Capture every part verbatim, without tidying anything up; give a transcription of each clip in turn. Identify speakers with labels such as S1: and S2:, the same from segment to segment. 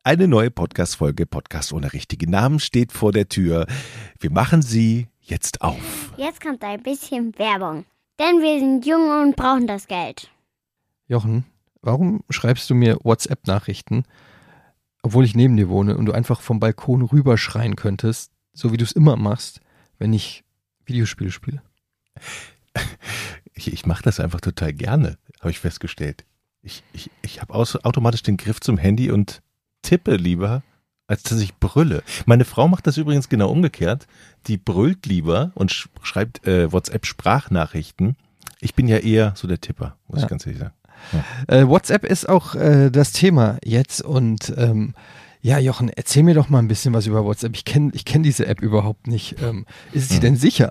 S1: Eine neue Podcast-Folge, Podcast ohne richtigen Namen, steht vor der Tür. Wir machen sie jetzt auf.
S2: Jetzt kommt ein bisschen Werbung, denn wir sind jung und brauchen das Geld.
S3: Jochen, warum schreibst du mir WhatsApp-Nachrichten, obwohl ich neben dir wohne und du einfach vom Balkon rüberschreien könntest, so wie du es immer machst, wenn ich Videospiele spiele?
S1: Ich, ich mache das einfach total gerne, habe ich festgestellt. Ich, ich, ich habe automatisch den Griff zum Handy und tippe lieber, als dass ich brülle. Meine Frau macht das übrigens genau umgekehrt. Die brüllt lieber und sch- schreibt äh, WhatsApp-Sprachnachrichten. Ich bin ja eher so der Tipper, muss
S3: ja.
S1: ich ganz ehrlich sagen. Ja.
S3: Äh, WhatsApp ist auch äh, das Thema jetzt und ähm, ja, Jochen, erzähl mir doch mal ein bisschen was über WhatsApp. Ich kenne ich kenn diese App überhaupt nicht. Ähm, ist sie hm. denn sicher?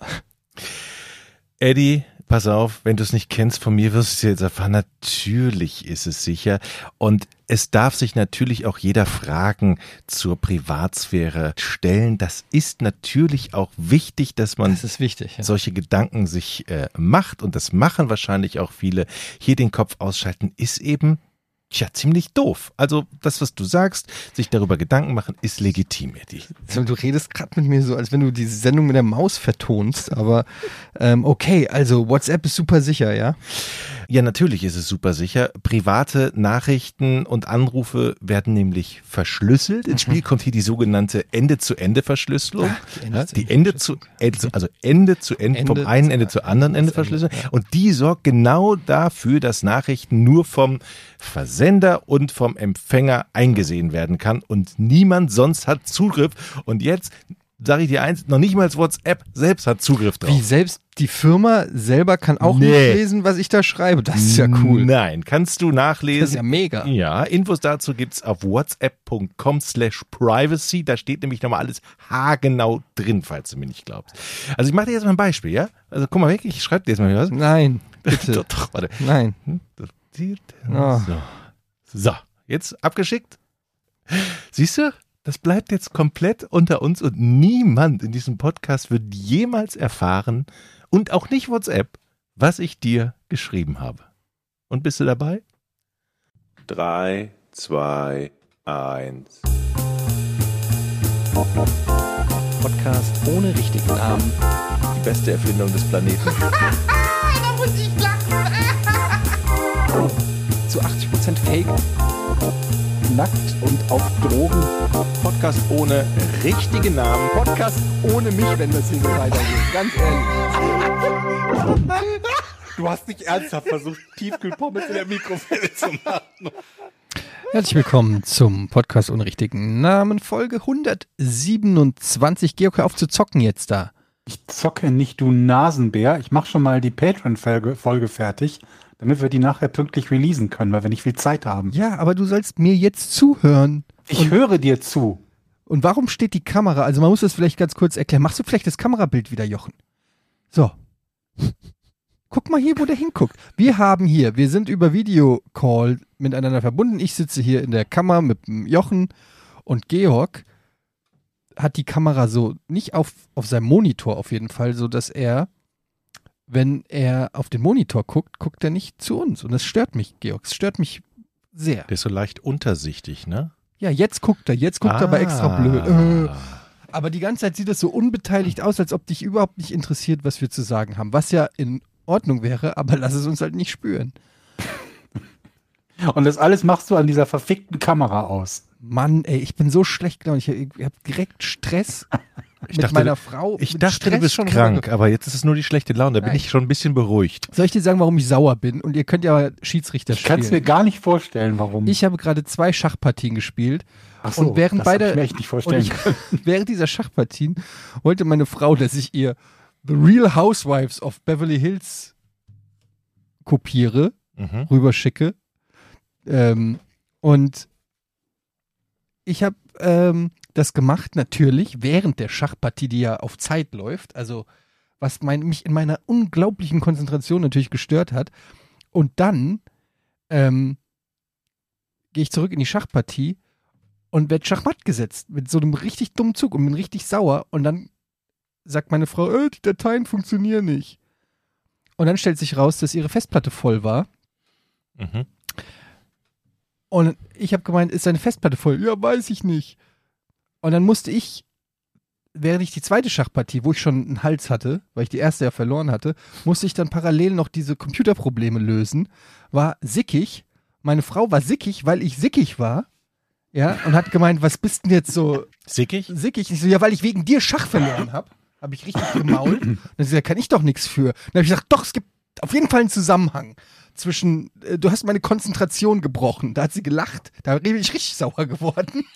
S1: Eddie, pass auf, wenn du es nicht kennst, von mir wirst du es jetzt erfahren. Natürlich ist es sicher. Und es darf sich natürlich auch jeder Fragen zur Privatsphäre stellen. Das ist natürlich auch wichtig, dass man
S3: das ist wichtig, ja.
S1: solche Gedanken sich äh, macht. Und das machen wahrscheinlich auch viele. Hier den Kopf ausschalten ist eben tja, ziemlich doof. Also das, was du sagst, sich darüber Gedanken machen, ist legitim, Eddie.
S3: Du redest gerade mit mir so, als wenn du diese Sendung mit der Maus vertonst, aber ähm, okay, also WhatsApp ist super sicher, ja?
S1: Ja, natürlich ist es super sicher. Private Nachrichten und Anrufe werden nämlich verschlüsselt. Ins Spiel kommt hier die sogenannte Ende-zu-Ende-Verschlüsselung.
S3: Ach,
S1: die Ende zu Ende, zu, also Ende zu Ende,
S3: Ende
S1: vom einen Ende
S3: zu
S1: zu anderen Ende verschlüsseln. Und die sorgt genau dafür, dass Nachrichten nur vom Versender und vom Empfänger eingesehen werden kann und niemand sonst hat Zugriff. Und jetzt sage ich dir eins, noch nicht mal WhatsApp selbst hat Zugriff drauf.
S3: Wie, selbst die Firma selber kann auch
S1: nee.
S3: nicht lesen, was ich da schreibe? Das ist ja cool.
S1: Nein, kannst du nachlesen.
S3: Das ist ja mega.
S1: Ja, Infos dazu gibt's auf whatsapp.com slash privacy. Da steht nämlich nochmal alles haargenau drin, falls du mir nicht glaubst. Also ich mache dir jetzt mal ein Beispiel, ja? Also guck mal weg, ich schreibe dir jetzt mal was.
S3: Nein, bitte.
S1: doch, doch, warte.
S3: Nein.
S1: Oh. So, jetzt abgeschickt. Siehst du? Das bleibt jetzt komplett unter uns und niemand in diesem Podcast wird jemals erfahren und auch nicht WhatsApp, was ich dir geschrieben habe. Und bist du dabei? Drei, zwei, eins.
S3: Podcast ohne richtigen Namen.
S1: Die beste Erfindung des Planeten.
S4: Da muss ich lachen.
S3: Zu achtzig Prozent Fake.
S4: Nackt und auf Drogen.
S1: Podcast ohne richtigen Namen.
S3: Podcast ohne mich, wenn das hier so weitergeht. Ganz ehrlich.
S4: Du hast nicht ernsthaft versucht, Tiefkühlpommes in der Mikrowelle zu machen.
S3: Herzlich willkommen zum Podcast ohne richtigen Namen, Folge hundertsiebenundzwanzig. Georg, hör auf zu zocken jetzt da.
S5: Ich zocke nicht, du Nasenbär. Ich mache schon mal die Patreon-Folge Folge fertig, damit wir die nachher pünktlich releasen können, weil wir nicht viel Zeit haben.
S3: Ja, aber du sollst mir jetzt zuhören.
S5: Ich
S3: und,
S5: höre dir zu.
S3: Und warum steht die Kamera? Also man muss das vielleicht ganz kurz erklären. Machst du vielleicht das Kamerabild wieder, Jochen? So. Guck mal hier, wo der hinguckt. Wir haben hier, wir sind über Videocall miteinander verbunden. Ich sitze hier in der Kammer mit dem Jochen und Georg hat die Kamera so nicht auf, auf seinem Monitor auf jeden Fall, so dass er, wenn er auf den Monitor guckt, guckt er nicht zu uns. Und das stört mich, Georg. Es stört mich sehr.
S1: Der ist so leicht untersichtig, ne?
S3: Ja, jetzt guckt er. Jetzt guckt
S1: ah.
S3: er aber extra blöd. Äh. Aber die ganze Zeit sieht es so unbeteiligt aus, als ob dich überhaupt nicht interessiert, was wir zu sagen haben. Was ja in Ordnung wäre, aber lass es uns halt nicht spüren.
S5: Und das alles machst du an dieser verfickten Kamera aus.
S3: Mann, ey, ich bin so schlecht, glaube ich. Ich habe direkt Stress
S1: ich
S3: mit
S1: dachte,
S3: meiner Frau.
S1: Ich
S3: mit
S1: dachte,
S3: Stress
S1: du bist
S3: schon
S1: krank,
S3: rüber.
S1: aber jetzt ist es nur die schlechte Laune. Da bin
S3: Nein.
S1: ich schon ein bisschen beruhigt.
S3: Soll ich dir sagen, warum ich sauer bin? Und ihr könnt ja Schiedsrichter
S5: Ich kann es
S3: spielen.
S5: mir gar nicht vorstellen, warum.
S3: Ich habe gerade zwei Schachpartien gespielt.
S5: Ach so,
S3: und während
S5: das
S3: beide,
S5: hab ich mir echt nicht vorstellen
S3: und ich, während dieser Schachpartien wollte meine Frau, dass ich ihr The Real Housewives of Beverly Hills kopiere,
S1: Mhm.
S3: rüberschicke. Ähm, und ich habe ähm, das gemacht, natürlich, während der Schachpartie, die ja auf Zeit läuft, also was mein, mich in meiner unglaublichen Konzentration natürlich gestört hat. Und dann ähm, gehe ich zurück in die Schachpartie und werde schachmatt gesetzt mit so einem richtig dummen Zug und bin richtig sauer. Und dann sagt meine Frau, äh, die Dateien funktionieren nicht. Und dann stellt sich raus, dass ihre Festplatte voll war.
S1: Mhm.
S3: Und ich habe gemeint, ist seine Festplatte voll? Ja, weiß ich nicht. Und dann musste ich, während ich die zweite Schachpartie, wo ich schon einen Hals hatte, weil ich die erste ja verloren hatte, musste ich dann parallel noch diese Computerprobleme lösen. War sickig. Meine Frau war sickig, weil ich sickig war. Ja, und hat gemeint, was bist denn jetzt so
S1: Sickig?
S3: sickig? Ich so, ja, weil ich wegen dir Schach verloren habe. Habe ich richtig gemault. Und dann da kann ich doch nichts für. Dann habe ich gesagt, doch, es gibt auf jeden Fall einen Zusammenhang zwischen, äh, du hast meine Konzentration gebrochen. Da hat sie gelacht. Da bin ich richtig sauer geworden.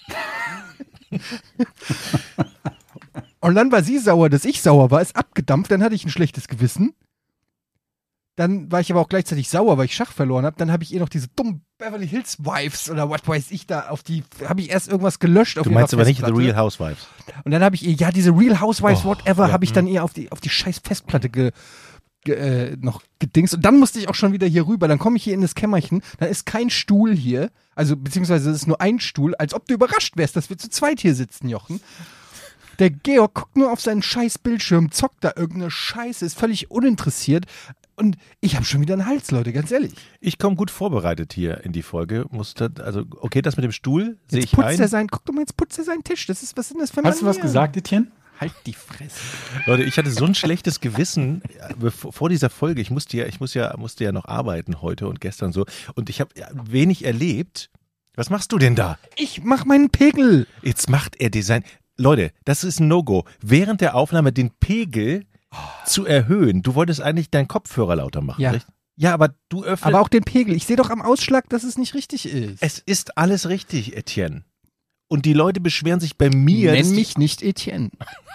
S3: Und dann war sie sauer, dass ich sauer war, ist abgedampft. Dann hatte ich ein schlechtes Gewissen. Dann war ich aber auch gleichzeitig sauer, weil ich Schach verloren habe. Dann habe ich ihr noch diese dummen Beverly Hills Wives oder was weiß ich da auf die, habe ich erst irgendwas gelöscht auf
S1: Du
S3: ihrer
S1: meinst aber nicht The
S3: Festplatte.
S1: Real Housewives.
S3: Und dann habe ich ihr, ja, diese Real Housewives,
S1: Oh,
S3: whatever,
S1: ja,
S3: habe ich dann ihr auf die, auf die scheiß Festplatte ge, ge, äh, noch gedingst. Und dann musste ich auch schon wieder hier rüber. Dann komme ich hier in das Kämmerchen, da ist kein Stuhl hier, also beziehungsweise es ist nur ein Stuhl, als ob du überrascht wärst, dass wir zu zweit hier sitzen, Jochen. Der Georg guckt nur auf seinen scheiß Bildschirm, zockt da irgendeine Scheiße, ist völlig uninteressiert. Und ich habe schon wieder einen Hals, Leute, ganz ehrlich.
S1: Ich komme gut vorbereitet hier in die Folge. Musste, also, okay, das mit dem Stuhl sehe
S3: Jetzt
S1: ich
S3: putzt
S1: ein.
S3: er sein, guck doch mal, jetzt putzt er seinen Tisch. Das ist, was sind das für
S5: Hast du was
S3: Manieren?
S5: gesagt, Etienne?
S3: Halt die Fresse.
S1: Leute, ich hatte so ein schlechtes Gewissen äh, bevor, vor dieser Folge. Ich musste ja, ich muss ja, musste ja noch arbeiten heute und gestern so. Und ich habe wenig erlebt. Was machst du denn da?
S3: Ich mach meinen Pegel.
S1: Jetzt macht er Design. Leute, das ist ein No-Go. Während der Aufnahme den Pegel zu erhöhen. Du wolltest eigentlich deinen Kopfhörer lauter machen,
S3: Ja.
S1: richtig? Ja, aber du öffnest.
S3: Aber auch den Pegel. Ich sehe doch am Ausschlag, dass es nicht richtig ist.
S1: Es ist alles richtig, Etienne. Und die Leute beschweren sich bei mir. dass
S3: Nenn
S1: die-
S3: mich nicht Etienne.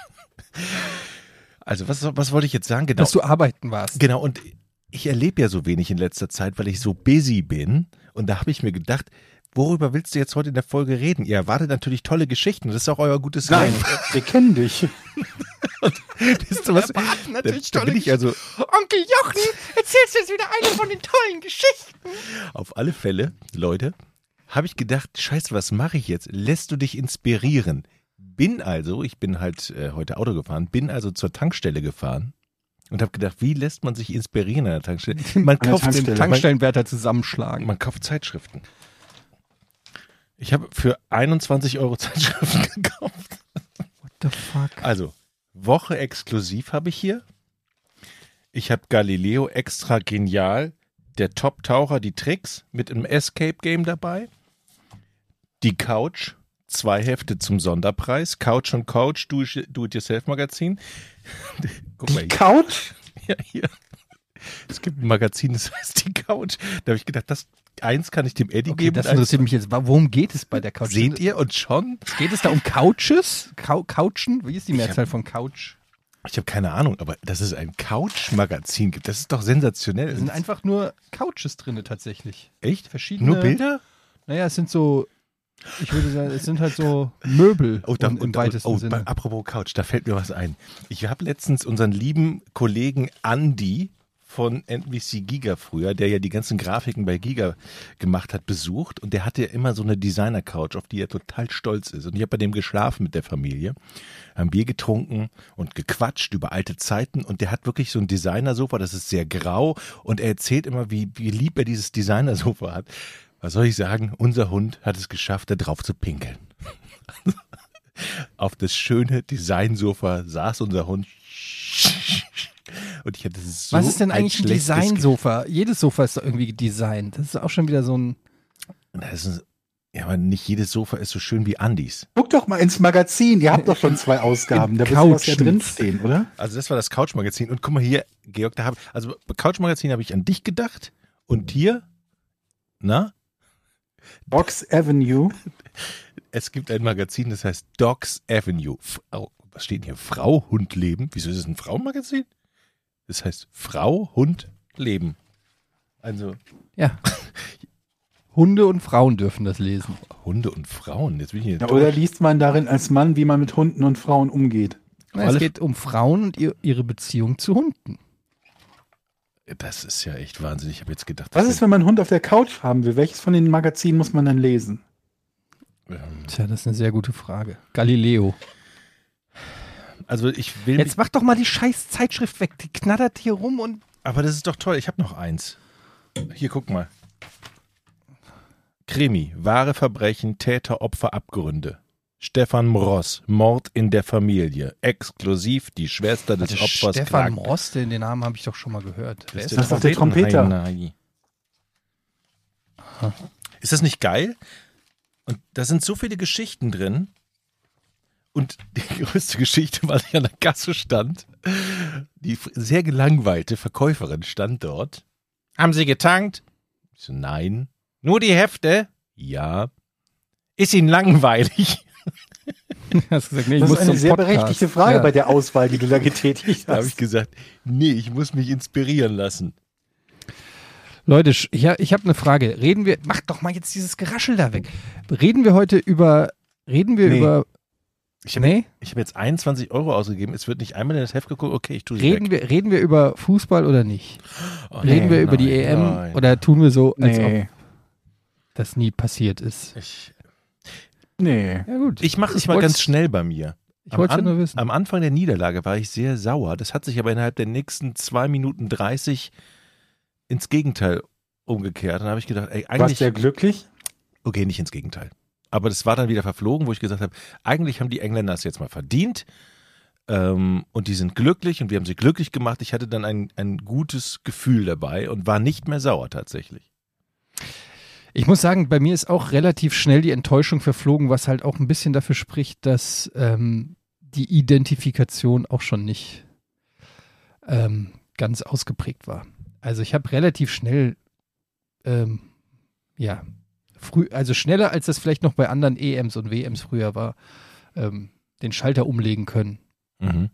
S1: Also, was, was wollte ich jetzt sagen? Genau.
S3: Dass du arbeiten warst.
S1: Genau, und ich erlebe ja so wenig in letzter Zeit, weil ich so busy bin. Und da habe ich mir gedacht, worüber willst du jetzt heute in der Folge reden? Ihr erwartet natürlich tolle Geschichten. Das ist auch euer gutes
S5: Nein,
S1: Recht.
S5: wir kennen dich.
S1: Wisst ihr was?
S3: Wir erwarten natürlich
S1: da, da bin
S3: tolle
S1: ich also
S3: Onkel Jochen, erzählst du jetzt wieder eine von den tollen Geschichten?
S1: auf alle Fälle, Leute, habe ich gedacht, scheiße, was mache ich jetzt? Lässt du dich inspirieren? Bin also, ich bin halt äh, heute Auto gefahren, bin also zur Tankstelle gefahren und habe gedacht, wie lässt man sich inspirieren an der Tankstelle? Man
S5: der
S1: kauft
S5: Tankstelle.
S1: den
S3: Tankstellenwärter zusammenschlagen.
S1: Man kauft Zeitschriften. Ich habe für einundzwanzig Euro Zeitschriften gekauft.
S3: What the fuck?
S1: Also, Woche exklusiv habe ich hier. Ich habe Galileo extra genial, der Top-Taucher, die Tricks mit einem Escape-Game dabei. Die Couch, zwei Hefte zum Sonderpreis. Couch und Couch, Do-It-Yourself-Magazin. Guck mal,
S5: Die Couch?
S1: ja, hier. Es gibt ein Magazin, das heißt die Couch. Da habe ich gedacht, das eins kann ich dem Eddie
S3: Okay,
S1: geben.
S3: das
S1: und eins-
S3: interessiert mich jetzt. Worum geht es bei der Couch?
S1: Seht ihr und schon?
S3: Geht es da um Couches? Cou Couchen? Wie ist die Mehrzahl von Couch?
S1: Ich habe keine Ahnung, aber dass es ein Couch-Magazin gibt, das ist doch sensationell.
S3: Da sind einfach nur Couches drin tatsächlich.
S1: Echt?
S3: Verschiedene.
S1: Nur Bilder?
S3: Naja, es sind so, ich würde sagen, es sind halt so Möbel
S1: Oh, da,
S3: und, im
S1: und,
S3: weitesten
S1: oh,
S3: Sinne.
S1: apropos Couch, da fällt mir was ein. Ich habe letztens unseren lieben Kollegen Andy von N B C Giga früher, der ja die ganzen Grafiken bei Giga gemacht hat, besucht und der hatte ja immer so eine Designer-Couch, auf die er total stolz ist. Und ich habe bei dem geschlafen mit der Familie, haben Bier getrunken und gequatscht über alte Zeiten und der hat wirklich so ein Designer-Sofa, das ist sehr grau und er erzählt immer, wie, wie lieb er dieses Designer-Sofa hat. Was soll ich sagen? Unser Hund hat es geschafft, da drauf zu pinkeln. Auf das schöne Designsofa saß unser Hund. Und ich hatte so
S3: Was ist denn eigentlich ein
S1: schlechtes
S3: Designsofa? Jedes Sofa ist doch irgendwie designt. Das ist auch schon wieder so ein.
S1: Gefühl. Das ist, ja, aber nicht jedes Sofa ist so schön wie Andys.
S5: Guck doch mal ins Magazin. Ihr habt doch schon zwei Ausgaben. Da wird was ja
S3: Couchen.
S5: drinstehen, oder?
S1: Also das war das Couch-Magazin. Und guck mal hier, Georg, da habe also bei Couch-Magazin habe ich an dich gedacht. Und hier, na,
S5: Box Avenue.
S1: es gibt ein Magazin, das heißt Dogs Avenue. Frau, was steht denn hier? Frau, Hund, Leben. Wieso ist es ein Frauenmagazin? Das heißt Frau, Hund, Leben. Also
S3: Ja. Hunde und Frauen dürfen das lesen.
S1: Hunde und Frauen. Jetzt bin ich hier.
S5: Ja, oder liest man darin als Mann, wie man mit Hunden und Frauen umgeht?
S3: Na,
S1: alle-
S3: es geht um Frauen und ihr, ihre Beziehung zu Hunden.
S1: Das ist ja echt Wahnsinn. Ich habe jetzt gedacht,
S5: Was
S1: das
S5: ist, wenn man einen Hund auf der Couch haben will? Welches von den Magazinen muss man dann lesen?
S1: sind, ähm,
S3: Tja, das ist eine sehr gute Frage. Galileo.
S1: also ich will.
S3: Jetzt mach doch mal die scheiß Zeitschrift weg. Die knattert hier rum und.
S1: aber das ist doch toll. Ich habe noch eins. Hier, guck mal. Krimi, wahre Verbrechen, Täter, Opfer, Abgründe. Stefan Mross, Mord in der Familie. Exklusiv die Schwester des
S3: Also
S1: Opfers
S3: Stefan
S1: klagt.
S3: Mross, den, den Namen habe ich doch schon mal gehört. Wer ist
S5: Das ist doch der Trompeter.
S1: Trompetenhainai. Ist das nicht geil? Und da sind so viele Geschichten drin. Und die größte Geschichte, weil ich an der Kasse stand, die sehr gelangweilte Verkäuferin stand dort. Haben Sie getankt? Ich so, nein. Nur die Hefte? Ja. Ist Ihnen langweilig?
S3: Hast gesagt, nee, ich
S5: Das
S3: muss
S5: ist eine
S3: zum
S5: sehr
S3: Podcast.
S5: berechtigte Frage
S3: Ja.
S5: bei der Auswahl, die du da getätigt
S1: Da habe
S5: hast.
S1: ich gesagt, nee, ich muss mich inspirieren lassen.
S3: Leute, sch- ich, ha- ich habe eine Frage. Reden wir, mach doch mal jetzt dieses Geraschel da weg. Reden wir heute über, reden wir
S1: Nee.
S3: über,
S1: Ich habe
S3: nee?
S1: ich hab jetzt einundzwanzig Euro ausgegeben, es wird nicht einmal in das Heft geguckt, okay, ich tue sie
S3: Reden
S1: weg.
S3: wir, reden wir über Fußball oder nicht?
S1: Oh,
S3: Reden wir über die
S1: nein,
S3: E M
S1: nein.
S3: oder tun wir so, als ob
S5: Nee,
S3: das nie passiert ist?
S1: Ich,
S5: nee.
S3: Ja gut.
S1: ich mache es
S3: Ich
S1: mal
S3: wollt's-
S1: ganz schnell bei mir.
S3: Ich
S1: Am
S3: wollte es ja
S1: An-
S3: nur wissen.
S1: Am Anfang der Niederlage war ich sehr sauer. Das hat sich aber innerhalb der nächsten zwei Minuten dreißig ins Gegenteil umgekehrt. Dann habe ich gedacht, ey,
S5: Warst
S1: eigentlich,
S5: du ja glücklich?
S1: okay, nicht ins Gegenteil. Aber das war dann wieder verflogen, wo ich gesagt habe, eigentlich haben die Engländer es jetzt mal verdient. Ähm, und die sind glücklich und wir haben sie glücklich gemacht. Ich hatte dann ein, ein gutes Gefühl dabei und war nicht mehr sauer tatsächlich.
S3: Ich muss sagen, bei mir ist auch relativ schnell die Enttäuschung verflogen, was halt auch ein bisschen dafür spricht, dass ähm, die Identifikation auch schon nicht ähm, ganz ausgeprägt war. Also ich habe relativ schnell, ähm, ja, früh, also schneller als das vielleicht noch bei anderen E Ms und W Ms früher war, ähm, den Schalter umlegen können.
S1: Mhm.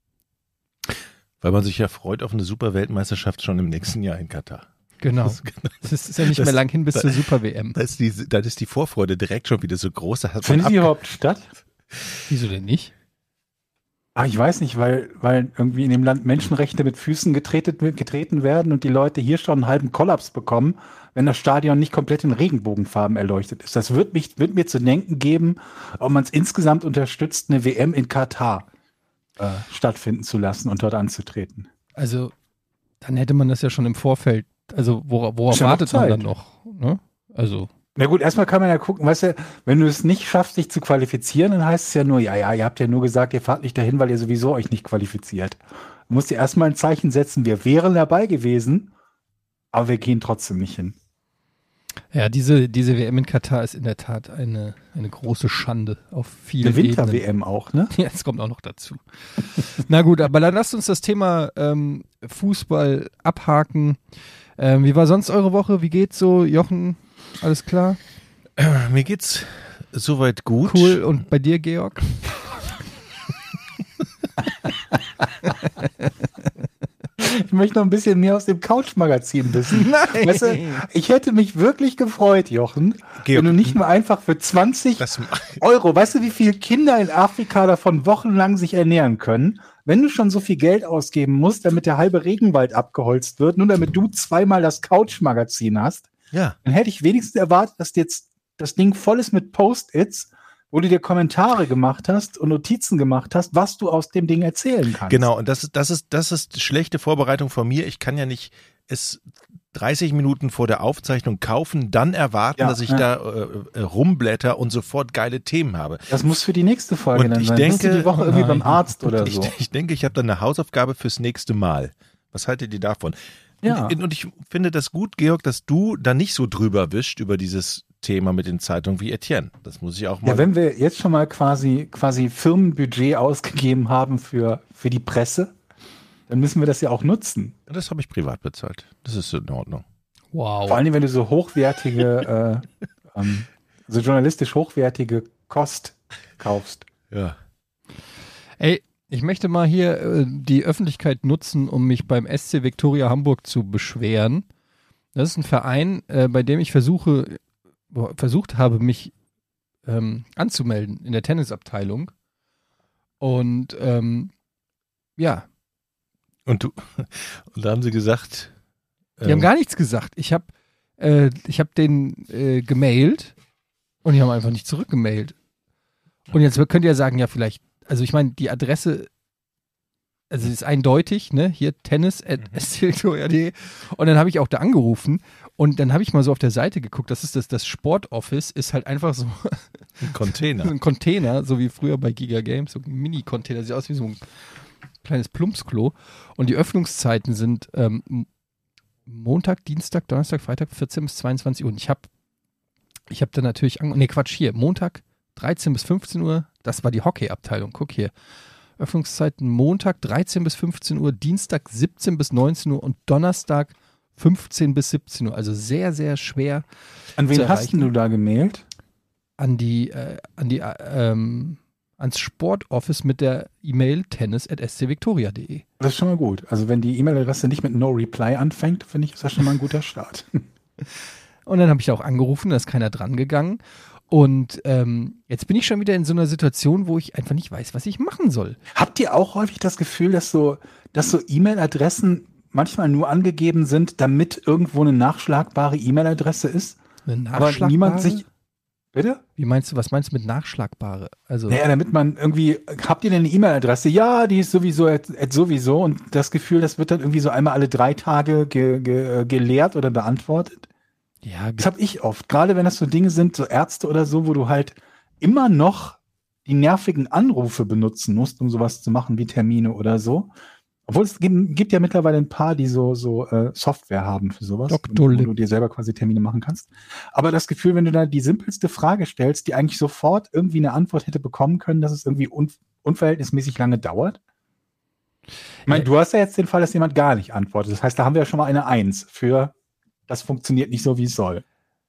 S1: Weil man sich ja freut auf eine super Weltmeisterschaft schon im nächsten Jahr in Katar.
S3: Genau.
S1: Das,
S3: Es ist, ist ja nicht
S1: das-
S3: mehr lang hin bis
S1: das-
S3: zur Super-W M.
S1: da, ist die, da ist die Vorfreude direkt schon wieder so groß. Da hat man
S5: Findet die
S1: ab-
S5: überhaupt statt?
S3: Wieso denn nicht?
S5: Ah, ich weiß nicht, weil, weil irgendwie in dem Land Menschenrechte mit Füßen getreten, getreten werden und die Leute hier schon einen halben Kollaps bekommen, wenn das Stadion nicht komplett in Regenbogenfarben erleuchtet ist. Das wird, mich, wird mir zu denken geben, ob man es insgesamt unterstützt, eine W M in Katar äh, stattfinden zu lassen und dort anzutreten.
S3: Also, dann hätte man das ja schon im Vorfeld, also wora, worauf
S5: Ist ja noch
S3: wartet man
S5: Zeit.
S3: dann noch? Ne? Also,
S5: Na gut, erstmal kann man ja gucken, weißt du, wenn du es nicht schaffst, dich zu qualifizieren, dann heißt es ja nur, ja, ja, ihr habt ja nur gesagt, ihr fahrt nicht dahin, weil ihr sowieso euch nicht qualifiziert. Du musst dir erstmal ein Zeichen setzen, wir wären dabei gewesen, aber wir gehen trotzdem nicht hin.
S3: ja, diese, diese W M in Katar ist in der Tat eine, eine große Schande auf vielen
S5: Eine Winter-W
S3: Ebenen.
S5: M auch, ne?
S3: Ja, es kommt auch noch dazu. Na gut, aber dann lasst uns das Thema ähm, Fußball abhaken. Ähm, wie war sonst eure Woche? Wie geht's so, Jochen? Alles klar?
S1: Mir geht's soweit gut.
S3: Cool. Und bei dir, Georg?
S5: Ich möchte noch ein bisschen mehr aus dem Couch-Magazin wissen.
S3: Nein.
S5: Weißt du, ich hätte mich wirklich gefreut, Jochen,
S1: Georg,
S5: wenn du nicht nur einfach für zwanzig
S1: Das,
S5: Euro, weißt du, wie viele Kinder in Afrika davon wochenlang sich ernähren können? Wenn du schon so viel Geld ausgeben musst, damit der halbe Regenwald abgeholzt wird, nur damit du zweimal das Couch-Magazin hast,
S1: ja,
S5: dann hätte ich wenigstens erwartet, dass jetzt das Ding voll ist mit Post-its, wo du dir Kommentare gemacht hast und Notizen gemacht hast, was du aus dem Ding erzählen kannst.
S1: genau. Und das ist, das ist, das ist schlechte Vorbereitung von mir. Ich kann ja nicht es dreißig Minuten vor der Aufzeichnung kaufen, dann erwarten,
S5: Ja,
S1: dass ich
S5: ja.
S1: da äh, äh, rumblätter und sofort geile Themen habe.
S5: Das muss für die nächste Folge
S1: Und
S5: dann
S1: ich
S5: sein. Bist
S1: denke-
S5: du die Woche
S3: oh
S5: irgendwie
S3: nein.
S5: beim Arzt oder
S1: Ich,
S5: so.
S1: ich denke, ich habe da eine Hausaufgabe fürs nächste Mal. Was haltet ihr davon?
S5: Ja.
S1: Und, und ich finde das gut, Georg, dass du da nicht so drüber wischt über dieses Thema mit den Zeitungen wie Etienne. Das muss ich auch mal.
S5: Ja, wenn wir jetzt schon mal quasi, quasi Firmenbudget ausgegeben haben für, für die Presse, dann müssen wir das ja auch nutzen.
S1: das habe ich privat bezahlt. Das ist in Ordnung.
S3: Wow.
S5: Vor allem, wenn du so hochwertige, äh, ähm, so journalistisch hochwertige Kost kaufst.
S1: Ja.
S3: Ey, ich möchte mal hier äh, die Öffentlichkeit nutzen, um mich beim S C Viktoria Hamburg zu beschweren. Das ist ein Verein, äh, bei dem ich versuche, boah, versucht habe, mich ähm, anzumelden in der Tennisabteilung. Und ähm, ja,
S1: Und du, und da haben sie gesagt,
S3: die haben gar nichts gesagt. Ich habe äh, ich hab den äh, gemailt und die haben einfach nicht zurückgemailt. Und jetzt könnt ihr sagen, ja vielleicht, also ich meine, die Adresse also es ist eindeutig, ne, hier tennis at s c viktoria punkt de und dann habe ich auch da angerufen und dann habe ich mal so auf der Seite geguckt, das ist das, das Sportoffice ist halt einfach so
S1: Ein Container.
S3: ein Container, so wie früher bei Giga Games, so ein Mini-Container, sieht aus wie so ein kleines Plumpsklo und die Öffnungszeiten sind ähm, Montag, Dienstag, Donnerstag, Freitag, vierzehn bis zweiundzwanzig Uhr und ich habe ich habe dann natürlich, ange- nee Quatsch, hier, Montag dreizehn bis fünfzehn Uhr, das war die Hockey-Abteilung, guck hier. Öffnungszeiten Montag dreizehn bis fünfzehn Uhr, Dienstag siebzehn bis neunzehn Uhr und Donnerstag fünfzehn bis siebzehn Uhr. Also sehr, sehr schwer.
S5: An wen
S3: zu
S5: hast
S3: erreichen.
S5: du da gemailt?
S3: An die, äh, an die, äh, ähm, ans Sportoffice mit der E-Mail tennis at s c viktoria punkt de.
S5: Das ist schon mal gut. Also wenn die E-Mail-Adresse nicht mit No Reply anfängt, finde ich, ist das schon mal ein guter Start.
S3: Und dann habe ich auch angerufen, da ist keiner dran gegangen. Und ähm, jetzt bin ich schon wieder in so einer Situation, wo ich einfach nicht weiß, was ich machen soll.
S5: Habt ihr auch häufig das Gefühl, dass so, dass so E-Mail-Adressen manchmal nur angegeben sind, damit irgendwo eine nachschlagbare E-Mail-Adresse ist?
S3: Eine
S5: Aber niemand sich. Bitte?
S3: Wie meinst du, was meinst du mit nachschlagbare? Also
S5: Naja, damit man irgendwie, habt ihr denn eine E-Mail-Adresse? Ja, die ist sowieso, at, at sowieso. Und das Gefühl, das wird dann irgendwie so einmal alle drei Tage ge, ge, geleert oder beantwortet.
S3: ja,
S5: Das habe ich oft. Gerade wenn das so Dinge sind, so Ärzte oder so, wo du halt immer noch die nervigen Anrufe benutzen musst, um sowas zu machen wie Termine oder so. Obwohl es gibt, gibt ja mittlerweile ein paar, die so, so äh, Software haben für sowas,
S3: Doktor
S5: wo
S3: Lip.
S5: du dir selber quasi Termine machen kannst. Aber das Gefühl, wenn du da die simpelste Frage stellst, die eigentlich sofort irgendwie eine Antwort hätte bekommen können, dass es irgendwie un unverhältnismäßig lange dauert. Ich meine,
S3: Ja.
S5: du hast ja jetzt den Fall, dass jemand gar nicht antwortet. Das heißt, da haben wir ja schon mal eine Eins für, das funktioniert nicht so, wie es soll.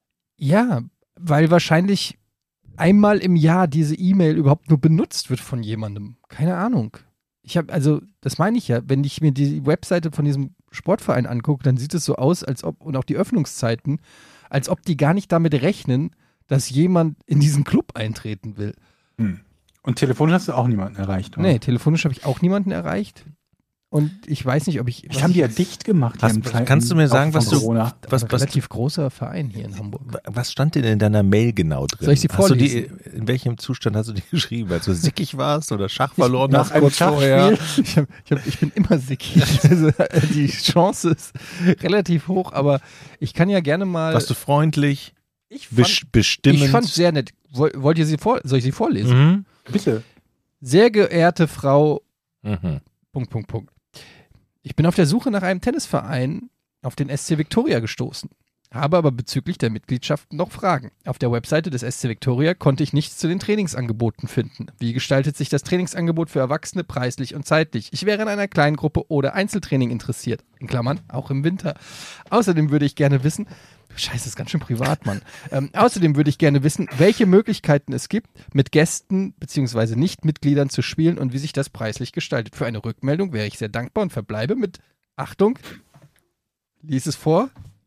S3: Ja, weil wahrscheinlich einmal im Jahr diese E-Mail überhaupt nur benutzt wird von jemandem. Keine Ahnung. Ich habe, also, das meine ich ja, wenn ich mir die Webseite von diesem Sportverein angucke, dann sieht es so aus, als ob, und auch die Öffnungszeiten, als ob die gar nicht damit rechnen, dass jemand in diesen Club eintreten will.
S5: Hm. Und telefonisch hast du auch niemanden erreicht, oder?
S3: Nee, telefonisch habe ich auch niemanden erreicht. Und ich weiß nicht, ob ich.
S5: Ich haben die ja dicht gemacht.
S1: Hast-
S5: hier im Zeiten-
S1: kannst du mir sagen,
S5: von
S1: was du-
S5: Corona.
S1: Was,
S3: ein
S1: was,
S3: relativ großer Verein hier in Hamburg.
S1: was stand denn in deiner Mail genau drin?
S3: Soll ich sie
S1: Hast du die,
S3: vorlesen?
S1: in welchem Zustand hast du die geschrieben? Als du sickig warst oder Schach verloren
S5: Nach
S1: hast
S5: einem
S1: kurz vorher?
S5: Schachspiel.
S3: Ich, hab, ich, hab, ich bin immer sickig. Also, äh, die Chance ist relativ hoch, aber ich kann ja gerne mal.
S1: Warst du freundlich,
S3: ich
S1: bes
S3: fand,
S1: bestimmend?
S3: ich fand sehr nett. Woll- Wollt ihr sie vor? Soll ich sie vorlesen?
S1: Mhm.
S5: Bitte.
S3: Sehr geehrte Frau.
S1: Mhm.
S3: Punkt, Punkt, Punkt. Ich bin auf der Suche nach einem Tennisverein auf den S C Viktoria gestoßen. Habe aber bezüglich der Mitgliedschaft noch Fragen. Auf der Webseite des S C Viktoria konnte ich nichts zu den Trainingsangeboten finden. Wie gestaltet sich das Trainingsangebot für Erwachsene preislich und zeitlich? Ich wäre in einer kleinen Gruppe oder Einzeltraining interessiert. In Klammern, auch im Winter. Außerdem würde ich gerne wissen, Scheiße, das ist ganz schön privat, Mann. Ähm, außerdem würde ich gerne wissen, welche Möglichkeiten es gibt, mit Gästen bzw. Nichtmitgliedern zu spielen und wie sich das preislich gestaltet. Für eine Rückmeldung wäre ich sehr dankbar und verbleibe mit, Achtung, lies es vor.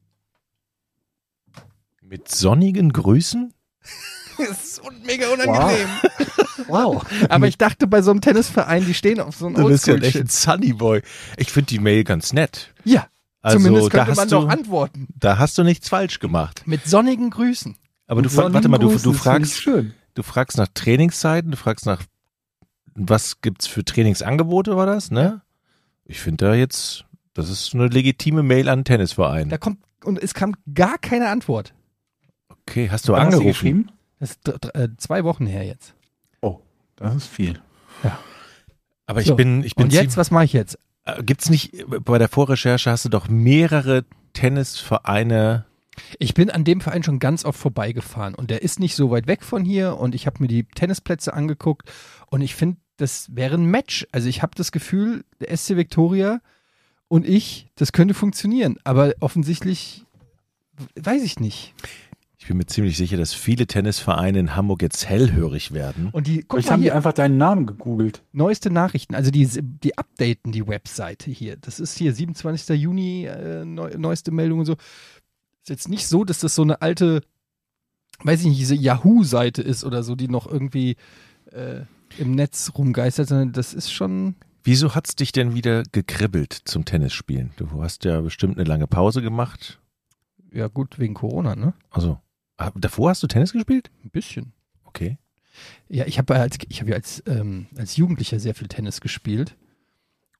S1: Mit sonnigen Grüßen?
S3: Das ist un mega unangenehm.
S5: Wow.
S3: Aber ich dachte bei so einem Tennisverein, die stehen auf so einem
S1: Du bist ja echt ein
S3: Oldschool-Shit.
S1: Sunnyboy. Ich finde die Mail ganz nett.
S3: Ja,
S1: Also,
S3: zumindest
S1: da
S3: könnte
S1: hast
S3: man
S1: du,
S3: doch antworten.
S1: Da hast du nichts falsch gemacht.
S3: Mit sonnigen Grüßen.
S1: Aber du,
S5: Mit
S1: fra- warte mal, du,
S5: sonnigen
S1: du
S5: Grüßen, das finde ich
S1: fragst,
S5: schön.
S1: du fragst nach Trainingszeiten, du fragst nach, was gibt's für Trainingsangebote, war das, ne? Ich finde da jetzt, das ist eine legitime Mail an den Tennisverein.
S3: Da kommt, und es kam gar keine Antwort.
S1: Okay, hast du
S5: Wann hast du
S1: angerufen?
S5: geschrieben?
S3: Das ist dr- dr- äh, zwei Wochen her jetzt.
S5: Oh, das ist viel.
S1: Aber ich
S3: So,
S1: bin, ich bin
S3: Und jetzt, was mache ich jetzt?
S1: Äh, Gibt's nicht, bei der Vorrecherche hast du doch mehrere Tennisvereine.
S3: Ich bin an dem Verein schon ganz oft vorbeigefahren und der ist nicht so weit weg von hier und ich habe mir die Tennisplätze angeguckt und ich finde, das wäre ein Match. Also ich habe das Gefühl, der S C Viktoria und ich, das könnte funktionieren, aber offensichtlich w- weiß ich nicht.
S1: Ich bin mir ziemlich sicher, dass viele Tennisvereine in Hamburg jetzt hellhörig werden.
S3: Und die, guck
S5: Vielleicht
S3: mal
S5: haben die
S3: hier,
S5: einfach deinen Namen gegoogelt.
S3: neueste Nachrichten, also die, die updaten die Webseite hier. Das ist hier siebenundzwanzigster Juni, äh, neu, neueste Meldung und so. Ist jetzt nicht so, dass das so eine alte, weiß ich nicht, diese Yahoo-Seite ist oder so, die noch irgendwie äh, im Netz rumgeistert, sondern das ist schon.
S1: Wieso hat's dich denn wieder gekribbelt zum Tennisspielen? Du hast ja bestimmt eine lange Pause gemacht.
S3: Ja, gut, wegen Corona, ne?
S1: Also, ah, davor hast du Tennis gespielt?
S3: Ein bisschen.
S1: Okay.
S3: Ja, ich habe als, ich hab ja als, ähm, als Jugendlicher sehr viel Tennis gespielt.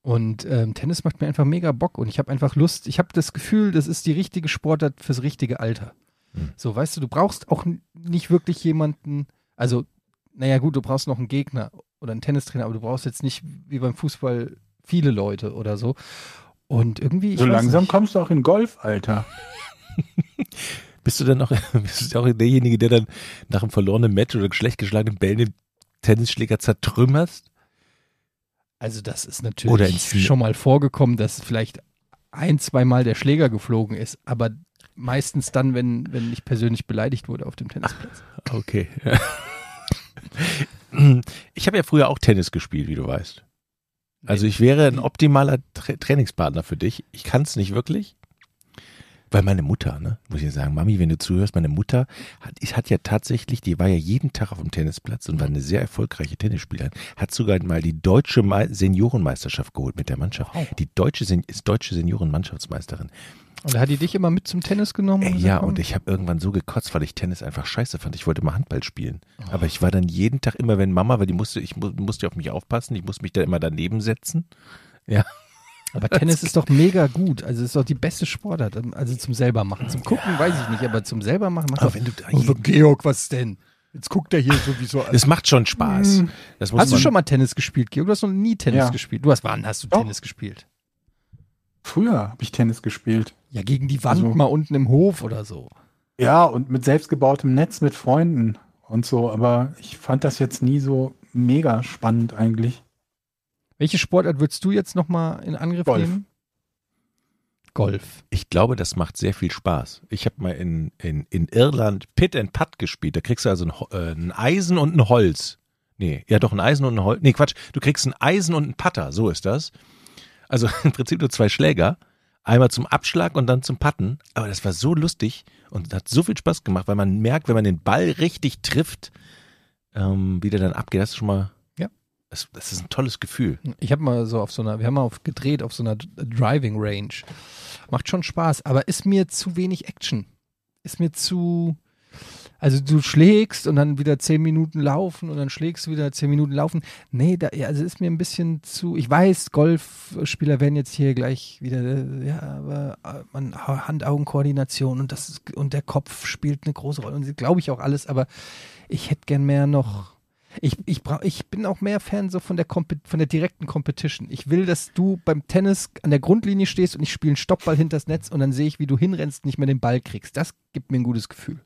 S3: Und ähm, Tennis macht mir einfach mega Bock und ich habe einfach Lust, ich habe das Gefühl, das ist die richtige Sportart fürs richtige Alter.
S1: Hm.
S3: So, weißt du, du brauchst auch n- nicht wirklich jemanden, also, naja gut, du brauchst noch einen Gegner oder einen Tennistrainer, aber du brauchst jetzt nicht wie beim Fußball viele Leute oder so. Und irgendwie, ich
S5: So
S3: weiß
S5: langsam
S3: nicht.
S5: kommst du auch in Golf-Alter.
S1: Bist du dann auch, bist du auch derjenige, der dann nach einem verlorenen Match oder schlecht geschlagenen Bällen den Tennisschläger zertrümmerst?
S3: Also das ist
S1: Oder
S3: natürlich
S1: ins-
S3: schon mal vorgekommen, dass vielleicht ein, zweimal der Schläger geflogen ist, aber meistens dann, wenn, wenn ich persönlich beleidigt wurde auf dem Tennisplatz.
S1: Okay. Ich habe ja früher auch Tennis gespielt, wie du weißt. Also ich wäre ein optimaler Tra- Trainingspartner für dich. Ich kann es nicht wirklich. Weil meine Mutter, ne, muss ich sagen, Mami, wenn du zuhörst, meine Mutter hat, ich hat ja tatsächlich, die war ja jeden Tag auf dem Tennisplatz und war eine sehr erfolgreiche Tennisspielerin, hat sogar mal die deutsche Me- Seniorenmeisterschaft geholt mit der Mannschaft.
S3: Wow.
S1: Die deutsche Sen- ist deutsche Seniorenmannschaftsmeisterin.
S3: Und da hat die dich immer mit zum Tennis genommen?
S1: Ey,
S3: und
S1: ja,
S3: gesagt, komm.
S1: und ich habe irgendwann so gekotzt, weil ich Tennis einfach scheiße fand. Ich wollte mal Handball spielen. Aber ich war dann jeden Tag immer, wenn Mama, weil die musste, ich mu- musste auf mich aufpassen, ich musste mich da immer daneben setzen. Ja.
S3: Aber Tennis ist doch mega gut. Also es ist doch die beste Sportart. Also zum selber machen. Zum Gucken weiß ich nicht, aber zum selber machen macht
S1: Aber
S3: doch.
S1: wenn du da
S3: Oh,
S1: jeden,
S3: Georg, was denn? Jetzt guckt er hier sowieso.
S1: es macht schon Spaß. Das muss
S3: Hast du
S1: man,
S3: schon mal Tennis gespielt, Georg? Du hast noch nie Tennis
S5: Ja.
S3: gespielt. Du hast wann hast du
S5: Doch.
S3: Tennis gespielt?
S5: Früher habe ich Tennis gespielt.
S3: Ja, gegen die Wand
S5: Also-
S3: mal unten im Hof oder so.
S5: Ja, und mit selbstgebautem Netz mit Freunden und so. Aber ich fand das jetzt nie so mega spannend eigentlich.
S3: Welche Sportart würdest du jetzt nochmal in Angriff
S5: Golf.
S3: nehmen? Golf.
S1: ich glaube, das macht sehr viel Spaß. Ich habe mal in, in, in Irland Pit and Putt gespielt. Da kriegst du also ein, Ho- äh, ein Eisen und ein Holz. Nee, ja doch, ein Eisen und ein Holz. Nee, Quatsch. Du kriegst ein Eisen und ein Putter. So ist das. Also im Prinzip nur zwei Schläger. Einmal zum Abschlag und dann zum Putten. Aber das war so lustig und hat so viel Spaß gemacht, weil man merkt, wenn man den Ball richtig trifft, ähm, wie der dann abgeht. Das ist schon mal,
S3: Ja.
S1: das, das ist ein tolles Gefühl.
S3: Ich habe mal so auf so einer, wir haben mal auf, gedreht auf so einer D- Driving Range. Macht schon Spaß, aber ist mir zu wenig Action. Ist mir zu, also du schlägst und dann wieder zehn Minuten laufen und dann schlägst du wieder zehn Minuten laufen. Nee, da, ja, also ist mir ein bisschen zu, ich weiß, Golfspieler werden jetzt hier gleich wieder, äh, ja, aber äh, man, Hand-Augen-Koordination und das ist, und der Kopf spielt eine große Rolle und glaube ich auch alles, aber ich hätte gern mehr noch. Ich, ich, brauch, ich bin auch mehr Fan so von der, Compe- von der direkten Competition. Ich will, dass du beim Tennis an der Grundlinie stehst und ich spiele einen Stoppball hinters Netz und dann sehe ich, wie du hinrennst und nicht mehr den Ball kriegst. Das gibt mir ein gutes Gefühl.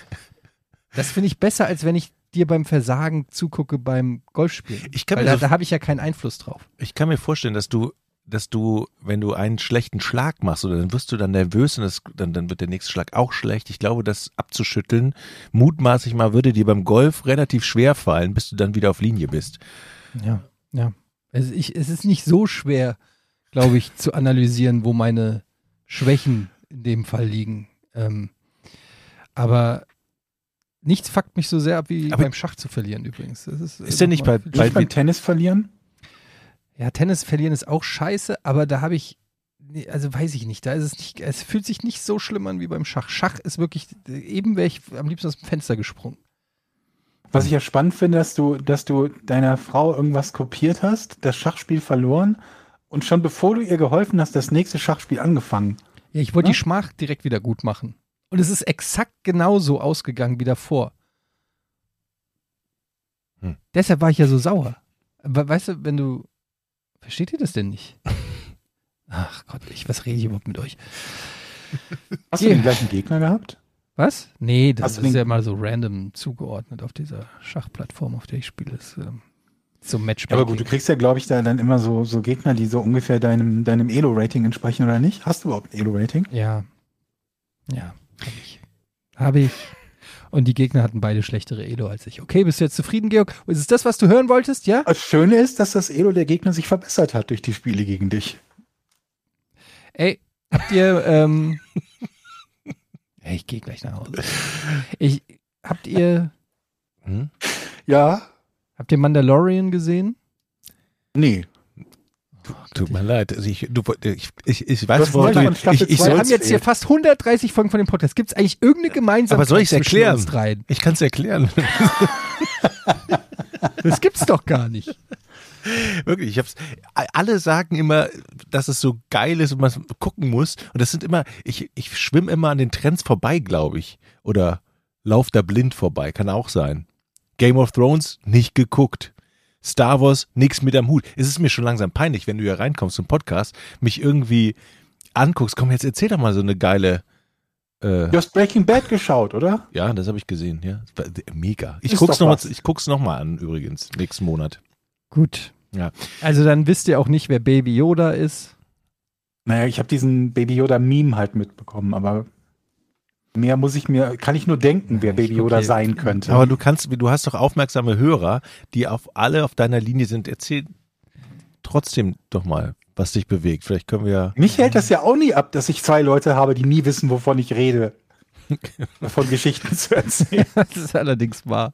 S3: Das finde ich besser, als wenn ich dir beim Versagen zugucke beim Golfspielen.
S1: Ich kann
S3: Weil
S1: mir
S3: da,
S1: so
S3: da habe ich ja keinen Einfluss drauf.
S1: Ich kann mir vorstellen, dass du, dass du, wenn du einen schlechten Schlag machst, oder dann wirst du dann nervös und das, dann, dann wird der nächste Schlag auch schlecht. Ich glaube, das abzuschütteln, mutmaßlich mal, würde dir beim Golf relativ schwer fallen, bis du dann wieder auf Linie bist.
S3: Ja, ja. Also ich, es ist nicht so schwer, glaube ich, zu analysieren, wo meine Schwächen in dem Fall liegen. Ähm, aber nichts fuckt mich so sehr ab, wie
S1: Aber-
S3: beim Schach zu verlieren übrigens. Das ist,
S1: Ist der nicht bei-
S3: viel
S1: bei-
S5: Nicht beim Tennis verlieren?
S3: Ja, Tennis verlieren ist auch scheiße, aber da habe ich, nee, also weiß ich nicht, da ist es nicht, es fühlt sich nicht so schlimm an wie beim Schach. Schach ist wirklich, eben wäre ich am liebsten aus dem Fenster gesprungen.
S5: Was ich ja spannend finde, dass du, dass du deiner Frau irgendwas kopiert hast, das Schachspiel verloren und schon bevor du ihr geholfen hast, das nächste Schachspiel angefangen.
S3: Ja, ich wollte
S5: Ja?
S3: die Schmach direkt wieder gut machen. Und es ist exakt genauso ausgegangen wie davor.
S1: Hm.
S3: Deshalb war ich ja so sauer. We- Weißt du, wenn du, versteht ihr das denn nicht? Ach Gott, ich, was rede ich überhaupt mit euch?
S5: Hast
S3: Ja.
S5: du den gleichen Gegner gehabt?
S3: Was? Nee, das
S5: Hast du
S3: ist
S5: den-
S3: ja mal so random zugeordnet auf dieser Schachplattform, auf der ich spiele. Das, ähm, so Matchmaking.
S5: Aber gut, du kriegst ja, glaube ich, da dann immer so, so Gegner, die so ungefähr deinem, deinem Elo-Rating entsprechen, oder nicht? Hast du überhaupt ein Elo-Rating?
S3: Ja. Ja, habe ich. Habe ich. Und die Gegner hatten beide schlechtere Elo als ich. Okay, bist du jetzt zufrieden, Georg? Ist es das, was du hören wolltest? Ja?
S5: Das Schöne ist, dass das Elo der Gegner sich verbessert hat durch die Spiele gegen dich.
S3: Ey, habt ihr, ähm, Ey, ich gehe gleich nach Hause. Ich, habt ihr,
S1: Hm?
S5: Ja?
S3: habt ihr Mandalorian gesehen?
S5: Nee.
S1: Tut mir leid. Also ich, du, ich, ich, ich
S5: Du
S1: weiß,
S5: hast
S1: worauf
S5: neulich
S1: du,
S5: von Staffel
S1: ich, ich,
S5: zwei
S3: Wir
S1: soll,
S3: haben jetzt hier fast hundertdreißig Folgen von dem Podcast. Gibt es eigentlich irgendeine Gemeinsamkeit
S1: Aber soll ich's
S3: zwischen
S1: erklären?
S3: uns dreien?
S1: ich kann es erklären.
S3: Das gibt's doch gar nicht.
S1: Wirklich, ich hab's, alle sagen immer, dass es so geil ist und man gucken muss. Und das sind immer, ich, ich schwimme immer an den Trends vorbei, glaube ich. Oder lauf da blind vorbei, kann auch sein. Game of Thrones, nicht geguckt. Star Wars, nix mit am Hut. Es ist mir schon langsam peinlich, wenn du hier reinkommst zum Podcast, mich irgendwie anguckst. Komm, jetzt erzähl doch mal so eine geile... Äh,
S5: Du hast Breaking Bad geschaut, oder?
S1: ja, das habe ich gesehen, ja. Das war mega. Ich
S5: Ist
S1: guck's
S5: doch
S1: noch mal,
S5: was.
S1: ich guck's noch mal an übrigens, nächsten Monat.
S3: Gut.
S1: Ja.
S3: Also dann wisst ihr auch nicht, wer Baby Yoda ist.
S5: Naja, ich habe diesen Baby Yoda-Meme halt mitbekommen, aber mehr muss ich mir, kann ich nur denken, wer Baby Yoda
S3: okay.
S5: sein könnte.
S1: Aber du kannst, du hast doch aufmerksame Hörer, die auf alle auf deiner Linie sind. Erzähl trotzdem doch mal, was dich bewegt. Vielleicht können wir ja.
S5: Mich hält das ja auch nie ab, dass ich zwei Leute habe, die nie wissen, wovon ich rede. Von Geschichten zu erzählen.
S3: Das ist allerdings wahr.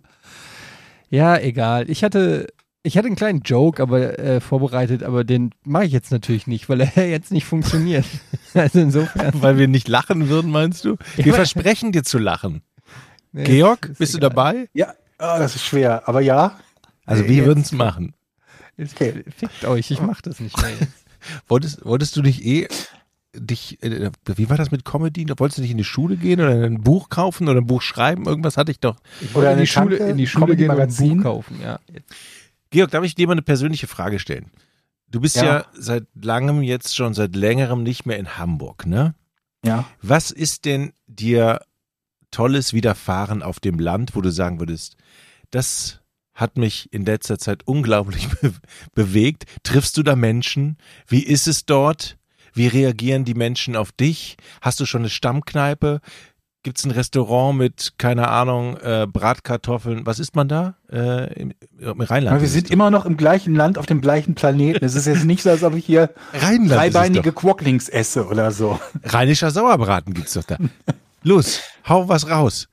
S3: Ja, egal. Ich hatte, ich hatte einen kleinen Joke aber äh, vorbereitet, aber den mache ich jetzt natürlich nicht, weil er jetzt nicht funktioniert. Also insofern.
S1: Weil wir nicht lachen würden, meinst du? Wir
S3: Ja.
S1: versprechen dir zu lachen.
S3: Nee,
S1: Georg,
S3: ist
S1: bist du
S3: egal.
S1: dabei?
S5: Ja, ah, das ist schwer, aber ja.
S1: Also wir würden es machen.
S3: Ist-
S5: Okay.
S3: Fickt euch, ich mach das nicht mehr jetzt.
S1: Wolltest, wolltest du dich eh dich, äh, wie war das mit Comedy? Wolltest du nicht in die Schule gehen oder ein Buch kaufen oder ein Buch schreiben? Irgendwas hatte ich doch.
S3: Ich
S5: Oder
S3: wollte in die
S5: eine
S3: Schule,
S5: Tante,
S3: in die Schule gehen und ein Buch
S5: Comedy-Magazin.
S3: kaufen, ja.
S1: Georg, darf ich dir mal eine persönliche Frage stellen? Du bist ja.
S5: Ja.
S1: seit langem jetzt schon seit längerem nicht mehr in Hamburg, ne?
S5: Ja.
S1: Was ist denn dir Tolles widerfahren auf dem Land, wo du sagen würdest, das hat mich in letzter Zeit unglaublich be- bewegt. Triffst du da Menschen? Wie ist es dort? Wie reagieren die Menschen auf dich? Hast du schon eine Stammkneipe? Gibt es ein Restaurant mit, keine Ahnung, äh, Bratkartoffeln? Was isst man da? Äh, im, im Rheinland.
S5: Aber wir
S1: ist
S5: sind
S1: es
S5: immer noch im gleichen Land, auf dem gleichen Planeten. Es ist jetzt nicht so, als ob ich hier
S1: doch. Rheinland
S5: dreibeinige
S1: ist
S5: Quocklings esse oder so.
S1: es doch. Rheinischer Sauerbraten gibt's doch da. Los, hau was raus.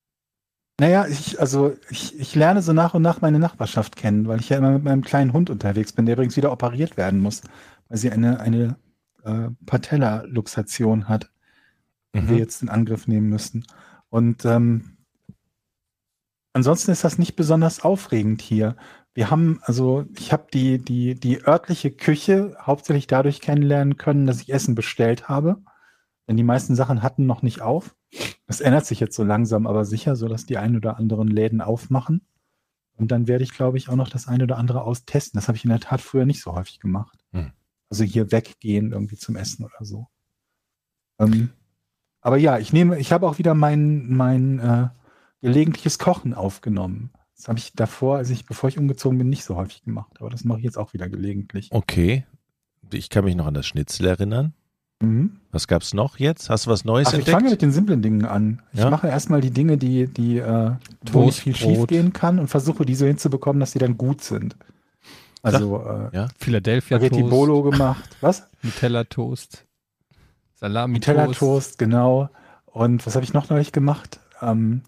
S5: Naja, ich, also ich, ich lerne so nach und nach meine Nachbarschaft kennen, weil ich ja immer mit meinem kleinen Hund unterwegs bin, der übrigens wieder operiert werden muss, weil sie eine, eine äh, Patella-Luxation hat, die wir
S1: Mhm.
S5: jetzt in Angriff nehmen müssen. Und ähm, ansonsten ist das nicht besonders aufregend hier. Wir haben, also ich habe die, die, die örtliche Küche hauptsächlich dadurch kennenlernen können, dass ich Essen bestellt habe. Denn die meisten Sachen hatten noch nicht auf. Das ändert sich jetzt so langsam, aber sicher, so dass die ein oder anderen Läden aufmachen. Und dann werde ich, glaube ich, auch noch das ein oder andere austesten. Das habe ich in der Tat früher nicht so häufig gemacht.
S1: Hm.
S5: Also hier weggehen irgendwie zum Essen oder so. Ähm, aber ja, ich nehme, ich habe auch wieder mein, mein äh, gelegentliches Kochen aufgenommen. Das habe ich davor, als ich, bevor ich umgezogen bin, nicht so häufig gemacht. Aber das mache ich jetzt auch wieder gelegentlich.
S1: Okay. Ich kann mich noch an das Schnitzel erinnern.
S5: Mhm.
S1: Was gab's noch jetzt? Hast du was Neues
S5: Ach, ich
S1: entdeckt?
S5: fange mit den simplen Dingen an. Ich
S1: Ja?
S5: mache erstmal die Dinge, die, die äh, wo nicht viel
S3: Toastbrot.
S5: schief gehen kann und versuche die so hinzubekommen, dass die dann gut sind. Also äh,
S1: Ja.
S3: Philadelphia
S5: Spaghetti
S3: Toast,
S5: Bolo gemacht. Was?
S3: Nutella Toast, Salami
S5: Nutella
S3: Toast.
S5: Toast, genau. Und was habe ich noch neulich gemacht? Ähm,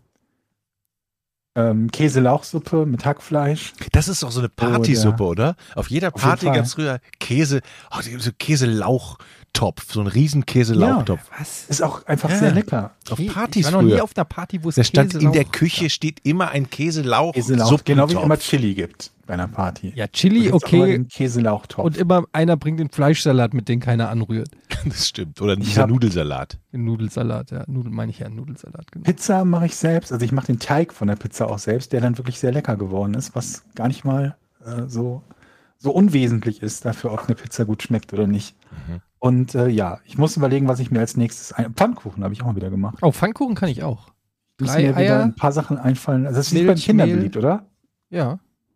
S5: ähm, Käse-Lauchsuppe mit Hackfleisch.
S1: Das ist doch so eine Partysuppe, oder? Auf jeder
S5: Auf jeden
S1: Party
S5: Fall.
S1: gab's früher Käse, oh, so Käselauchtopf, so ein riesen Käselauchtopf.
S3: Was?
S5: Ist auch einfach
S1: Ja.
S5: sehr lecker.
S1: Auf
S3: Ich
S1: Partys
S3: war noch nie
S1: früher.
S3: auf einer Party, wo es
S1: Da stand in der
S3: Käselauch-
S1: Küche steht immer ein Käselauch,
S5: Käselauch, genau wie
S1: Suppentopf.
S5: immer Chili gibt bei einer Party.
S3: Ja, Chili,
S5: Da gibt's auch immer
S3: okay.
S5: den Käselauchtopf.
S3: Und immer einer bringt den Fleischsalat, mit dem keiner anrührt.
S1: Das stimmt. Oder
S5: Ich
S1: dieser
S5: hab-
S1: Nudelsalat.
S3: Den Nudelsalat, ja. Nudel meine ich ja, Nudelsalat, genau.
S5: Pizza mache ich selbst. Also ich mache den Teig von der Pizza auch selbst, der dann wirklich sehr lecker geworden ist, was gar nicht mal äh, so, so unwesentlich ist, dafür, ob eine Pizza gut schmeckt oder nicht.
S1: Mhm.
S5: Und äh, ja, ich muss überlegen, was ich mir als nächstes ein. Pfannkuchen habe ich auch mal wieder gemacht.
S3: Oh, Pfannkuchen kann ich auch.
S5: Müssen
S3: Drei
S5: mir wieder
S3: Eier,
S5: ein paar Sachen einfallen. Also das ist nicht
S3: Milch,
S5: bei den Kindern
S3: Mehl.
S5: beliebt, oder?
S3: ja.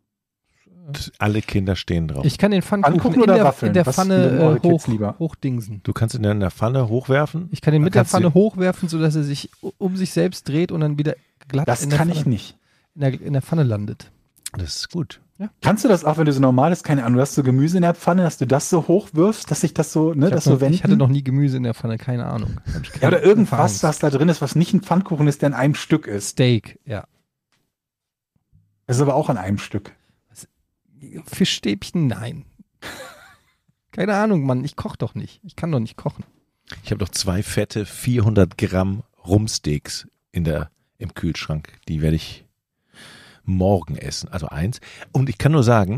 S1: Alle Kinder stehen drauf.
S3: Ich kann den Pfannkuchen,
S5: Pfannkuchen
S3: in
S5: oder
S3: der,
S5: Waffeln?
S3: in der
S5: Was
S3: Pfanne
S5: mögen eure
S3: äh,
S5: Kids
S3: hoch,
S5: lieber?
S3: hochdingsen.
S1: Du kannst ihn in der Pfanne hochwerfen.
S3: Ich kann den mit der
S5: Kannst du-
S3: Pfanne hochwerfen, sodass er sich u- um sich selbst dreht und dann wieder glatt
S5: Das
S3: in, der
S5: kann
S3: Pfanne,
S5: ich nicht.
S3: in, der, in der Pfanne landet.
S1: Das ist gut.
S5: Kannst du das auch, wenn du so normal ist, keine Ahnung, du hast so Gemüse in der Pfanne, dass du das so hochwirfst, dass sich das so, ne,
S3: Ich, hab
S5: das so
S3: noch,
S5: wenden?
S3: ich hatte noch nie Gemüse in der Pfanne, keine Ahnung. Hab ich
S5: ja,
S3: keine
S5: oder irgendwas,
S3: Erfahrungs-
S5: was da drin ist, was nicht ein Pfannkuchen ist, der in einem Stück ist.
S3: Steak, ja.
S5: Das ist aber auch an einem Stück.
S3: Fischstäbchen, nein. Keine Ahnung, Mann, ich koche doch nicht. Ich kann doch nicht kochen.
S1: Ich habe doch zwei fette vierhundert Gramm Rumsteaks in der, im Kühlschrank. Die werde ich morgen essen. Also eins. Und ich kann nur sagen,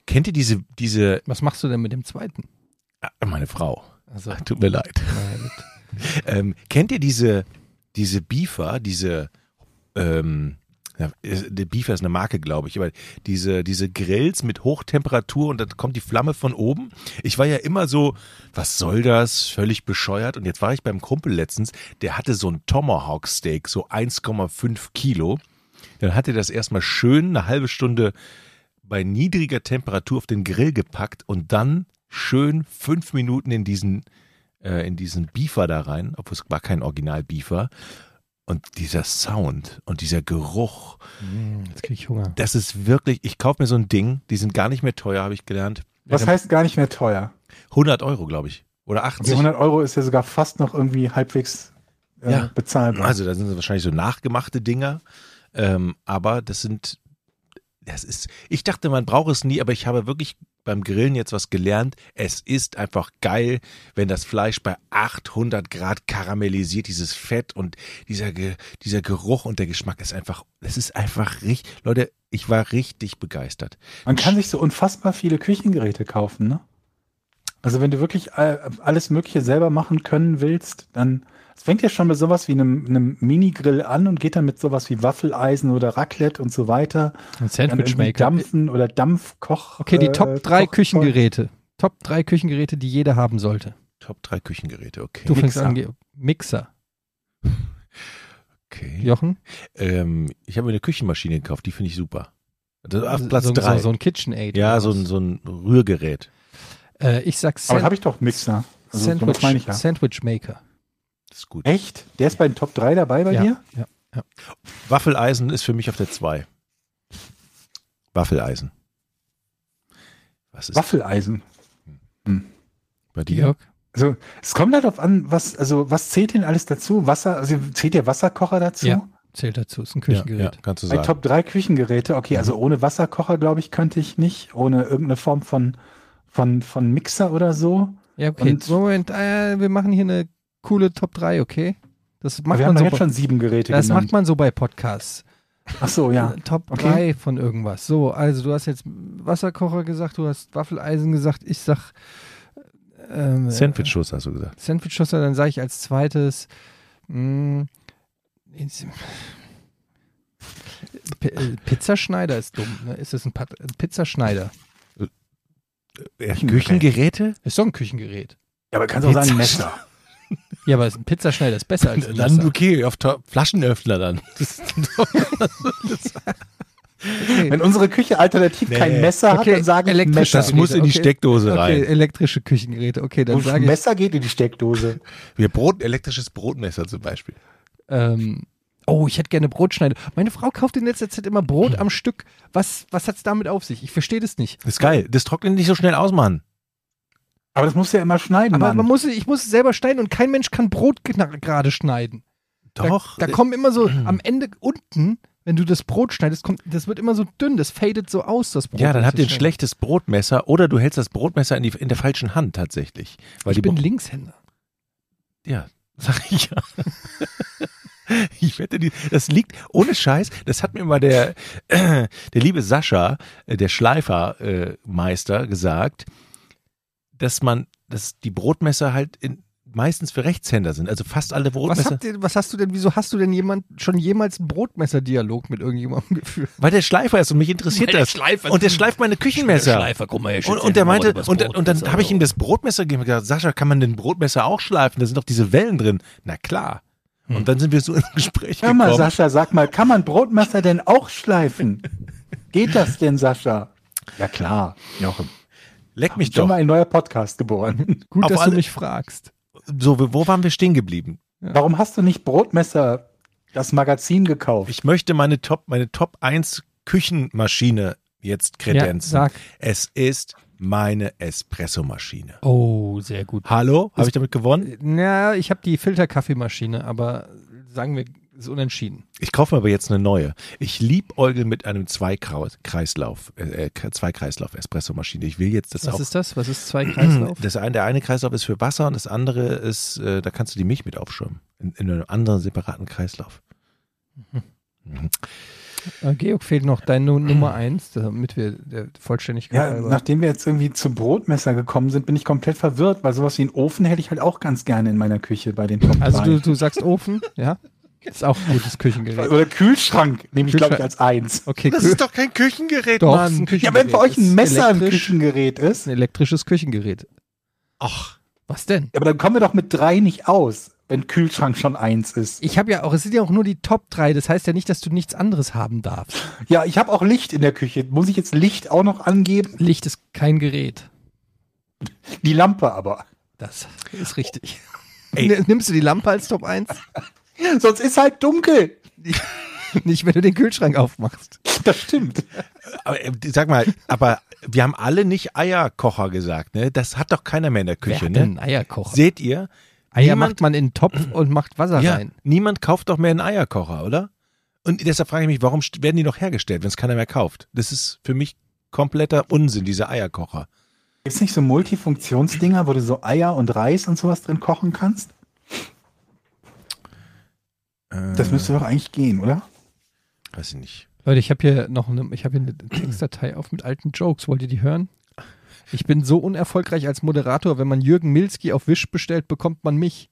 S1: kennt ihr diese, diese,
S3: Was machst du denn mit dem zweiten?
S1: ah, meine Frau,
S3: Also,
S1: tut mir leid. ähm, kennt ihr diese, diese Beefer, diese, ähm, ja, der Beefer ist eine Marke, glaube ich, aber diese, diese Grills mit Hochtemperatur und dann kommt die Flamme von oben. Ich war ja immer so, was soll das? Völlig bescheuert. Und jetzt war ich beim Kumpel letztens, der hatte so ein Tomahawk Steak, so eins Komma fünf Kilo. Dann hat er das erstmal schön eine halbe Stunde bei niedriger Temperatur auf den Grill gepackt und dann schön fünf Minuten in diesen, äh, in diesen Beefer da rein, obwohl es war kein Original-Beefer. Und dieser Sound und dieser Geruch,
S3: jetzt krieg ich Hunger.
S1: das ist wirklich, ich kaufe mir so ein Ding, die sind gar nicht mehr teuer, habe ich gelernt.
S5: Was heißt gar nicht mehr teuer?
S1: hundert Euro, glaube ich. Oder
S5: Die
S1: achtzig.
S5: hundert Euro ist ja sogar fast noch irgendwie halbwegs äh,
S1: Ja.
S5: bezahlbar.
S1: Also da sind es wahrscheinlich so nachgemachte Dinger. Ähm, aber das sind, das ist, ich dachte, man braucht es nie, aber ich habe wirklich beim Grillen jetzt was gelernt. Es ist einfach geil, wenn das Fleisch bei achthundert Grad karamellisiert, dieses Fett und dieser, Ge, dieser Geruch und der Geschmack ist einfach, es ist einfach richtig, Leute, ich war richtig begeistert.
S5: Man kann sich so unfassbar viele Küchengeräte kaufen, ne? Also wenn du wirklich all- alles Mögliche selber machen können willst, dann, es fängt ja schon mit sowas wie einem, einem Mini-Grill an und geht dann mit sowas wie Waffeleisen oder Raclette und so weiter.
S3: Ein
S5: Dann irgendwie
S3: Sandwichmaker.
S5: Dampfen oder Dampfkoch.
S3: Okay, die
S5: äh,
S3: Top drei
S5: Koch-
S3: Küchengeräte. Top drei Küchengeräte, die jeder haben sollte.
S1: Top drei Küchengeräte, okay.
S3: Du fängst
S5: Mixer.
S3: an. Ge- Mixer.
S1: okay.
S3: Jochen?
S1: Ähm, ich habe mir eine Küchenmaschine gekauft, die finde ich super. Das, auf Platz
S3: so,
S1: drei.
S3: So, so ein KitchenAid.
S1: ja,
S3: oder
S1: so
S3: was?
S1: ein, so ein Rührgerät.
S3: Äh, ich sag
S5: Aber
S3: Sand
S5: habe ich doch Mixer. Also,
S3: Sandwich,
S5: sowas meine ich ja.
S3: Sandwichmaker.
S1: Das ist gut.
S5: Echt? Der ist bei den Top drei dabei bei
S3: ja,
S5: dir?
S3: Ja.
S1: Waffeleisen ist für mich auf der zwei. Waffeleisen. Was ist
S5: Waffeleisen.
S1: bei dir?
S3: Georg?
S5: Also es kommt halt darauf an, was, also was zählt denn alles dazu? Wasser, also zählt der Wasserkocher dazu?
S3: Ja. Zählt dazu, ist ein
S1: Ja,
S3: Küchengerät.
S1: ja, kannst du
S5: Bei
S1: sagen.
S5: Top drei Küchengeräte, okay, also ohne Wasserkocher, glaube ich, könnte ich nicht. Ohne irgendeine Form von, von, von Mixer oder so.
S3: Ja, okay.
S5: Und-
S3: Moment, äh, wir machen hier eine coole Top drei, okay? Das
S5: Aber
S3: macht
S5: wir
S3: man
S5: haben
S3: so
S5: ja jetzt
S3: bei,
S5: schon sieben Geräte
S3: das
S5: genannt.
S3: macht man so bei Podcasts.
S5: Ach so, ja.
S3: Äh, Top
S5: Okay.
S3: drei von irgendwas. So, also du hast jetzt Wasserkocher gesagt, du hast Waffeleisen gesagt, ich sag ähm,
S1: Sandwichschuss hast du gesagt.
S3: Sandwichschusser, dann sage ich als zweites mh, P äh, Pizzaschneider ist dumm, ne? Ist das ein, Pat ein Pizzaschneider?
S1: Ja, Küchengeräte?
S3: Ist doch ein Küchengerät.
S5: Ja, aber kannst auch sagen Messer.
S3: Ja, aber ein Pizzaschneider ist besser als ein
S1: Dann
S3: Messer.
S1: okay, auf To- Flaschenöffner dann. Das,
S3: Okay.
S5: Wenn unsere Küche alternativ
S1: Nee.
S5: kein Messer hat,
S3: Okay,
S5: dann sage ich
S3: elektrisch.
S5: Messer.
S1: das muss in die
S3: Okay.
S1: Steckdose
S3: Okay,
S1: rein.
S3: elektrische Küchengeräte. Okay, dann
S5: Und
S3: sage ich
S5: Messer geht in die Steckdose.
S1: Wir Brot, elektrisches Brotmesser zum Beispiel.
S3: Ähm, oh, ich hätte gerne Brotschneider. Meine Frau kauft in letzter Zeit immer Brot am Stück. Was, was hat es damit auf sich? Ich verstehe das nicht.
S1: Das ist geil. Das trocknet nicht so schnell aus, Mann.
S5: Aber das musst du ja immer schneiden,
S3: Aber
S5: Mann.
S3: man muss, ich muss es selber schneiden und kein Mensch kann Brot gna- gerade schneiden.
S1: Doch.
S3: Da, da kommen immer so am Ende unten, wenn du das Brot schneidest, kommt, das wird immer so dünn, das fadet so aus, das Brot.
S1: ja, dann
S3: wenn
S1: habt
S3: du
S1: ihr ein
S3: es schneidest.
S1: schlechtes Brotmesser oder du hältst das Brotmesser in, die, in der falschen Hand tatsächlich. Weil
S3: Ich
S1: die
S3: bin
S1: Bro-
S3: Linkshänder.
S1: Ja, sag ich ja. Ich wette, die, das liegt ohne Scheiß. Das hat mir mal der, äh, der liebe Sascha, äh, der Schleifermeister, äh, gesagt, dass man, dass die Brotmesser halt in, meistens für Rechtshänder sind. Also fast alle
S3: Was,
S1: Brotmesser.
S3: habt ihr, was hast du denn, wieso hast du denn jemand schon jemals einen Brotmesser-Dialog mit irgendjemandem geführt?
S1: Weil der Schleifer ist und mich interessiert
S3: Weil der
S1: das.
S3: Schleifer
S1: und der
S3: ist-
S1: schleift meine Küchenmesser.
S3: Schleifer, guck mal,
S1: Und, und der meinte, und, und dann habe ich ihm das Brotmesser gegeben und gesagt, Sascha, kann man den Brotmesser auch schleifen? Da sind doch diese Wellen drin. Na klar. Und dann sind wir so ins Gespräch
S5: Hör mal,
S1: gekommen.
S5: Sascha, sag mal, kann man Brotmesser denn auch schleifen? Geht das denn, Sascha? Ja klar, Jochen.
S1: Leck mich
S5: Schon
S1: doch.
S5: mal ein neuer Podcast geboren.
S3: Gut,
S1: Auf
S3: dass
S1: alle-
S3: du mich fragst.
S1: So, wo waren wir stehen geblieben?
S5: Warum hast du nicht Brotmesser, das Magazin gekauft?
S1: Ich möchte meine Top, meine Top eins Küchenmaschine jetzt kredenzen.
S3: Ja, sag.
S1: Es ist meine Espressomaschine.
S3: Oh, sehr gut.
S1: Hallo? Habe ich damit gewonnen?
S3: Na, ich habe die Filterkaffeemaschine, aber sagen wir, ist unentschieden.
S1: Ich kaufe mir aber jetzt eine neue. Ich liebäugel mit einem Zweikreislauf, äh, Zweikreislauf-Espressomaschine. Ich will jetzt das
S3: Was
S1: auch.
S3: ist das? Was ist Zweikreislauf?
S1: Das eine, der eine Kreislauf ist für Wasser und das andere ist, äh, da kannst du die Milch mit aufschäumen. In, in einem anderen separaten Kreislauf. Mhm.
S3: Äh, Georg, fehlt noch deine Nu- Nummer eins, damit wir der Vollständigkeit
S5: Ja,
S3: halber-
S5: nachdem wir jetzt irgendwie zum Brotmesser gekommen sind, bin ich komplett verwirrt, weil sowas wie einen Ofen hätte ich halt auch ganz gerne in meiner Küche bei den Top
S3: Also
S5: drei.
S3: du, du sagst Ofen, ja? Ist auch ein gutes Küchengerät.
S5: Oder Kühlschrank nehme ich, glaube ich,
S3: Kühlschrank.
S5: als eins.
S3: Okay,
S1: Das
S3: Kü-
S1: ist doch kein Küchengerät,
S3: doch, ist ein
S1: Mann.
S3: Küchengerät.
S5: Ja, wenn bei euch ein
S3: Ist
S5: Messer ein
S3: elektrisch-
S5: Küchengerät ist,
S3: ein elektrisches Küchengerät.
S1: Ach,
S3: Was denn?
S5: aber dann kommen wir doch mit drei nicht aus, wenn Kühlschrank schon eins ist.
S3: Ich habe ja auch, es sind ja auch nur die Top drei, das heißt ja nicht, dass du nichts anderes haben darfst.
S5: Ja, ich habe auch Licht in der Küche. Muss ich jetzt Licht auch noch angeben?
S3: Licht ist kein Gerät.
S5: Die Lampe aber.
S3: Das ist richtig.
S1: Ey.
S3: N- Nimmst du die Lampe als Top eins?
S5: Sonst ist halt dunkel.
S3: Nicht, wenn du den Kühlschrank aufmachst.
S5: Das stimmt.
S1: aber äh, sag mal, aber wir haben alle nicht Eierkocher gesagt, ne? Das hat doch keiner mehr in der
S3: Wer
S1: Küche,
S3: hat
S1: ne?
S3: denn einen Eierkocher?
S1: Seht ihr?
S3: Eier
S1: niemand-
S3: macht man in einen Topf und macht Wasser
S1: Ja,
S3: rein.
S1: niemand kauft doch mehr einen Eierkocher, oder? Und deshalb frage ich mich, warum st- werden die noch hergestellt, wenn es keiner mehr kauft? Das ist für mich kompletter Unsinn, diese Eierkocher.
S5: Gibt's nicht so Multifunktionsdinger, wo du so Eier und Reis und sowas drin kochen kannst?
S1: Äh,
S5: Das müsste doch eigentlich gehen, oder?
S1: Weiß ich nicht.
S3: Leute, ich habe hier noch eine, ich habe hier eine Textdatei auf mit alten Jokes. Wollt ihr die hören? Ich bin so unerfolgreich als Moderator, wenn man Jürgen Milski auf Wish bestellt, bekommt man mich.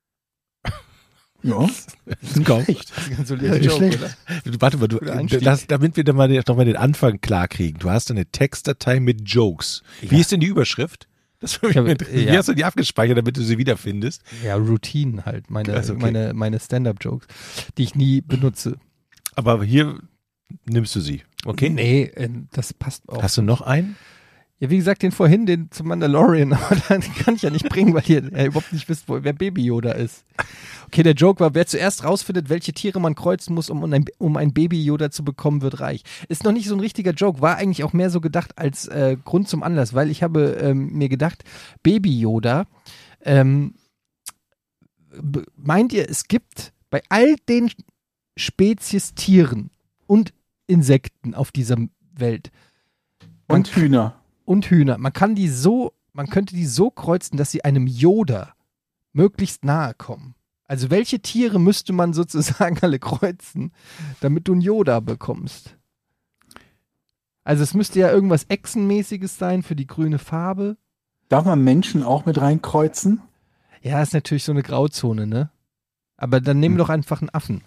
S5: Ja.
S1: Das ist kaum.
S5: Echt.
S3: Das ist ein solider
S5: Ja, nicht
S3: Joke,
S5: schlecht.
S3: oder?
S1: Warte mal, du,
S3: Guter Einstieg.
S1: das, damit wir dann mal, noch mal den Anfang klar kriegen. Du hast eine Textdatei mit Jokes. Wie
S3: Ja.
S1: ist denn die Überschrift? Das würde mich
S3: Ich hab-
S1: mal interessieren. Wie
S3: ja.
S1: hast du die abgespeichert, damit du sie wiederfindest?
S3: Ja, Routine halt, meine,
S1: Also, okay.
S3: meine, meine Stand-Up-Jokes, die ich nie benutze.
S1: Aber hier nimmst du sie. Okay?
S3: Nee, äh, das passt auch.
S1: Hast du noch einen?
S3: Ja, wie gesagt, den vorhin, den zum Mandalorian, aber den kann ich ja nicht bringen, weil ihr ja, überhaupt nicht wisst, wo, wer Baby Yoda ist. Okay, der Joke war, wer zuerst rausfindet, welche Tiere man kreuzen muss, um ein, um ein Baby Yoda zu bekommen, wird reich. Ist noch nicht so ein richtiger Joke, war eigentlich auch mehr so gedacht als äh, Grund zum Anlass, weil ich habe ähm, mir gedacht, Baby Yoda, ähm, b- meint ihr, es gibt bei all den Spezies Tieren und Insekten auf dieser Welt
S5: Und Hühner.
S3: und Hühner. Man kann die so, man könnte die so kreuzen, dass sie einem Yoda möglichst nahe kommen. Also welche Tiere müsste man sozusagen alle kreuzen, damit du einen Yoda bekommst? Also es müsste ja irgendwas Echsenmäßiges sein für die grüne Farbe.
S5: Darf man Menschen auch mit reinkreuzen?
S3: Ja, ist natürlich so eine Grauzone, ne? Aber dann nehmen wir doch einfach einen Affen.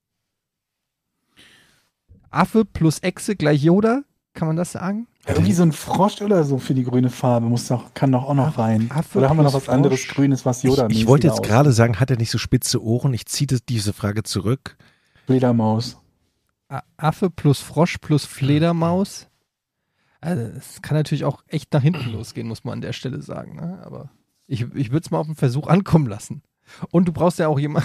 S3: Affe plus Echse gleich Yoda? Kann man das sagen?
S5: Ja, irgendwie so ein Frosch oder so für die grüne Farbe muss doch, kann doch auch noch rein.
S3: Affe
S5: Oder haben wir noch
S3: plus
S5: was anderes
S3: Frosch?
S5: Grünes, was
S1: Ich,
S5: Yoda
S1: ich wollte jetzt gerade sagen, hat er nicht so spitze Ohren? Ich ziehe das- diese Frage zurück.
S5: Fledermaus.
S3: A- Affe plus Frosch plus Fledermaus. Also, es kann natürlich auch echt nach hinten losgehen, muss man an der Stelle sagen. Ne? Aber ich, ich würde es mal auf den Versuch ankommen lassen. Und du brauchst ja auch jemanden,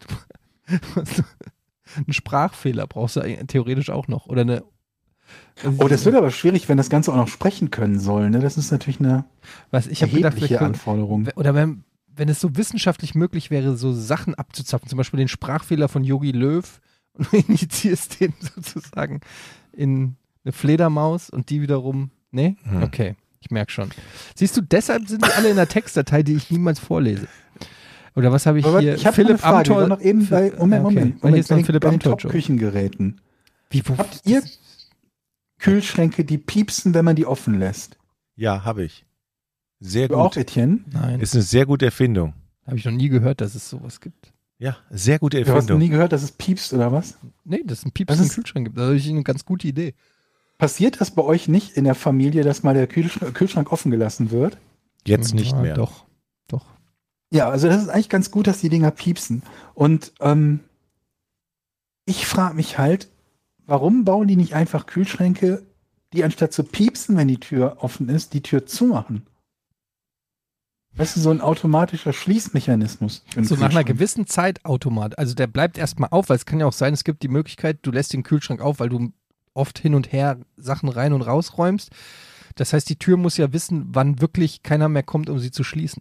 S3: einen Sprachfehler brauchst du eigentlich theoretisch auch noch. Oder eine.
S5: Oh, das wird aber schwierig, wenn das Ganze auch noch sprechen können soll. Ne? Das ist natürlich eine
S3: Was ich habe gedacht,
S5: erhebliche
S3: vielleicht-
S5: Anforderung.
S3: oder wenn, wenn es so wissenschaftlich möglich wäre, so Sachen abzuzapfen, zum Beispiel den Sprachfehler von Yogi Löw und du injizierst den sozusagen in eine Fledermaus und die wiederum, nee?
S1: Hm.
S3: Okay, ich merke schon. Siehst du, deshalb sind die alle in der Textdatei, die ich niemals vorlese. Oder was habe ich
S5: Aber
S3: hier?
S5: ich habe
S3: Philipp
S5: eine Frage. Wir
S3: Amthor.
S5: waren noch eben bei, Moment,
S3: Ja, okay.
S5: Moment,
S3: Weil hier
S5: Moment,
S3: ist noch ein
S5: bei den-
S3: Philipp
S5: bei den
S3: Amthor-Joke.
S5: Top-Küchengeräten.
S3: Wie, wo,
S5: Habt ihr Kühlschränke, die piepsen, wenn man die offen lässt?
S1: Ja, habe ich. Sehr
S5: Du auch,
S1: gut.
S5: Etienne?
S3: Nein,
S1: Ist eine sehr gute Erfindung.
S3: habe ich noch nie gehört, dass es sowas gibt.
S1: Ja, sehr gute
S5: Du hast noch
S1: Erfindung.
S5: nie gehört, dass es piepst oder was?
S3: Nee, dass es einen
S5: Das
S3: Pieps im
S5: ist-
S3: Kühlschrank gibt. Das ist eine ganz gute Idee.
S5: Passiert das bei euch nicht in der Familie, dass mal der Kühlschrank, Kühlschrank offen gelassen wird?
S1: Jetzt nicht
S3: Ja,
S1: mehr.
S3: Doch, doch.
S5: Ja, also das ist eigentlich ganz gut, dass die Dinger piepsen. Und ähm, ich frage mich halt, warum bauen die nicht einfach Kühlschränke, die anstatt zu piepsen, wenn die Tür offen ist, die Tür zumachen? Weißt du, so ein automatischer Schließmechanismus. für einen
S3: So nach einer
S5: Kühlschrank.
S3: gewissen Zeit Automat. Also der bleibt erstmal auf, weil es kann ja auch sein, es gibt die Möglichkeit, du lässt den Kühlschrank auf, weil du oft hin und her Sachen rein und rausräumst. Das heißt, die Tür muss ja wissen, wann wirklich keiner mehr kommt, um sie zu schließen.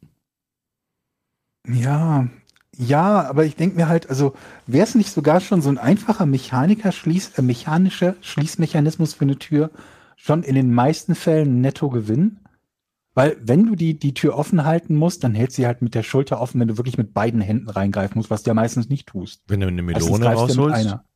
S5: Ja, ja, aber ich denke mir halt, also wäre es nicht sogar schon so ein einfacher Mechaniker Schließ, äh, mechanischer Schließmechanismus für eine Tür schon in den meisten Fällen netto Gewinn? Weil wenn du die, die Tür offen halten musst, dann hält sie halt mit der Schulter offen, wenn du wirklich mit beiden Händen reingreifen musst, was du ja meistens nicht tust.
S1: Wenn du eine
S5: Meistens
S1: Melone
S5: greifst du mit
S1: rausholst.
S5: einer.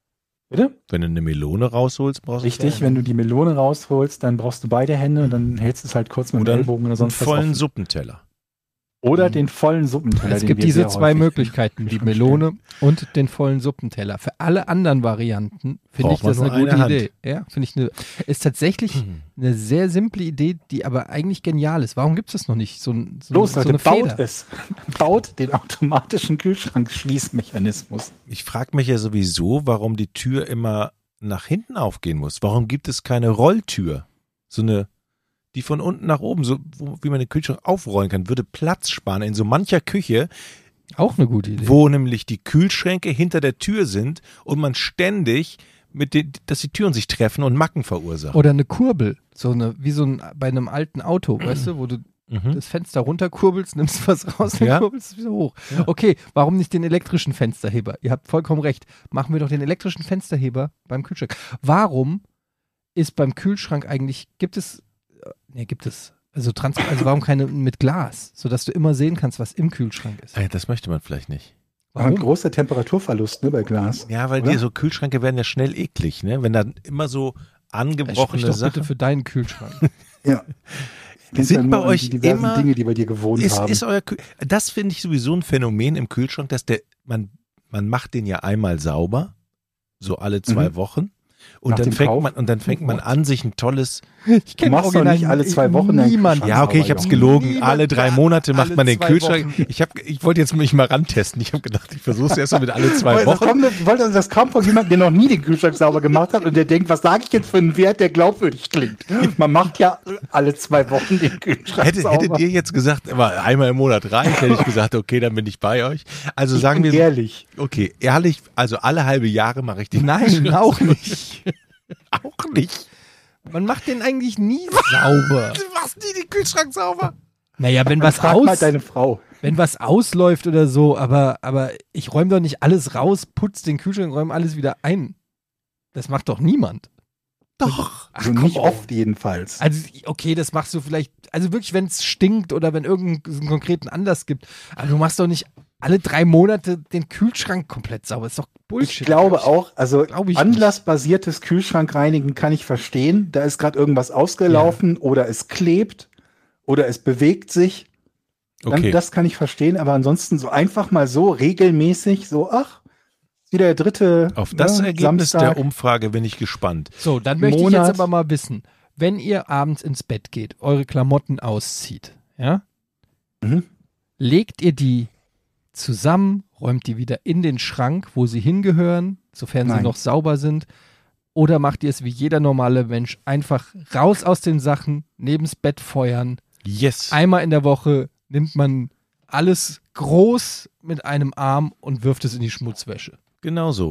S5: Bitte?
S1: Wenn du eine Melone rausholst, brauchst du
S5: Richtig,
S1: zwei
S5: wenn du die Melone rausholst, dann brauchst du beide Hände und dann hältst du es halt kurz mit dem
S1: Oder
S5: Ellbogen oder
S1: einen
S5: sonst was
S1: vollen
S5: offen.
S1: Suppenteller.
S5: Oder den vollen Suppenteller.
S3: Es
S5: den
S3: gibt
S5: wir
S3: diese
S5: sehr
S3: zwei
S5: häufig
S3: Möglichkeiten, die
S5: Kühlschrank
S3: Melone und den vollen Suppenteller. Für alle anderen Varianten finde ich
S1: Braucht man
S3: das eine
S1: nur
S3: gute
S1: eine Hand.
S3: Idee. Ja, finde ich eine, ist tatsächlich
S1: Mhm.
S3: eine sehr simple Idee, die aber eigentlich genial ist. Warum gibt es das noch nicht? So, ein- so,
S5: Los,
S3: so
S5: Leute,
S3: eine
S5: baut
S3: Feder.
S5: es. Baut den automatischen Kühlschrankschließmechanismus.
S1: Ich frage mich ja sowieso, warum die Tür immer nach hinten aufgehen muss. Warum gibt es keine Rolltür? So eine, die von unten nach oben, so wo, wie man den Kühlschrank aufrollen kann, würde Platz sparen in so mancher Küche,
S3: Auch eine gute Idee.
S1: wo nämlich die Kühlschränke hinter der Tür sind und man ständig mit den, dass die Türen sich treffen und Macken verursachen.
S3: Oder eine Kurbel, so eine, wie so ein, bei einem alten Auto, weißt du, wo du
S1: Mhm.
S3: das Fenster runterkurbelst, nimmst was raus, dann
S1: Ja.
S3: kurbelst es wieder hoch.
S1: Ja.
S3: Okay, warum nicht den elektrischen Fensterheber? Ihr habt vollkommen recht. Machen wir doch den elektrischen Fensterheber beim Kühlschrank. Warum ist beim Kühlschrank eigentlich, gibt es, äh, nee, gibt es, also, trans also warum keine mit Glas, sodass du immer sehen kannst, was im Kühlschrank ist?
S1: Äh, Das möchte man vielleicht nicht.
S5: Ein großer Temperaturverlust ne, bei Glas.
S1: Ja, weil
S5: Oder?
S1: die so Kühlschränke werden ja schnell eklig, ne? Wenn da immer so
S3: Sprich
S1: angebrochene
S3: doch
S1: Sachen.
S3: bitte für deinen Kühlschrank.
S5: Ja. Ich
S1: Sind
S5: denke
S1: bei
S5: nur an
S1: euch
S5: die diversen
S1: immer-
S5: Dinge, die bei dir gewohnt
S1: Ist,
S5: haben.
S1: ist euer Kühl das finde ich sowieso ein Phänomen im Kühlschrank, dass der, man, man macht den ja einmal sauber, so alle zwei
S5: Mhm.
S1: Wochen. Und
S5: Nach
S1: dann
S5: dem
S1: fängt
S5: Kauf?
S1: man, und dann fängt man an, sich ein tolles,
S3: Ich
S5: Du machst doch nicht alle zwei Wochen deinen
S3: niemand.
S5: Kühlschrank
S1: ja, okay, ich
S5: sauber,
S1: hab's
S5: Jochen.
S1: gelogen,
S3: Niemand
S1: alle drei
S3: macht
S1: Monate macht
S3: alle
S1: man den
S3: zwei
S1: Kühlschrank.
S3: Wochen.
S1: Ich hab, ich wollte jetzt mich mal rantesten. Ich habe gedacht, ich versuche es erst mal mit alle zwei
S5: Das,
S1: Wochen.
S5: kommt, ich wollte, das kommt von jemandem, der noch nie den Kühlschrank sauber gemacht hat und der denkt, was sage ich jetzt für einen Wert, der glaubwürdig klingt. Man macht ja alle zwei Wochen den Kühlschrank
S1: Hätte,
S5: sauber.
S1: hättet ihr jetzt gesagt, aber einmal im Monat reicht, hätte ich gesagt, okay, dann bin ich bei euch. Also
S5: Ich
S1: sagen
S5: bin
S1: wir,
S5: ehrlich.
S1: okay, ehrlich, also alle halbe Jahre mache ich den
S3: Nein,
S1: Kühlschrank
S3: auch
S1: sauber.
S3: nicht.
S1: Auch nicht.
S3: Man macht den eigentlich nie sauber.
S1: Du machst nie den Kühlschrank sauber.
S3: Naja, wenn was
S5: Frag mal
S3: aus,
S5: deine Frau.
S3: wenn was ausläuft oder so, aber, aber ich räume doch nicht alles raus, putz den Kühlschrank, räume alles wieder ein. Das macht doch niemand.
S1: Doch.
S5: Also nicht oft jedenfalls.
S3: Also, okay, das machst du vielleicht, also wirklich, wenn es stinkt oder wenn irgendeinen konkreten Anlass gibt. Aber du machst doch nicht alle drei Monate den Kühlschrank komplett sauber. Das ist doch Bullshit.
S5: Ich glaube auch, also
S3: Glaube ich
S5: anlassbasiertes Kühlschrankreinigen kann ich verstehen. Da ist gerade irgendwas ausgelaufen oder es klebt oder es bewegt sich. Dann,
S1: Okay.
S5: Das kann ich verstehen, aber ansonsten so einfach mal so regelmäßig, so, ach, wieder der dritte
S1: Auf das
S5: ne,
S1: Ergebnis
S5: Samstag.
S1: der Umfrage bin ich gespannt.
S3: So, dann möchte ich
S5: Monat.
S3: jetzt aber mal wissen, wenn ihr abends ins Bett geht, eure Klamotten auszieht, ja?
S5: Mhm.
S3: Legt ihr die zusammen, räumt die wieder in den Schrank, wo sie hingehören, sofern sie
S5: Nein.
S3: noch sauber sind, oder macht ihr es wie jeder normale Mensch, einfach raus aus den Sachen, nebens Bett feuern,
S1: Yes.
S3: einmal in der Woche nimmt man alles groß mit einem Arm und wirft es in die Schmutzwäsche.
S1: Genau so.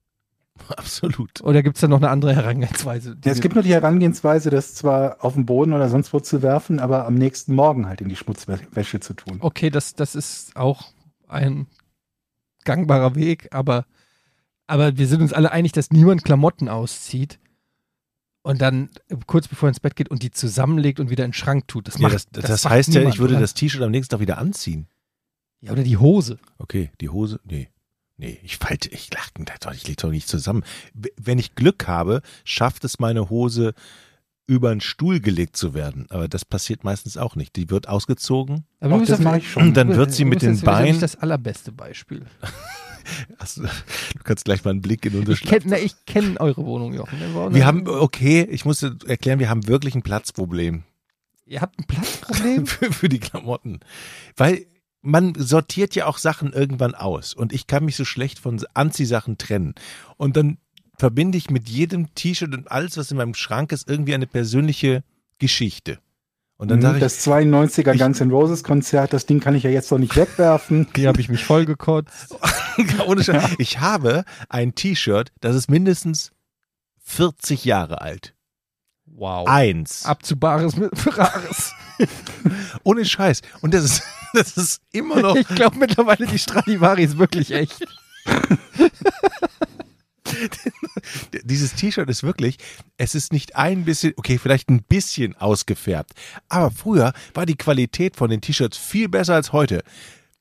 S1: Absolut.
S3: Oder gibt es da noch eine andere Herangehensweise? die
S5: Ja, es
S3: wir-
S5: gibt nur die Herangehensweise, das zwar auf den Boden oder sonst wo zu werfen, aber am nächsten Morgen halt in die Schmutzwäsche zu tun.
S3: Okay, das, das ist auch ein gangbarer Weg, aber, aber wir sind uns alle einig, dass niemand Klamotten auszieht und dann kurz bevor er ins Bett geht und die zusammenlegt und wieder in den Schrank tut. Das,
S1: Ja,
S3: macht,
S1: das, das,
S3: das macht
S1: heißt ja,
S3: niemand,
S1: ich würde
S3: oder?
S1: das T-Shirt am nächsten Tag wieder anziehen.
S3: Ja, oder die Hose.
S1: Okay, die Hose, nee. Nee, ich falte, ich lache, ich lege doch nicht zusammen. W- Wenn ich Glück habe, schafft es meine Hose, über einen Stuhl gelegt zu werden. Aber das passiert meistens auch nicht. Die wird ausgezogen,
S3: Aber
S5: Auch
S3: du bist
S5: das
S3: ja-
S5: mache ich schon.
S1: und dann wird sie
S3: du
S1: mit
S3: bist
S1: den
S3: jetzt vielleicht
S1: Beinen.
S3: nicht das allerbeste Beispiel.
S1: Achso, du kannst gleich mal einen Blick in unsere
S3: Ich kenne ich kenn eure Wohnung, Jochen.
S1: Wir haben, okay, ich muss dir erklären, wir haben wirklich ein Platzproblem
S3: Ihr habt ein Platzproblem?
S1: für, für die Klamotten. Weil man sortiert ja auch Sachen irgendwann aus. Und ich kann mich so schlecht von Anziehsachen trennen. Und dann verbinde ich mit jedem T-Shirt und alles, was in meinem Schrank ist, irgendwie eine persönliche Geschichte. Und dann sage ich,
S5: das zweiundneunziger
S1: ich-
S5: Guns N' Roses Konzert, das Ding kann ich ja jetzt noch nicht wegwerfen.
S3: Hier habe ich mich vollgekotzt.
S1: ohne Scheiß, ich habe ein T-Shirt, das ist mindestens vierzig Jahre alt.
S3: Wow.
S1: Eins.
S3: Abzubares mit Ferraris.
S1: Ohne Scheiß. Und das ist, das ist immer noch.
S3: Ich glaube mittlerweile, die Stradivari ist wirklich echt.
S1: Dieses T-Shirt ist wirklich, es ist nicht ein bisschen, okay, vielleicht ein bisschen ausgefärbt. Aber früher war die Qualität von den T-Shirts viel besser als heute.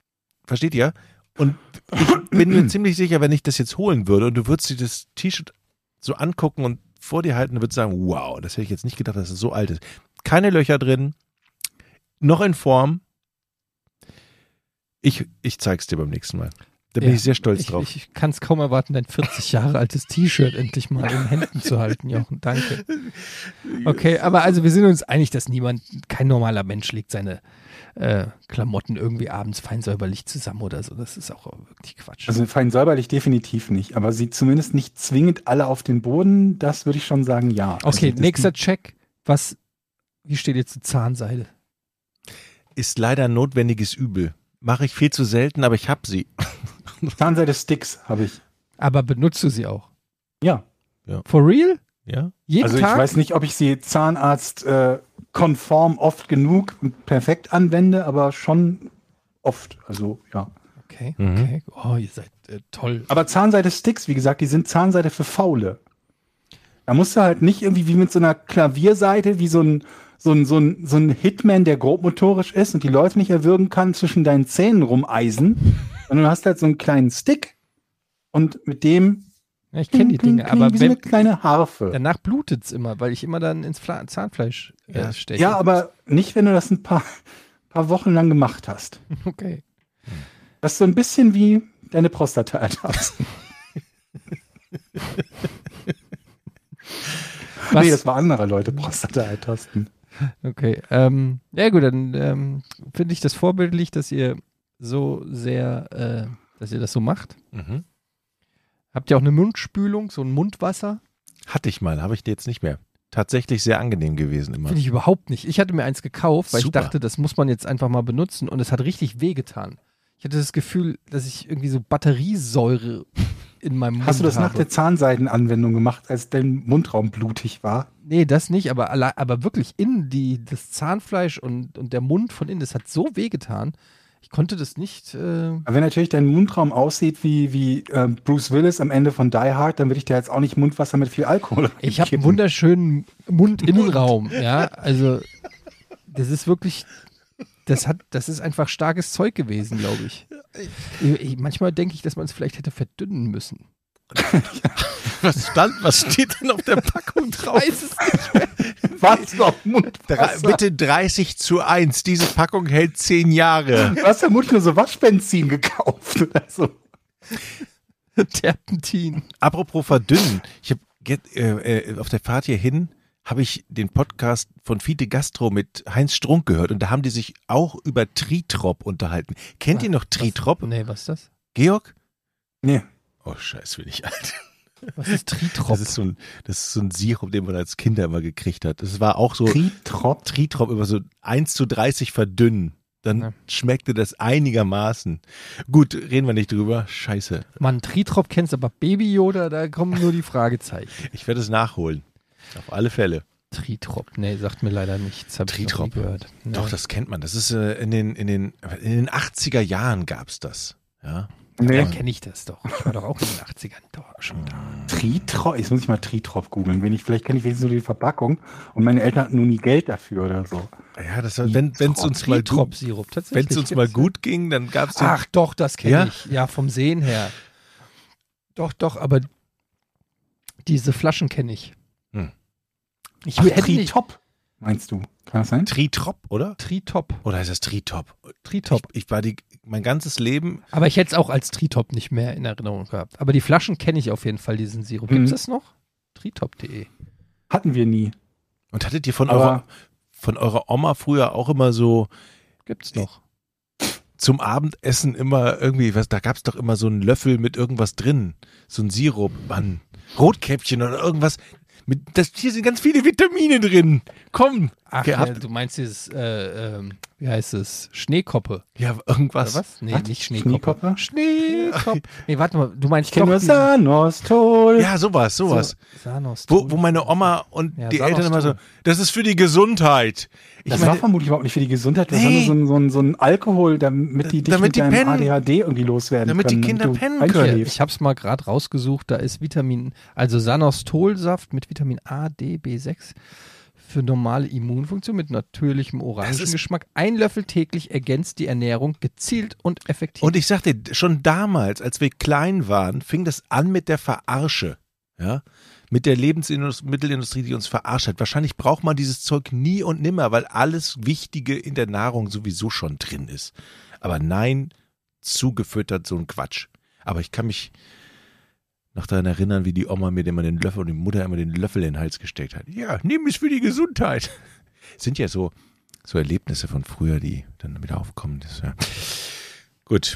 S1: Versteht ihr? Und ich bin mir ziemlich sicher, wenn ich das jetzt holen würde und du würdest dir das T-Shirt so angucken und vor dir halten und würde sagen, wow, das hätte ich jetzt nicht gedacht, dass es so alt ist. Keine Löcher drin, noch in Form. Ich, ich zeig's dir beim nächsten Mal. Da bin
S3: Ja,
S1: ich sehr stolz
S3: ich,
S1: drauf.
S3: Ich kann es kaum erwarten, dein vierzig Jahre altes T-Shirt endlich mal in Händen zu halten, Jochen. Danke. Okay, aber also wir sind uns einig, dass niemand, kein normaler Mensch legt seine äh, Klamotten irgendwie abends fein säuberlich zusammen oder so. Das ist auch wirklich Quatsch.
S5: Also fein säuberlich definitiv nicht, aber sie zumindest nicht zwingend alle auf den Boden, das würde ich schon sagen, ja.
S3: Okay,
S5: also,
S3: nächster Check. Was, wie steht jetzt die Zahnseide?
S1: Ist leider ein notwendiges Übel. Mache ich viel zu selten, aber ich habe sie.
S5: Zahnseide-Sticks habe ich.
S3: Aber benutzt du sie auch?
S5: Ja.
S3: For real?
S1: Ja.
S3: Jeden
S5: Also
S3: Tag?
S5: ich weiß nicht, ob ich sie Zahnarzt-konform oft genug und perfekt anwende, aber schon oft. Also ja.
S3: Okay,
S1: Mhm.
S3: okay. Oh, ihr seid äh, toll.
S5: Aber Zahnseide-Sticks, wie gesagt, die sind Zahnseide für Faule. Da musst du halt nicht irgendwie wie mit so einer Klavierseite, wie so ein, so ein, so ein, so ein Hitman, der grobmotorisch ist und die Leute nicht erwürgen kann, zwischen deinen Zähnen rumeisen. Sondern du hast halt so einen kleinen Stick und mit dem
S3: Ja, ich kenne die Dinge, aber
S5: wie so eine
S3: wenn,
S5: kleine Harfe.
S3: danach blutet es immer, weil ich immer dann ins Fla Zahnfleisch äh,
S1: Ja.
S3: steche.
S5: Ja, aber nicht, wenn du das ein paar, paar Wochen lang gemacht hast.
S3: Okay.
S5: Das ist so ein bisschen wie deine Prostata-Ertasten.
S3: Was?
S5: Nee, das war andere Leute, Prostata-Ertasten.
S3: Okay. Ähm, ja gut, dann ähm, finde ich das vorbildlich, dass ihr so sehr, äh, dass ihr das so macht.
S1: Mhm.
S3: Habt ihr auch eine Mundspülung, so ein Mundwasser?
S1: Hatte ich mal, habe ich jetzt nicht mehr. Tatsächlich sehr angenehm gewesen immer.
S3: Finde ich überhaupt nicht. Ich hatte mir eins gekauft, weil
S1: Super.
S3: ich dachte, das muss man jetzt einfach mal benutzen und es hat richtig wehgetan. Ich hatte das Gefühl, dass ich irgendwie so Batteriesäure in meinem Mund
S5: Hast du das
S3: habe.
S5: nach der Zahnseidenanwendung gemacht, als dein Mundraum blutig war?
S3: Nee, das nicht, aber, alle, aber wirklich in die, das Zahnfleisch und, und der Mund von innen, das hat so wehgetan. Ich konnte das nicht. Äh,
S5: Aber wenn natürlich dein Mundraum aussieht wie, wie äh, Bruce Willis am Ende von Die Hard, dann würde ich dir jetzt auch nicht Mundwasser mit viel Alkohol
S3: ich habe einen
S5: kippen.
S3: wunderschönen Mundinnenraum, ja. Also, das ist wirklich. Das hat, das ist einfach starkes Zeug gewesen, glaube ich. ich. Manchmal denke ich, dass man es vielleicht hätte verdünnen müssen.
S1: Was stand, was steht denn auf der Packung drauf?
S3: Weiß es nicht mehr.
S5: Was noch
S1: Drei,
S5: Mundwasser?
S1: bitte dreißig zu eins. Diese Packung hält zehn Jahre.
S5: Du hast vermutlich nur so Waschbenzin gekauft oder so.
S3: Terpentin.
S1: Apropos verdünnen. Ich habe äh, äh, auf der Fahrt hierhin habe ich den Podcast von Fiete Gastro mit Heinz Strunk gehört und da haben die sich auch über Tritrop unterhalten. Kennt ihr noch Tritrop?
S3: Nee, was ist das?
S1: Georg?
S5: Nee.
S1: Oh, scheiße, bin ich alt.
S3: Was ist Tritrop?
S1: Das ist so ein, das ist so ein Sirup, den man als Kinder immer gekriegt hat. Das war auch so
S5: Tritrop?
S1: Tritrop über so eins zu dreißig verdünnen. Dann
S3: Ja.
S1: schmeckte das einigermaßen. Gut, reden wir nicht drüber. Scheiße.
S3: Mann, Tritrop kennst aber Baby Yoda, da kommen nur die Fragezeichen.
S1: Ich werde es nachholen. Auf alle Fälle.
S3: Tritrop, nee, sagt mir leider nichts. Hab ich noch nie
S1: Tritrop.
S3: gehört. Nee.
S1: Doch, das kennt man. Das ist äh, in den, in den, in den achtziger Jahren gab's das. Ja.
S3: Ja,
S5: Nee.
S3: kenne ich das doch. Ich war doch auch in den achtzigern doch schon da.
S5: Tritrop? Jetzt muss ich mal Tritrop googeln. Wenn ich, vielleicht kenne ich wenigstens nur die Verpackung und meine Eltern hatten nur nie Geld dafür oder so.
S1: Ja, das war, wenn es uns mal gut,
S3: Tritrop-Sirup, tatsächlich.
S1: wenn es uns mal gut ging, dann gab's den.
S3: Ach doch, das kenne
S1: Ja?
S3: ich. Ja, vom Sehen her. Doch, doch, aber diese Flaschen kenne ich.
S1: Hm.
S3: Ich
S5: Ach,
S3: hätte nicht.
S5: Tritop, meinst du? Kann das sein?
S1: Tritrop, oder?
S3: Tritop.
S1: Oder heißt das Tritop?
S3: Tritop.
S1: Ich, ich war die, mein ganzes Leben.
S3: Aber ich hätte es auch als Tritop nicht mehr in Erinnerung gehabt. Aber die Flaschen kenne ich auf jeden Fall, diesen Sirup. Gibt es
S5: Mhm.
S3: das noch? Tritop punkt de.
S5: Hatten wir nie.
S1: Und hattet ihr von
S5: Aber-
S1: eurer, von eurer Oma früher auch immer so
S3: Gibt's noch.
S1: zum Abendessen immer irgendwie, was, da gab's doch immer so einen Löffel mit irgendwas drin. So ein Sirup, Mann. Rotkäppchen oder irgendwas. Mit, das, hier sind ganz viele Vitamine drin. Komm.
S3: Ach,
S1: gehabt.
S3: ja, du meinst dieses, äh, ähm, wie heißt es? Schneekoppe.
S1: Ja, irgendwas.
S3: Oder was? Nee,
S5: Was?
S3: nicht Schneekoppe.
S5: Schneekoppe?
S3: Schneekoppe. Nee, warte mal, du meinst
S5: Ich kenne
S3: doch
S5: nur
S3: die-
S5: Sanostol.
S1: Ja, sowas, sowas.
S3: So, Sanos.
S1: Wo, wo meine Oma und
S3: Ja,
S1: die
S3: Sanos
S1: Eltern immer so,
S3: Ton.
S1: das ist für die Gesundheit. Ich
S5: Das
S1: meine,
S5: war vermutlich überhaupt nicht für die Gesundheit. Das
S1: Nee.
S5: war nur so ein, so ein, so ein Alkohol, damit die dich
S1: Damit
S5: mit
S1: die
S5: deinem
S1: pennen.
S5: A D H D irgendwie loswerden
S1: Damit die
S5: können.
S1: Kinder
S5: und du
S1: pennen
S5: einschläfst.
S1: können.
S3: Ich hab's mal gerade rausgesucht, da ist Vitamin, also Sanostolsaft mit Vitamin A, D, B sechs für normale Immunfunktion mit natürlichem
S1: Das ist-
S3: Orangengeschmack. Ein Löffel täglich ergänzt die Ernährung gezielt und effektiv.
S1: und ich sagte, schon damals, als wir klein waren, fing das an mit der Verarsche. Ja? mit der Lebensmittelindustrie, die uns verarscht hat. Wahrscheinlich braucht man dieses Zeug nie und nimmer, weil alles Wichtige in der Nahrung sowieso schon drin ist. Aber nein, zugefüttert so ein Quatsch. Aber ich kann mich noch daran erinnern, wie die Oma mir immer den Löffel und die Mutter immer den Löffel in den Hals gesteckt hat. Ja, nimm es für die Gesundheit. Sind ja so, so Erlebnisse von früher, die dann wieder aufkommen. Das, ja. Gut.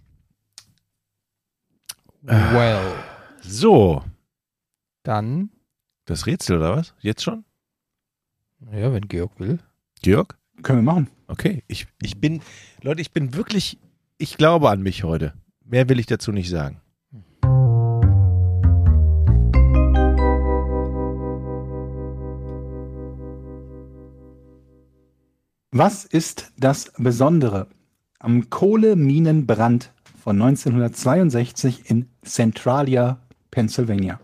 S3: Well.
S1: So.
S3: Dann,
S1: Das Rätsel oder was? Jetzt schon?
S3: ja, wenn Georg will.
S1: Georg?
S5: Können wir machen.
S1: Okay. Ich, ich bin, Leute, ich bin wirklich, ich glaube an mich heute. Mehr will ich dazu nicht sagen.
S5: Was ist das Besondere am Kohleminenbrand von neunzehnhundertzweiundsechzig in Centralia, Pennsylvania?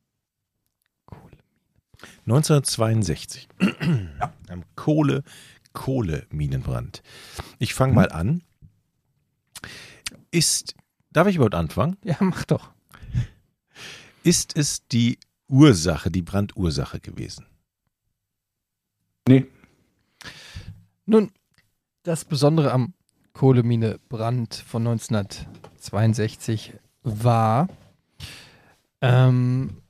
S1: neunzehnhundertzweiundsechzig. Ja. Am Kohle, Kohleminenbrand. Ich fange mal an. Ist, darf ich überhaupt anfangen?
S3: Ja, mach doch.
S1: Ist es die Ursache, die Brandursache gewesen?
S5: Nee.
S3: Nun, das Besondere am Kohleminenbrand von neunzehnhundertzweiundsechzig war, ähm,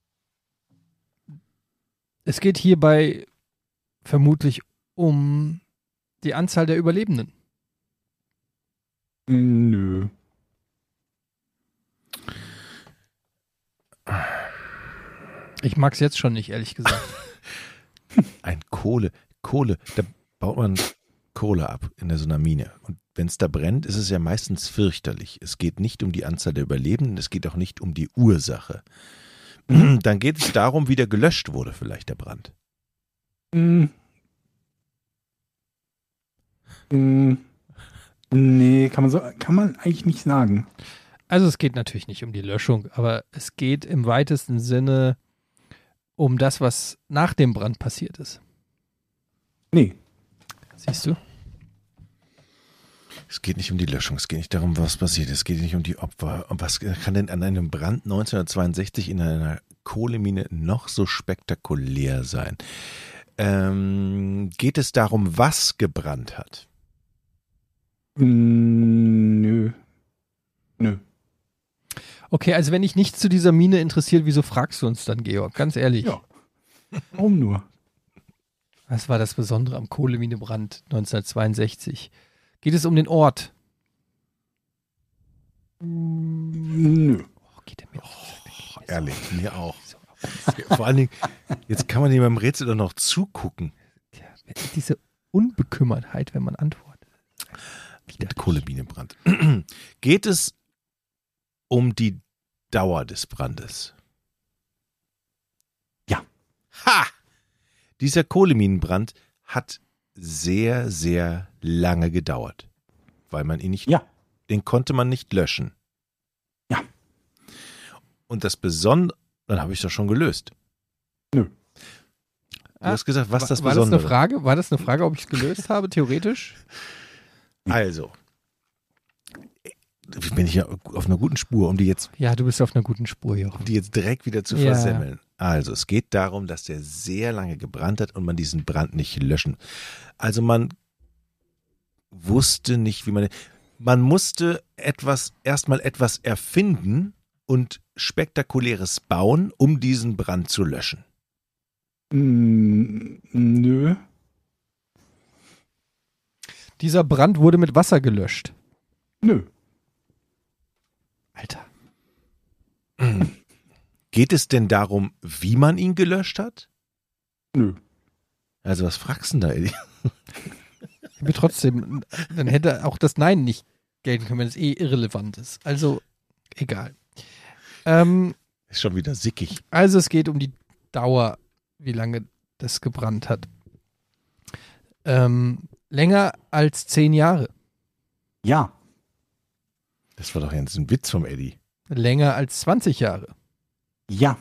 S3: es geht hierbei vermutlich um die Anzahl der Überlebenden.
S5: Nö.
S3: Ich mag es jetzt schon nicht, ehrlich gesagt.
S1: Ein Kohle, Kohle, da baut man Kohle ab in so einer Mine. Und wenn es da brennt, ist es ja meistens fürchterlich. Es geht nicht um die Anzahl der Überlebenden, es geht auch nicht um die Ursache. Dann geht es darum, wie der gelöscht wurde, vielleicht der Brand.
S5: Mm. Mm. Nee, kann man so, kann man eigentlich nicht sagen.
S3: Also es geht natürlich nicht um die Löschung, aber es geht im weitesten Sinne um das, was nach dem Brand passiert ist.
S5: Nee.
S3: Siehst du?
S1: Es geht nicht um die Löschung, es geht nicht darum, was passiert, es geht nicht um die Opfer. Und was kann denn an einem Brand neunzehnhundertzweiundsechzig in einer Kohlemine noch so spektakulär sein? Ähm, geht es darum, was gebrannt hat?
S5: Mm, nö. Nö.
S3: Okay, also wenn dich nichts zu dieser Mine interessiert, wieso fragst du uns dann, Georg? Ganz ehrlich.
S5: Ja. Warum nur?
S3: Was war das Besondere am Kohleminenbrand neunzehnhundertzweiundsechzig? Geht es um den Ort?
S5: Nö.
S3: Oh, geht er mir auf den Sack.
S1: Oh, ehrlich, mir auch. Vor allen Dingen, jetzt kann man ihm beim Rätsel doch noch zugucken.
S3: Ja, diese Unbekümmertheit, wenn man antwortet.
S1: Der Kohleminenbrand. Geht es um die Dauer des Brandes?
S5: Ja.
S1: Ha! Dieser Kohleminenbrand hat sehr, sehr lange gedauert, weil man ihn nicht,
S5: Ja.
S1: den konnte man nicht löschen.
S5: Ja.
S1: Und das Besondere, dann habe ich es doch schon gelöst.
S5: Nö.
S1: Du hast gesagt, was
S3: war,
S1: das
S3: war
S1: Besondere?
S3: Das eine Frage? War das eine Frage, ob ich es gelöst habe, theoretisch?
S1: Also, bin ich ja auf einer guten Spur, um die jetzt,
S3: Ja, du bist auf einer guten Spur, Jochen.
S1: um die jetzt direkt wieder zu
S3: Ja.
S1: versemmeln. Also, es geht darum, dass der sehr lange gebrannt hat und man diesen Brand nicht löschen. Also man wusste nicht, wie man, man musste etwas, erstmal etwas erfinden und Spektakuläres bauen, um diesen Brand zu löschen.
S5: Mm, nö.
S3: Dieser Brand wurde mit Wasser gelöscht.
S5: Nö.
S3: Alter.
S1: Geht es denn darum, wie man ihn gelöscht hat?
S5: Nö.
S1: Also was fragst du denn da, Eddie?
S3: Aber trotzdem, dann hätte auch das Nein nicht gelten können, wenn es eh irrelevant ist. Also, egal. Ähm,
S1: Ist schon wieder sickig.
S3: also es geht um die Dauer, wie lange das gebrannt hat. Ähm, länger als zehn Jahre.
S5: Ja.
S1: Das war doch jetzt ein Witz vom Eddie.
S3: Länger als zwanzig Jahre.
S5: Ja.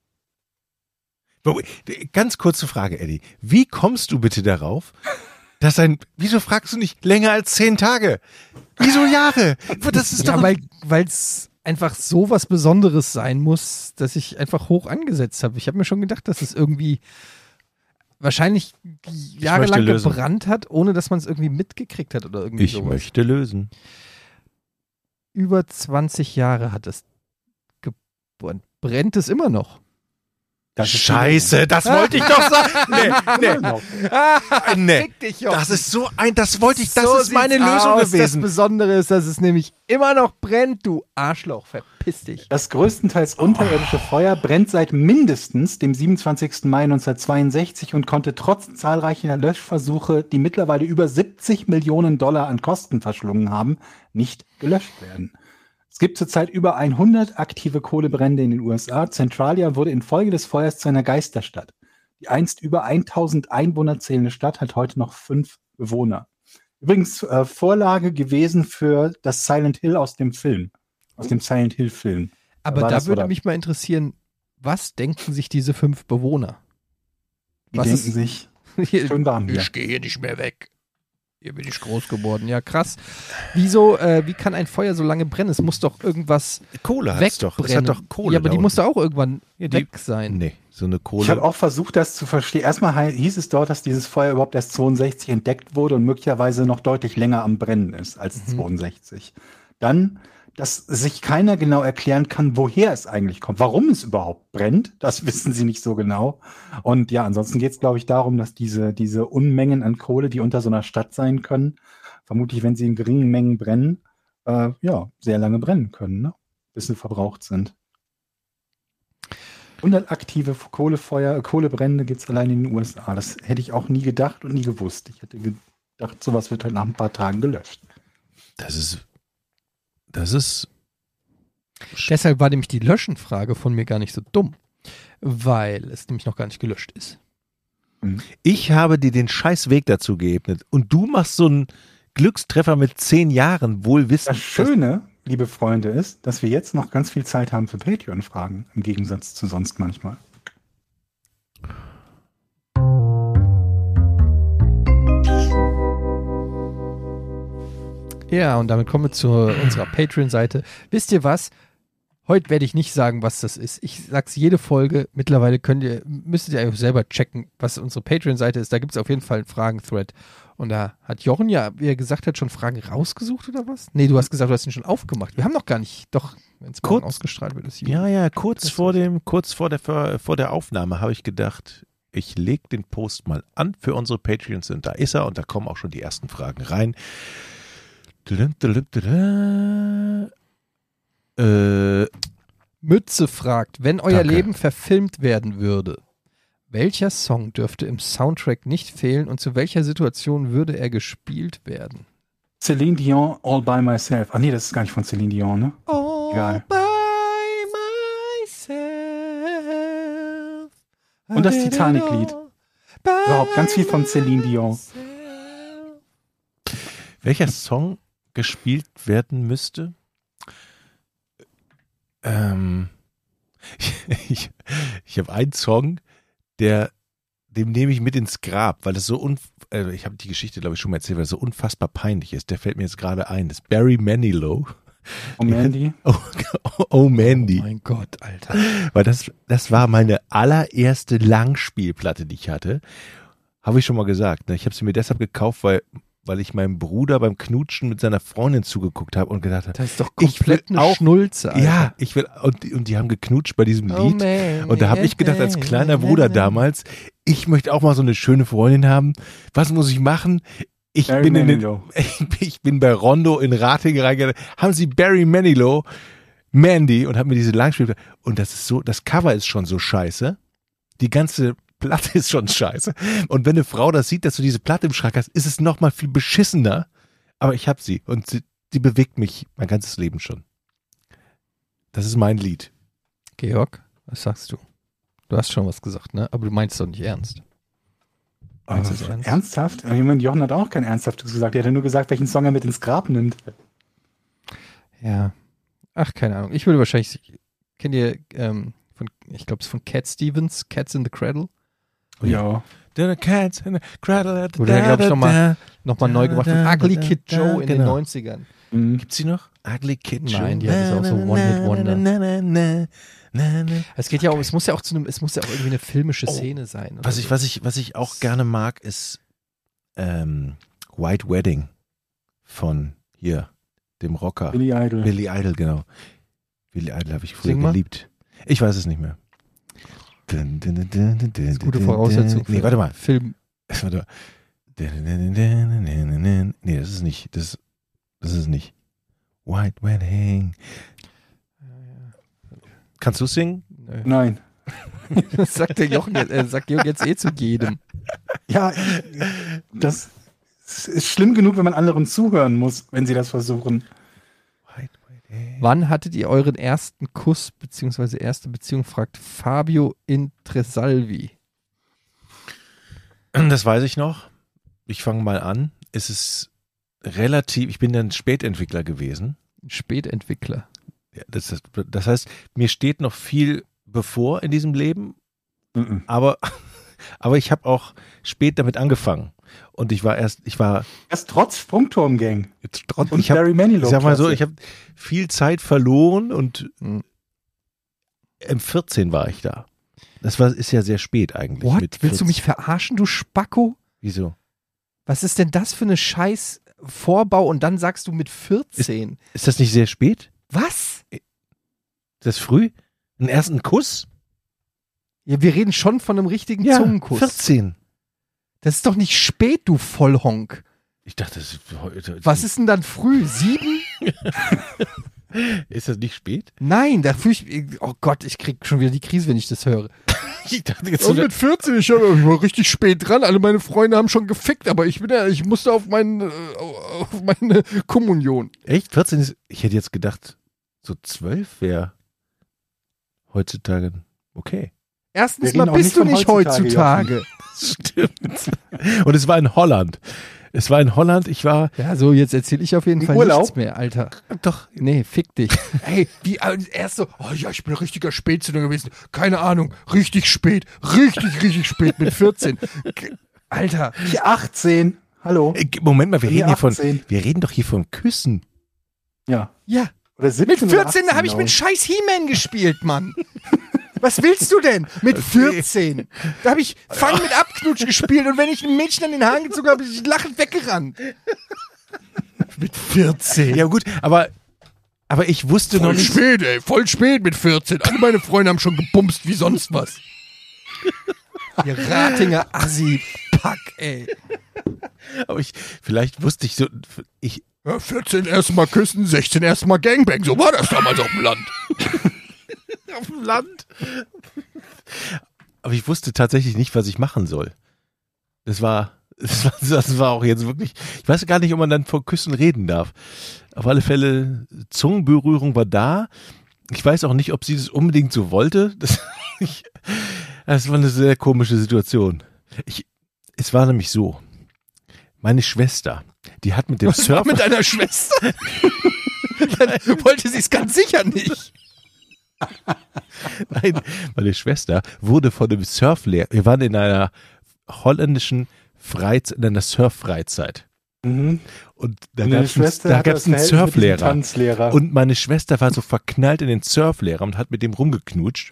S1: Ganz kurze Frage, Eddie. Wie kommst du bitte darauf, dass ein, wieso fragst du nicht länger als zehn Tage? Wieso Jahre? Das ist
S3: Ja,
S1: doch,
S3: weil es einfach so was Besonderes sein muss, dass ich einfach hoch angesetzt habe. Ich habe mir schon gedacht, dass es irgendwie wahrscheinlich jahrelang gebrannt hat, ohne dass man es irgendwie mitgekriegt hat oder irgendwie
S1: Ich
S3: sowas.
S1: möchte lösen.
S3: Über zwanzig Jahre hat es gebrannt. Brennt es immer noch?
S5: Das ist
S1: Scheiße, das wollte ich doch sagen. Nee, nee. nee.
S3: Fick dich, Jochen.
S1: Das ist so ein, das wollte ich, das
S3: So
S1: ist meine
S3: sieht's
S1: Lösung
S3: aus.
S1: gewesen.
S3: Das Besondere ist, dass es nämlich immer noch brennt, du Arschloch. Verpiss dich.
S5: Das größtenteils unterirdische Feuer brennt seit mindestens dem siebenundzwanzigsten Mai neunzehnhundertzweiundsechzig und konnte trotz zahlreicher Löschversuche, die mittlerweile über siebzig Millionen Dollar an Kosten verschlungen haben, nicht gelöscht werden. Es gibt zurzeit über hundert aktive Kohlebrände in den U S A. Centralia wurde infolge des Feuers zu einer Geisterstadt. Die einst über tausend Einwohner zählende Stadt hat heute noch fünf Bewohner. Übrigens äh, Vorlage gewesen für das Silent Hill aus dem Film. Aus dem Silent Hill Film.
S3: Aber
S5: War
S3: da
S5: das,
S3: würde
S5: oder?
S3: mich mal interessieren, was denken sich diese fünf Bewohner?
S5: Die
S3: Was
S5: denken
S3: ist-
S5: sich,
S3: Hier,
S5: schön warm hier.
S3: ich gehe hier nicht mehr weg. Hier bin ich groß geworden. Ja, krass. Wieso, äh, wie kann ein Feuer so lange brennen? Es muss doch irgendwas
S1: Kohle hat's doch. Es
S3: wegbrennen.
S1: hat doch Kohle.
S3: Ja, aber
S1: da
S3: die muss
S1: unten.
S3: doch auch irgendwann
S1: Ja, die-
S3: weg sein.
S1: Nee, so eine Kohle.
S5: Ich habe auch versucht, das zu verstehen. Erstmal hei- hieß es dort, dass dieses Feuer überhaupt erst zweiundsechzig entdeckt wurde und möglicherweise noch deutlich länger am Brennen ist als
S3: Mhm.
S5: zweiundsechzig. Dann, dass sich keiner genau erklären kann, woher es eigentlich kommt, warum es überhaupt brennt. Das wissen sie nicht so genau. Und ja, ansonsten geht es, glaube ich, darum, dass diese, diese Unmengen an Kohle, die unter so einer Stadt sein können, vermutlich, wenn sie in geringen Mengen brennen, äh, ja, sehr lange brennen können, ne? Bis sie verbraucht sind. hundert aktive Kohlefeuer, Kohlebrände gibt es allein in den U S A. Das hätte ich auch nie gedacht und nie gewusst. Ich hätte gedacht, sowas wird halt nach ein paar Tagen gelöscht.
S1: Das ist, das ist,
S3: Deshalb war nämlich die Löschenfrage von mir gar nicht so dumm, weil es nämlich noch gar nicht gelöscht ist.
S1: ich habe dir den scheiß Weg dazu geebnet und du machst so einen Glückstreffer mit zehn Jahren, wohl wissen.
S5: Das Schöne, liebe Freunde, ist, dass wir jetzt noch ganz viel Zeit haben für Patreon-Fragen, im Gegensatz zu sonst manchmal.
S3: Ja, und damit kommen wir zu unserer Patreon-Seite. Wisst ihr was? Heute werde ich nicht sagen, was das ist. Ich sag's jede Folge. Mittlerweile könnt ihr, müsstet ihr eigentlich selber checken, was unsere Patreon-Seite ist. Da gibt es auf jeden Fall einen Fragen-Thread. Und da hat Jochen ja, wie er gesagt hat, schon Fragen rausgesucht oder was? Nee, du hast gesagt, du hast ihn schon aufgemacht. Wir haben noch gar nicht, doch, wenn es morgen
S1: Kurz-
S3: ausgestrahlt wird, ist Juli.
S1: Ja, ja, kurz
S3: Das
S1: vor
S3: ist-
S1: dem, kurz vor der, vor der Aufnahme habe ich gedacht, ich lege den Post mal an für unsere Patreons und da ist er und da kommen auch schon die ersten Fragen rein. Äh,
S3: Mütze fragt, wenn euer
S1: Danke.
S3: Leben verfilmt werden würde, welcher Song dürfte im Soundtrack nicht fehlen und zu welcher Situation würde er gespielt werden?
S5: Celine Dion, All By Myself. Ach nee, das ist gar nicht von Celine Dion, ne?
S3: All
S5: Egal.
S3: by myself.
S5: Und das Titanic-Lied. Überhaupt ganz viel von Celine Dion.
S1: welcher Song gespielt werden müsste? Ähm, ich ich habe einen Song, der, dem nehme ich mit ins Grab, weil das so un, äh, ich habe die Geschichte, glaube ich, schon mal erzählt, weil es so unfassbar peinlich ist. Der fällt mir jetzt gerade ein. Das ist Barry Manilow.
S5: Oh, Mandy.
S1: Oh, oh Mandy.
S3: Oh mein Gott, Alter.
S1: Weil das, das war meine allererste Langspielplatte, die ich hatte. Habe ich schon mal gesagt. Ne? Ich habe sie mir deshalb gekauft, weil, weil ich meinem Bruder beim Knutschen mit seiner Freundin zugeguckt habe und gedacht habe,
S3: Das ist doch
S1: Ich will
S3: komplett eine
S1: auch-
S3: Schnulze, Alter.
S1: ja, ich will, und, die- und die haben geknutscht bei diesem
S3: Oh
S1: Lied.
S3: man.
S1: Und da habe ich gedacht, als kleiner Bruder damals, ich möchte auch mal so eine schöne Freundin haben. Was muss ich machen? Ich
S5: Barry
S1: bin in den,
S5: Manilow.
S1: ich bin bei Rondo in Ratingen reingegangen. Haben Sie Barry Manilow, Mandy und habe mir diese Langspiel und das ist so, das Cover ist schon so scheiße. Die ganze Platte ist schon scheiße. Und wenn eine Frau das sieht, dass du diese Platte im Schrank hast, ist es noch mal viel beschissener. Aber ich habe sie und sie, sie bewegt mich mein ganzes Leben schon. Das ist mein Lied.
S3: Georg, was sagst du? Du hast schon was gesagt, ne? Aber du meinst es doch nicht ernst. Meinst du das
S5: Also,
S3: ernst?
S5: ernsthaft? Ich meine, Jochen hat auch kein Ernsthaftes gesagt. Er hat ja nur gesagt, welchen Song er mit ins Grab nimmt.
S3: Ja. Ach, keine Ahnung. Ich würde wahrscheinlich, kennt ihr, ähm, von, ich glaube, es ist von Cat Stevens, Cats in the Cradle.
S5: Ja.
S1: The cats in the cradle at the
S3: Wurde ja, glaub ich, noch mal- Nochmal
S1: Da,
S3: neu gemacht von
S1: da,
S3: Ugly
S1: da,
S3: Kid
S1: da,
S3: Joe in den
S1: genau.
S3: neunzigern.
S5: Mhm.
S1: Gibt's sie noch? Ugly Kid
S3: Nein,
S1: Joe.
S3: die hat auch so One-Hit-Wonder.
S1: Na, na, na, na, na.
S3: Es geht ja auch, es muss ja auch zu einem, es muss ja auch irgendwie eine filmische Szene sein. oder
S1: Was ich,
S3: so.
S1: was ich, was ich auch gerne mag, ist ähm, White Wedding von hier, dem Rocker.
S5: Billy Idol.
S1: Billy Idol, genau. Billy Idol habe ich früher
S3: Sing mal.
S1: geliebt. Ich weiß es nicht mehr. Dun, dun, dun, dun, dun,
S3: Das ist gute
S1: dun,
S3: Voraussetzung
S1: dun. Nee, warte mal.
S3: Film.
S1: Warte mal. Dun, dun, dun, dun, dun, dun. Nee, das ist nicht. Das, das ist nicht. White Wedding. Kannst du singen?
S3: Nö.
S5: Nein.
S3: Das sagt der Jochen jetzt, äh, sagt Georg jetzt eh zu jedem.
S5: Ja, das ist schlimm genug, wenn man anderen zuhören muss, wenn sie das versuchen.
S1: White Wedding.
S3: Wann hattet ihr euren ersten Kuss bzw. erste Beziehung, fragt Fabio Intresalvi.
S1: Das weiß ich noch. Ich fange mal an. Es ist relativ, ich bin dann Spätentwickler gewesen.
S3: Spätentwickler.
S1: Ja, das, ist, das heißt, mir steht noch viel bevor in diesem Leben,
S5: Mhm.
S1: aber, aber ich habe auch spät damit angefangen. Und ich war erst, ich war
S5: Erst trotz Sprungturmgang
S1: trotz,
S5: und
S1: ich habe,
S5: Barry Manilow.
S1: ich sag mal so,
S5: Klasse.
S1: ich habe viel Zeit verloren und
S3: Hm.
S1: im vierzehn war ich da. Das war, ist ja sehr spät eigentlich.
S3: What?
S1: mit
S3: Willst du
S1: vierzehn.
S3: mich verarschen, du Spacko?
S1: Wieso?
S3: Was ist denn das für eine scheiß Vorbau und dann sagst du mit vierzehn?
S1: Ist das nicht sehr spät?
S3: Was?
S1: Ist das früh? Einen ersten Kuss?
S3: Ja, wir reden schon von einem richtigen Zungenkuss.
S1: vierzehn.
S3: Das ist doch nicht spät, du Vollhonk.
S1: Ich dachte, das ist heute.
S3: Was ist denn dann früh? Sieben?
S1: Ist das nicht spät?
S3: Nein, da fühle ich, oh Gott, ich krieg schon wieder die Krise, wenn ich das höre.
S1: Ich dachte jetzt
S3: Und mit vierzehn, ich war richtig spät dran. Alle meine Freunde haben schon gefickt, aber ich bin ja, ich musste auf, mein, äh, auf meine Kommunion.
S1: echt? vierzehn ist. Ich hätte jetzt gedacht, so zwölf wäre heutzutage okay.
S3: Erstens
S5: Wir
S3: mal
S5: reden auch
S3: bist
S5: nicht
S3: du
S5: von
S3: nicht
S5: heutzutage,
S3: heutzutage.
S1: Stimmt. Und es war in Holland. Es war in Holland, ich war.
S3: Ja, so, jetzt erzähle ich auf jeden
S5: Im
S3: Fall
S5: Urlaub?
S3: nichts mehr, Alter.
S1: Doch.
S3: Nee, fick dich. Hey, wie, äh, erst so, oh ja, ich bin ein richtiger Spätzünder gewesen. Keine Ahnung, richtig spät. Richtig, richtig spät mit vierzehn. K- Alter.
S5: Ich achtzehn. Hallo.
S1: Äh, Moment mal, wir
S5: Nee,
S1: reden hier von.
S5: achtzehn.
S1: Wir reden doch hier von Küssen.
S5: Ja.
S3: Ja,
S5: Oder
S3: mit
S5: siebzehn oder
S3: vierzehn habe ich
S5: achtzehn,
S3: mit scheiß He-Man gespielt, Mann. Was willst du denn? Mit vierzehn. Da habe ich Fang mit Abknutsch gespielt und wenn ich ein Mädchen an den Haaren gezogen habe, bin ich lachend weggerannt. Mit vierzehn.
S1: Ja, gut, aber. Aber ich wusste noch
S3: Voll
S1: nicht.
S3: spät, ey. Voll spät mit vierzehn. Alle meine Freunde haben schon gebumst wie sonst was. Ihr Ratinger Assi-Pack, ey.
S1: Aber ich, vielleicht wusste ich so. Ich,
S3: Ja, vierzehn erstmal küssen, sechzehn erstmal Gangbang. So war das damals auf dem Land.
S1: auf dem Land. Aber ich wusste tatsächlich nicht, was ich machen soll. Das war, das war, das war auch jetzt wirklich, ich weiß gar nicht, ob man dann von Küssen reden darf. Auf alle Fälle, Zungenberührung war da. Ich weiß auch nicht, ob sie das unbedingt so wollte. Das, ich, das war eine sehr komische Situation. Ich, es war nämlich so, meine Schwester, die hat mit dem
S3: Was war
S1: Surfer...
S3: mit deiner Schwester? Dann wollte sie es ganz sicher nicht.
S1: Nein, meine Schwester wurde von einem Surflehrer, wir waren in einer holländischen Freizeit, in einer Surffreizeit.
S5: Mhm.
S1: Und da
S5: Und
S1: gab
S5: deine
S1: es
S5: Schwester
S1: da
S5: hatte
S1: gab's
S5: das
S1: einen
S5: Verhältnis mit diesem
S1: Surflehrer.
S5: Tanzlehrer.
S1: Und meine Schwester war so verknallt in den Surflehrer und hat mit dem rumgeknutscht.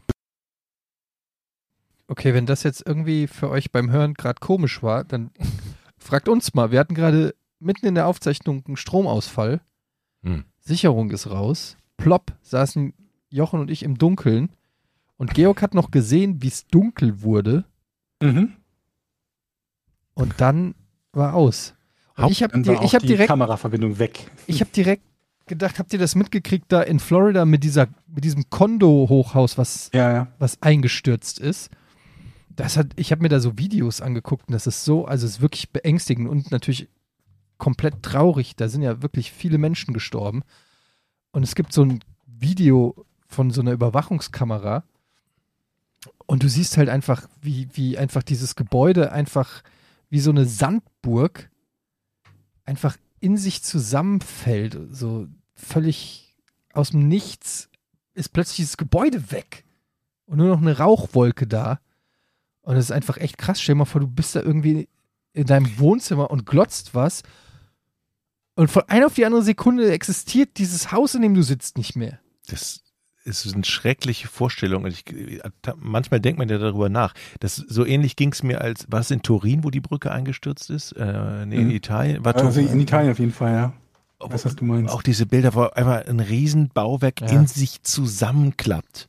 S3: Okay, wenn das jetzt irgendwie für euch beim Hören gerade komisch war, dann fragt uns mal. Wir hatten gerade mitten in der Aufzeichnung einen Stromausfall.
S1: Hm.
S3: Sicherung ist raus. Plopp saßen Jochen und ich im Dunkeln. Und Georg hat noch gesehen, wie es dunkel wurde.
S5: Mhm.
S3: Und dann war aus. Und ich habe
S5: Dann war auch
S3: ich hab
S5: die
S3: direkt,
S5: Kameraverbindung weg.
S3: ich hab direkt gedacht, habt ihr das mitgekriegt da in Florida mit, dieser, mit diesem Kondo-Hochhaus, was
S5: Ja, ja.
S3: was eingestürzt ist. Das hat, ich habe mir da so Videos angeguckt und das ist so, also es ist wirklich beängstigend und natürlich komplett traurig. Da sind ja wirklich viele Menschen gestorben. Und es gibt so ein Video von so einer Überwachungskamera und du siehst halt einfach, wie, wie einfach dieses Gebäude einfach wie so eine Sandburg einfach in sich zusammenfällt. So völlig aus dem Nichts ist plötzlich dieses Gebäude weg und nur noch eine Rauchwolke da. Und es ist einfach echt krass. Stell dir mal vor, du bist da irgendwie in deinem Wohnzimmer und glotzt was Und von einer auf die andere Sekunde existiert dieses Haus, in dem du sitzt, nicht mehr.
S1: Das ist eine schreckliche Vorstellung. Und ich, manchmal denkt man ja darüber nach. Das, so ähnlich ging es mir, als war es in Turin, wo die Brücke eingestürzt ist? Äh, nee, in
S5: Mhm.
S1: Italien. War
S5: Also
S1: Turin-
S5: in Italien auf jeden Fall, ja. Ich weiß, was du meinst.
S1: Auch diese Bilder, wo einfach ein Riesenbauwerk
S3: Ja.
S1: in sich zusammenklappt.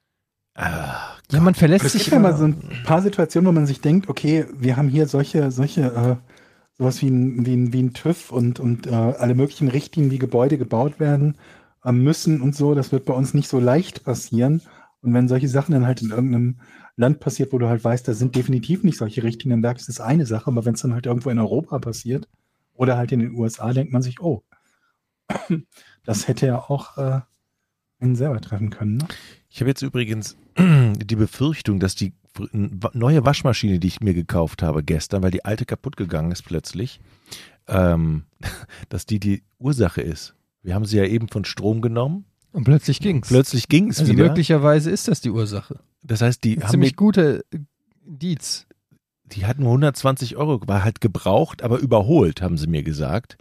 S1: Ah,
S3: Ja, man verlässt
S5: Es
S3: sich
S5: gibt ja mal
S3: immer.
S5: so ein paar Situationen, wo man sich denkt, okay, wir haben hier solche, solche, äh, sowas wie ein, wie ein, wie ein TÜV und, und äh, alle möglichen Richtlinien, wie Gebäude gebaut werden äh, müssen und so. Das wird bei uns nicht so leicht passieren. Und wenn solche Sachen dann halt in irgendeinem Land passiert, wo du halt weißt, da sind definitiv nicht solche Richtlinien, dann merkst du, das ist eine Sache. Aber wenn es dann halt irgendwo in Europa passiert oder halt in den U S A, denkt man sich, oh, das hätte ja auch äh, einen selber treffen können. Ne?
S1: Ich habe jetzt übrigens die Befürchtung, dass die neue Waschmaschine, die ich mir gekauft habe gestern, weil die alte kaputt gegangen ist plötzlich, ähm, dass die die Ursache ist. Wir haben sie ja eben von Strom genommen.
S3: Und plötzlich ging's.
S1: Plötzlich ging es
S3: also
S1: wieder.
S3: möglicherweise ist das die Ursache.
S1: Das heißt, die
S3: Ein
S1: haben
S3: ziemlich
S1: mir,
S3: gute Indiz.
S1: die hat nur hundertzwanzig Euro, war halt gebraucht, aber überholt, haben sie mir gesagt.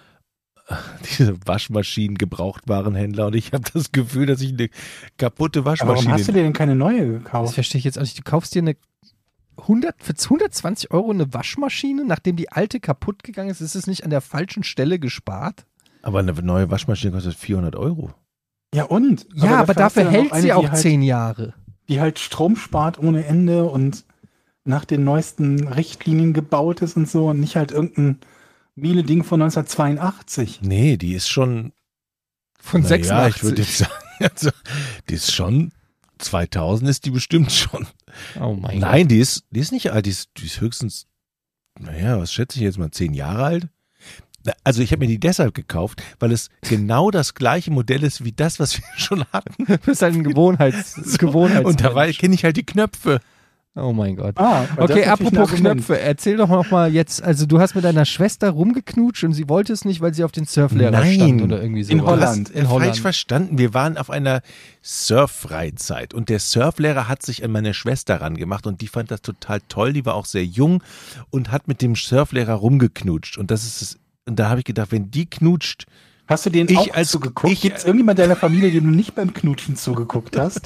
S1: Diese Waschmaschinen-Gebrauchtwarenhändler, und ich habe das Gefühl, dass ich eine kaputte
S5: Aber warum
S1: Waschmaschine.
S5: hast du dir denn keine neue
S3: Das
S5: gekauft?
S3: verstehe ich jetzt auch nicht. Du kaufst dir eine hundert, für hundertzwanzig Euro eine Waschmaschine, nachdem die alte kaputt gegangen ist. Ist es nicht an der falschen Stelle gespart?
S1: Aber eine neue Waschmaschine kostet vierhundert Euro.
S5: Ja und?
S3: Ja, aber,
S5: hast
S3: dafür
S5: du dann
S3: hält
S5: eine,
S3: sie
S5: die
S3: auch
S5: halt,
S3: zehn Jahre.
S5: Die halt Strom spart ohne Ende und nach den neuesten Richtlinien gebaut ist und so und nicht halt irgendein Miele-Ding von neunzehnhundertzweiundachtzig.
S1: Nee, die ist schon.
S3: Von
S1: na Ja, ich würde
S3: sechsundachtzig.
S1: jetzt sagen, also, die ist schon. zweitausend ist die bestimmt schon.
S3: Oh mein
S1: Nein, die ist, die ist nicht alt, die ist, die ist höchstens, naja, was schätze ich jetzt mal, zehn Jahre alt? Na, Also ich habe mir die deshalb gekauft, weil es genau das gleiche Modell ist wie das, was wir schon hatten.
S3: Gott. Du bist halt ein Gewohnheits Gewohnheits
S1: Und dabei kenne ich halt die Knöpfe.
S3: Oh mein Gott.
S5: Ah, weil das
S3: Okay,
S5: ist natürlich ein
S3: apropos
S5: Argument.
S3: Knöpfe, erzähl doch noch mal jetzt, also du hast mit deiner Schwester rumgeknutscht und sie wollte es nicht, weil sie auf den Surflehrer
S1: Nein.
S3: stand oder irgendwie so.
S5: In
S3: was.
S5: Holland.
S3: In
S1: Falsch
S3: Holland.
S1: verstanden. Wir waren auf einer Surffreizeit und der Surflehrer hat sich an meine Schwester rangemacht und die fand das total toll. Die war auch sehr jung und hat mit dem Surflehrer rumgeknutscht. Und das ist es. Und da habe ich gedacht, wenn die knutscht,
S5: Hast du denen
S1: Ich
S5: auch
S1: als-
S5: zugeguckt?
S1: ich-
S5: Gibt es irgendjemand deiner Familie, dem du nicht beim Knutschen zugeguckt hast?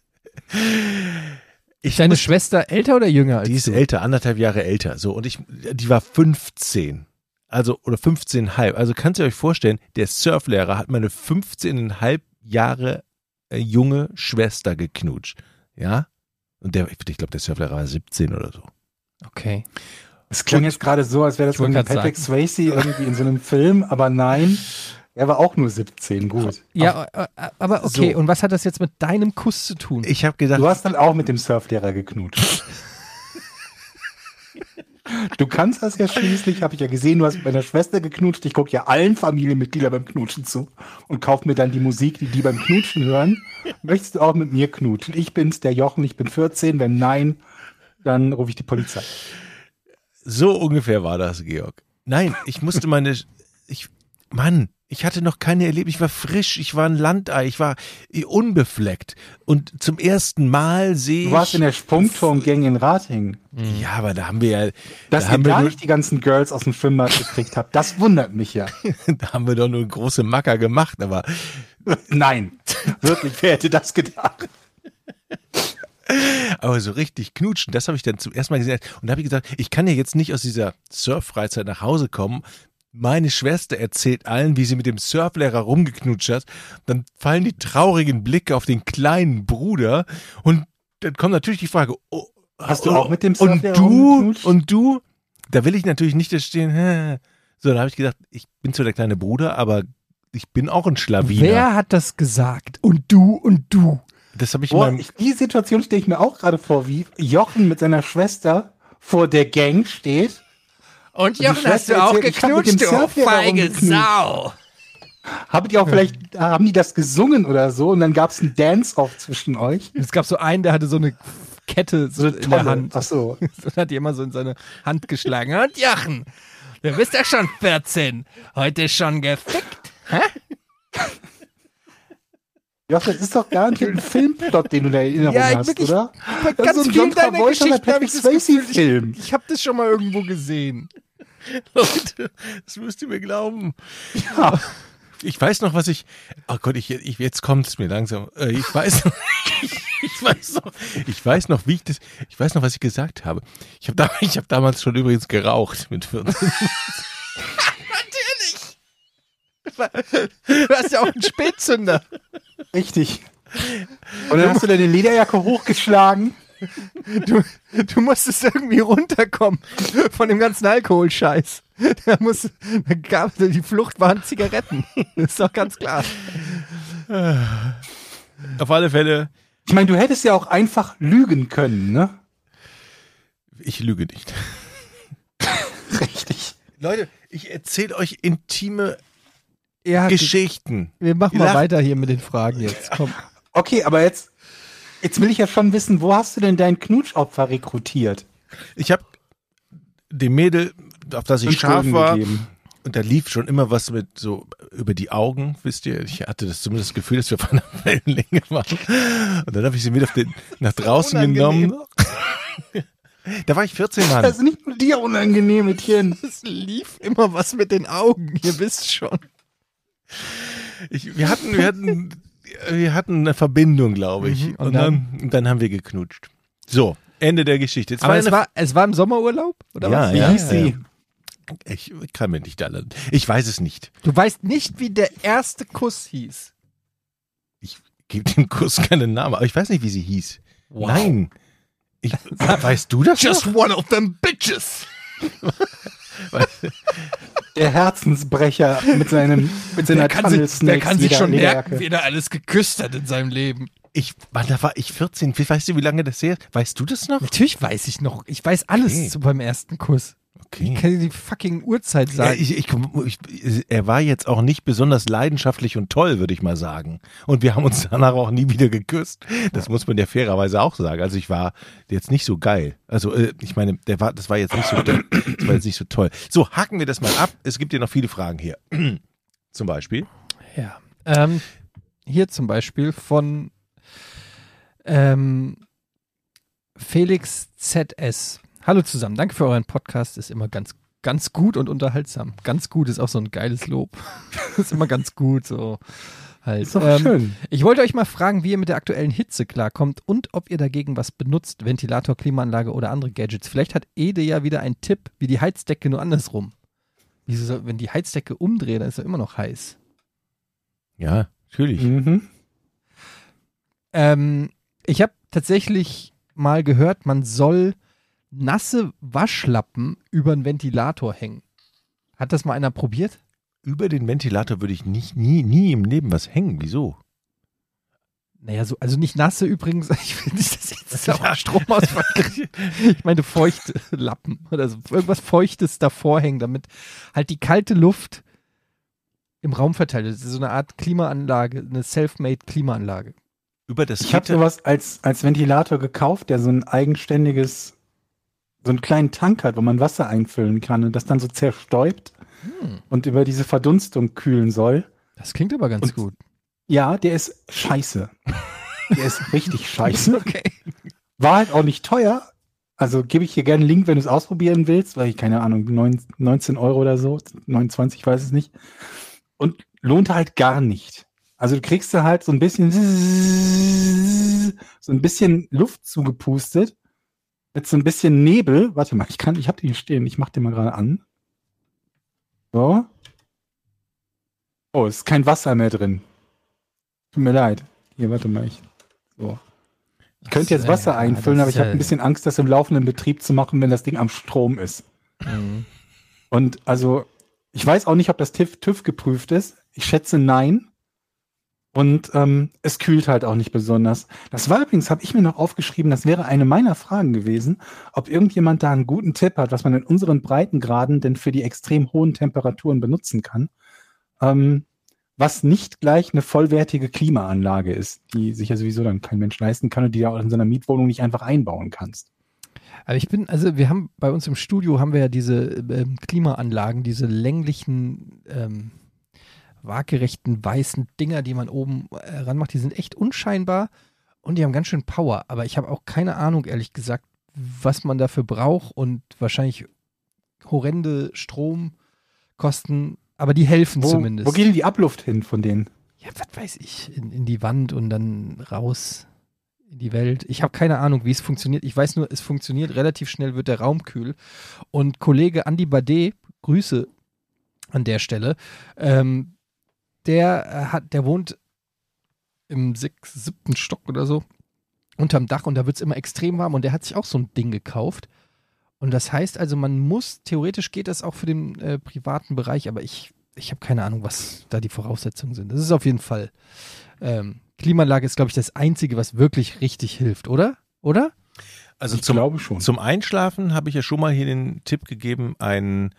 S1: ich
S3: Deine
S1: muss-
S3: Schwester älter oder jünger als
S1: Die ist
S3: du?
S1: älter, anderthalb Jahre älter. So, und ich, die war fünfzehn. Also, oder fünfzehn Komma fünf. Also kannst ihr euch vorstellen, der Surflehrer hat meine fünfzehn Komma fünf Jahre äh, junge Schwester geknutscht. Ja? Und der, ich glaube, der Surflehrer war siebzehn oder so.
S3: Okay.
S5: Es klang jetzt gerade so, als wäre das
S3: Ich wollte
S5: irgendwie
S3: grad
S5: Patrick Swayze irgendwie in so einem Film, aber nein, er war auch nur siebzehn, gut.
S3: Ja, äh, äh, aber okay,
S1: So.
S3: und was hat das jetzt mit deinem Kuss zu tun?
S1: Ich habe gedacht,
S5: Du hast dann auch mit dem Surflehrer geknutscht. Du kannst das ja schließlich, habe ich ja gesehen, du hast mit meiner Schwester geknutscht. Ich gucke ja allen Familienmitgliedern beim Knutschen zu und kaufe mir dann die Musik, die die beim Knutschen hören. Möchtest du auch mit mir knutschen? Ich bin's, der Jochen, ich bin vierzehn. Wenn nein, dann rufe ich die Polizei.
S1: so ungefähr war das, Georg. Nein, ich musste meine, ich, Mann, ich hatte noch keine Erlebnisse, ich war frisch, ich war ein Landei, ich war unbefleckt. Und zum ersten Mal sehe ich.
S5: Du warst in der Sprungturmgang in Ratingen.
S1: Ja, aber da haben wir ja.
S5: Dass
S1: da
S5: ihr
S1: haben wir
S5: gar
S1: nur,
S5: nicht die ganzen Girls aus dem Schwimmbad gekriegt habt, das wundert mich ja.
S1: da haben wir doch nur große Macker gemacht, aber.
S5: Nein, wirklich, wer hätte das gedacht?
S1: Aber so richtig knutschen, das habe ich dann zum ersten Mal gesehen. Und da habe ich gesagt, ich kann ja jetzt nicht aus dieser Surffreizeit nach Hause kommen. Meine Schwester erzählt allen, wie sie mit dem Surflehrer rumgeknutscht hat. Dann fallen die traurigen Blicke auf den kleinen Bruder. Und dann kommt natürlich die Frage, oh,
S5: Hast du
S1: oh,
S5: auch mit dem
S1: und
S5: Surflehrer
S1: du,
S5: rumgeknutscht?
S1: und du? Da will ich natürlich nicht da stehen. Hä. So, dann habe ich gedacht, ich bin zwar der kleine Bruder, aber ich bin auch ein Schlawiner.
S3: Wer hat das gesagt? Und du und du.
S1: Das habe ich
S5: Boah,
S1: in meinem,
S5: ich, die Situation stelle ich mir auch gerade vor, wie Jochen mit seiner Schwester vor der Gang steht.
S3: Und
S5: die Schwester erzählt, ich hab mit dem Surflehrer rumgeknutscht.
S3: Sau.
S5: Habt ihr auch vielleicht, haben die das gesungen oder so und dann gab es einen Dance-Off zwischen euch?
S3: Es gab so einen, der hatte so eine Kette so in der Hand.
S5: Ach so.
S3: Und hat die immer so in seine Hand geschlagen. Und Jochen, du bist ja schon vierzehn. Heute schon gefickt. Hä?
S5: Jochen, das ist doch garantiert ein Filmplot, den du in der Erinnerung
S3: Ja, ich
S5: hast,
S3: wirklich-
S5: oder?
S3: Bei
S5: Das
S3: ganz
S5: ist so ein
S3: vielen
S5: John
S3: deiner
S5: Travolta oder
S3: Geschichten habe ich
S5: Patrick
S3: das Gefühl,
S5: Swayze-Film.
S3: ich, ich habe das schon mal irgendwo gesehen.
S1: Leute, das müsst ihr mir glauben.
S5: Ja.
S1: Ich weiß noch, was ich. Oh Gott, ich, ich jetzt kommt es mir langsam. Äh, ich weiß noch, ich, ich weiß noch, ich weiß noch, wie ich das. Ich weiß noch, was ich gesagt habe. Ich habe da, ich habe damals schon übrigens geraucht mit vierzehn.
S3: Natürlich. Du hast ja auch einen Spätzünder.
S5: Richtig. Und dann hast du deine Lederjacke hochgeschlagen.
S3: Du, du musstest irgendwie runterkommen von dem ganzen Alkoholscheiß. Da muss, da gab, die Flucht waren Zigaretten. Das ist doch ganz klar.
S1: Auf alle Fälle.
S5: Ich meine, du hättest ja auch einfach lügen können, ne?
S1: Ich lüge nicht.
S5: Richtig.
S1: Leute, ich erzähle euch intime
S3: Ja,
S1: Geschichten.
S3: wir machen
S1: Ihr
S3: mal
S1: lacht.
S3: weiter hier mit den Fragen jetzt. Komm.
S5: Okay, aber jetzt, jetzt will ich ja schon wissen, wo hast du denn dein Knutschopfer rekrutiert?
S1: Ich habe dem Mädel, auf das ich
S5: Fünf
S1: scharf
S5: Gulden
S1: war,
S5: gegeben.
S1: und da lief schon immer was mit so über die Augen, wisst ihr. Ich hatte das zumindest das Gefühl, dass wir auf einer Wellenlänge waren. Und dann habe ich sie mit auf den, nach draußen
S3: unangenehm.
S1: genommen. Da war ich vierzehn, Mann.
S5: Das ist nicht nur dir unangenehm, Mädchen.
S3: Es lief immer was mit den Augen, ihr wisst schon.
S1: Ich, wir hatten, wir hatten, wir hatten eine Verbindung, glaube ich.
S3: Mhm,
S1: und,
S3: und
S1: dann, und dann haben wir geknutscht. So, Ende der Geschichte. Jetzt
S3: Aber
S1: war
S3: es
S1: eine-
S3: war, es war im Sommerurlaub? Oder
S1: Ja,
S3: was?
S5: Wie
S1: ja,
S5: hieß
S1: ja,
S5: sie?
S1: ja. Ich kann mir nicht alle. Ich weiß es nicht.
S3: Du weißt nicht, wie der erste Kuss hieß.
S1: Ich gebe dem Kuss keinen Namen, aber ich weiß nicht, wie sie hieß. Nein. Ich, weißt du das?
S3: Just
S1: noch?
S3: one of them bitches.
S5: Der Herzensbrecher mit seinem mit seiner
S3: Der kann, sich, der
S5: Tunnel
S3: kann sich
S5: Snakes
S3: schon
S5: Leder-
S3: merken,
S5: Lederjacke.
S3: wer da alles geküsst hat in seinem Leben.
S1: Ich, Mann, da war ich vierzehn. Weißt du, wie lange das her ist? Weißt du das noch?
S3: Natürlich weiß ich noch. Ich weiß alles
S1: Okay.
S3: zu beim ersten Kuss. Ich
S1: Okay.
S3: kann dir die fucking Uhrzeit
S1: Ja,
S3: sagen.
S1: ich, ich, ich, er war jetzt auch nicht besonders leidenschaftlich und toll, würde ich mal sagen. Und wir haben uns danach auch nie wieder geküsst. Das muss man ja fairerweise auch sagen. Also ich war jetzt nicht so geil. Also äh, ich meine, der war, das war jetzt nicht so, das war jetzt nicht so toll. So, haken wir das mal ab. Es gibt ja noch viele Fragen hier. Zum Beispiel.
S3: Ja. Ähm, hier zum Beispiel von ähm, Felix Z S. Hallo zusammen, danke für euren Podcast, ist immer ganz, ganz gut und unterhaltsam. Ganz gut ist auch so ein geiles Lob. Ist immer ganz gut, so halt.
S5: Ist doch
S3: Ähm,
S5: schön.
S3: Ich wollte euch mal fragen, wie ihr mit der aktuellen Hitze klarkommt und ob ihr dagegen was benutzt, Ventilator, Klimaanlage oder andere Gadgets. Vielleicht hat Ede ja wieder einen Tipp, wie die Heizdecke nur andersrum. Wieso soll, wenn die Heizdecke umdreht, dann ist er immer noch heiß.
S1: Ja, natürlich.
S5: Mhm.
S3: Ähm, ich habe tatsächlich mal gehört, man soll nasse Waschlappen über einen Ventilator hängen. Hat das mal einer probiert?
S1: Über den Ventilator würde ich nicht, nie, nie im Leben was hängen. Wieso?
S3: Naja, so, also nicht nasse übrigens. Ich will nicht, dass jetzt ja. auch Stromausfall kriegt. Ich meine feuchte Lappen oder so. Irgendwas Feuchtes davor hängen, damit halt die kalte Luft im Raum verteilt ist. Das ist so eine Art Klimaanlage, eine self-made Klimaanlage.
S1: Über das
S5: Ich habe
S1: Gitter-
S5: sowas als, als Ventilator gekauft, der so ein eigenständiges, so einen kleinen Tank hat, wo man Wasser einfüllen kann und das dann so zerstäubt
S3: Hm,
S5: und über diese Verdunstung kühlen soll.
S3: das klingt aber ganz
S5: Und-
S3: gut.
S5: Ja, der ist scheiße. Der ist richtig scheiße.
S3: Okay.
S5: War halt auch nicht teuer. Also gebe ich hier gerne einen Link, wenn du es ausprobieren willst, weil ich, keine Ahnung, neun, neunzehn Euro oder so, neunundzwanzig, ich weiß es nicht. Und lohnt halt gar nicht. Also du kriegst da halt so ein bisschen so ein bisschen Luft zugepustet mit so ein bisschen Nebel. Warte mal, ich kann, ich habe den hier stehen. Ich mache den mal gerade an. So. Oh, es ist kein Wasser mehr drin. Tut mir leid. Hier, warte mal. Ich, so. Ich könnte jetzt Wasser
S3: Ja,
S5: einfüllen,
S3: das
S5: aber ich
S3: ist
S5: habe
S3: ja-
S5: ein bisschen Angst, das im laufenden Betrieb zu machen, wenn das Ding am Strom ist.
S3: Mhm.
S5: Und also, ich weiß auch nicht, ob das TÜV, TÜV geprüft ist. Ich schätze nein. Und ähm, es kühlt halt auch nicht besonders. Das war übrigens, habe ich mir noch aufgeschrieben, das wäre eine meiner Fragen gewesen, ob irgendjemand da einen guten Tipp hat, was man in unseren Breitengraden denn für die extrem hohen Temperaturen benutzen kann. Ähm, was nicht gleich eine vollwertige Klimaanlage ist, die sich ja sowieso dann kein Mensch leisten kann und die ja auch in so einer Mietwohnung nicht einfach einbauen kannst.
S3: Aber ich bin, also wir haben bei uns im Studio haben wir ja diese ähm, Klimaanlagen, diese länglichen, ähm, waagerechten weißen Dinger, die man oben äh, ranmacht, die sind echt unscheinbar und die haben ganz schön Power. Aber ich habe auch keine Ahnung, ehrlich gesagt, was man dafür braucht und wahrscheinlich horrende Stromkosten, aber die helfen
S5: Wo,
S3: zumindest.
S5: wo geht denn die Abluft hin von denen?
S3: Ja, was weiß ich, in, in die Wand und dann raus in die Welt. Ich habe keine Ahnung, wie es funktioniert. Ich weiß nur, es funktioniert. Relativ schnell wird der Raum kühl. Und Kollege Andi Bade, Grüße an der Stelle, ähm, der hat, der wohnt im sechs, siebten Stock oder so unterm Dach und da wird es immer extrem warm und der hat sich auch so ein Ding gekauft. Und das heißt also, man muss, theoretisch geht das auch für den äh, privaten Bereich, aber ich Ich habe keine Ahnung, was da die Voraussetzungen sind. Das ist auf jeden Fall, ähm, Klimaanlage ist, glaube ich, das Einzige, was wirklich richtig hilft, oder? Oder?
S1: Also
S5: Ich
S1: zum,
S5: glaube schon.
S1: zum Einschlafen habe ich ja schon mal hier den Tipp gegeben, ein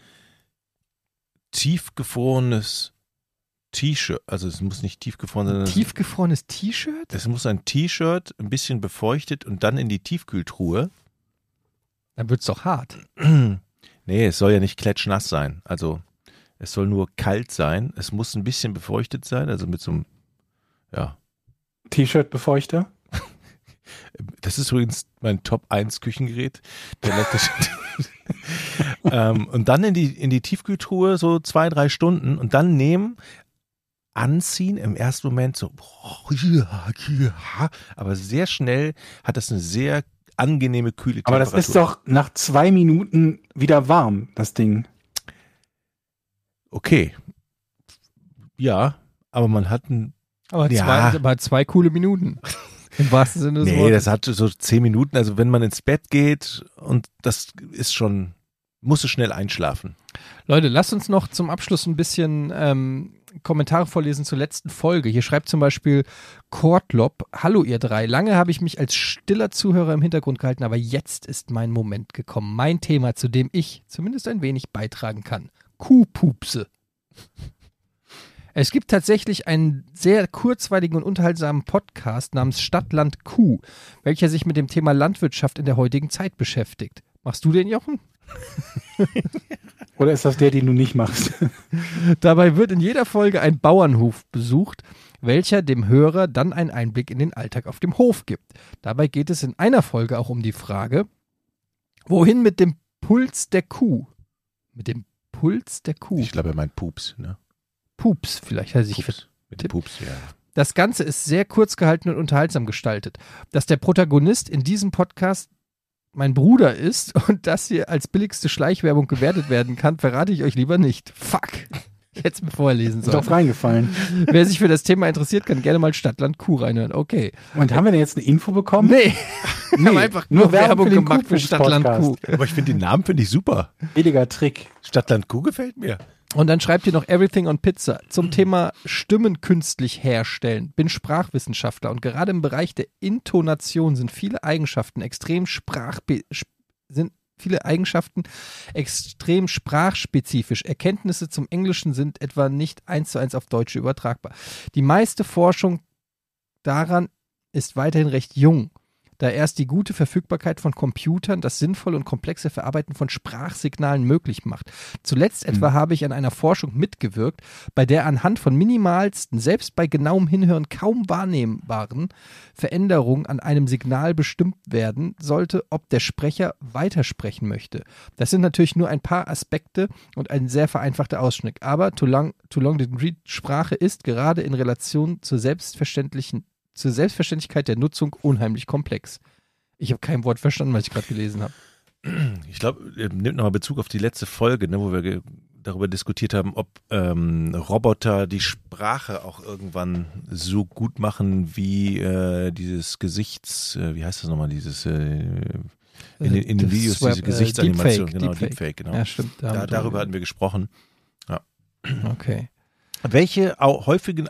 S1: tiefgefrorenes T-Shirt, also es muss nicht tiefgefroren sein.
S3: Tiefgefrorenes T-Shirt?
S1: Es muss ein T-Shirt, ein bisschen befeuchtet und dann in die Tiefkühltruhe.
S3: Dann wird es doch hart.
S1: Nee, es soll ja nicht klatschnass sein. Also es soll nur kalt sein. Es muss ein bisschen befeuchtet sein, also mit so einem, ja.
S5: T-Shirt-Befeuchter?
S1: Das ist übrigens mein Top eins Küchengerät. Der elektrische. ähm, und dann in die, in die Tiefkühltruhe so zwei, drei Stunden und dann nehmen, anziehen, im ersten Moment so, aber sehr schnell hat das eine sehr angenehme, kühle
S5: Aber
S1: Temperatur.
S5: das ist doch nach zwei Minuten wieder warm, das Ding.
S1: Okay. Ja, aber man hat ein,
S3: Aber,
S1: Ja.
S3: zwei, aber zwei coole Minuten. Im wahrsten Sinne des
S1: nee,
S3: Wortes.
S1: das hat so zehn Minuten, also wenn man ins Bett geht und das ist schon, muss es schnell einschlafen.
S3: Leute, lasst uns noch zum Abschluss ein bisschen ähm, Kommentare vorlesen zur letzten Folge. Hier schreibt zum Beispiel Kortlop: Hallo ihr drei, lange habe ich mich als stiller Zuhörer im Hintergrund gehalten, aber jetzt ist mein Moment gekommen. Mein Thema, zu dem ich zumindest ein wenig beitragen kann. Kuhpupse. Es gibt tatsächlich einen sehr kurzweiligen und unterhaltsamen Podcast namens Stadtland Kuh, welcher sich mit dem Thema Landwirtschaft in der heutigen Zeit beschäftigt. Machst du den, Jochen?
S5: Oder ist das der, den du nicht machst?
S3: Dabei wird in jeder Folge ein Bauernhof besucht, welcher dem Hörer dann einen Einblick in den Alltag auf dem Hof gibt. Dabei geht es in einer Folge auch um die Frage, wohin mit dem Puls der Kuh? Mit dem Puls der Kuh?
S1: Ich glaube, er meint Pups, ne?
S3: Pups, vielleicht hat er sich
S1: Pups. Mit dem Pups, ja.
S3: Das Ganze ist sehr kurz gehalten und unterhaltsam gestaltet. Dass der Protagonist in diesem Podcast mein Bruder ist und das hier als billigste Schleichwerbung gewertet werden kann, verrate ich euch lieber nicht. Fuck. Ich hätte es mir vorher lesen
S5: Ist
S3: sollen.
S5: doch reingefallen.
S3: Wer sich für das Thema interessiert, kann gerne mal Stadtland Kuh reinhören. Okay.
S5: Und haben wir denn jetzt eine Info bekommen?
S3: Nee. Wir haben einfach nur Werbung
S5: für den
S3: gemacht für Stadtland Kuh.
S1: Aber ich finde den Namen finde ich super.
S5: Billiger Trick.
S1: Stadtland Kuh gefällt mir.
S3: Und dann schreibt ihr noch Everything on Pizza zum Thema Stimmen künstlich herstellen. Bin Sprachwissenschaftler und gerade im Bereich der Intonation sind viele Eigenschaften extrem sprach sind viele Eigenschaften extrem sprachspezifisch. Erkenntnisse zum Englischen sind etwa nicht eins zu eins auf Deutsche übertragbar. Die meiste Forschung daran ist weiterhin recht jung, da erst die gute Verfügbarkeit von Computern das sinnvolle und komplexe Verarbeiten von Sprachsignalen möglich macht. Zuletzt etwa mhm. habe ich an einer Forschung mitgewirkt, bei der anhand von minimalsten, selbst bei genauem Hinhören kaum wahrnehmbaren Veränderungen an einem Signal bestimmt werden sollte, ob der Sprecher weitersprechen möchte. Das sind natürlich nur ein paar Aspekte und ein sehr vereinfachter Ausschnitt, aber too long, too long didn't read, Sprache ist gerade in Relation zur selbstverständlichen zur Selbstverständlichkeit der Nutzung unheimlich komplex. Ich habe kein Wort verstanden, was ich gerade gelesen habe.
S1: Ich glaube, nimmt nochmal Bezug auf die letzte Folge, ne, wo wir ge- darüber diskutiert haben, ob ähm, Roboter die Sprache auch irgendwann so gut machen wie äh, dieses Gesichts, äh, wie heißt das nochmal, dieses äh, in, den, in den Videos,
S3: Swap,
S1: diese Gesichtsanimation.
S3: Deepfake,
S1: genau,
S3: Deepfake.
S1: Deepfake, genau.
S3: Ja, stimmt. Da
S1: Da, darüber hatten wir gesprochen. Ja.
S3: Okay.
S1: Welche auch häufigen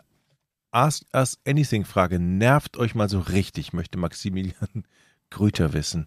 S1: Ask Us Anything-Frage nervt euch mal so richtig, möchte Maximilian Grüter wissen.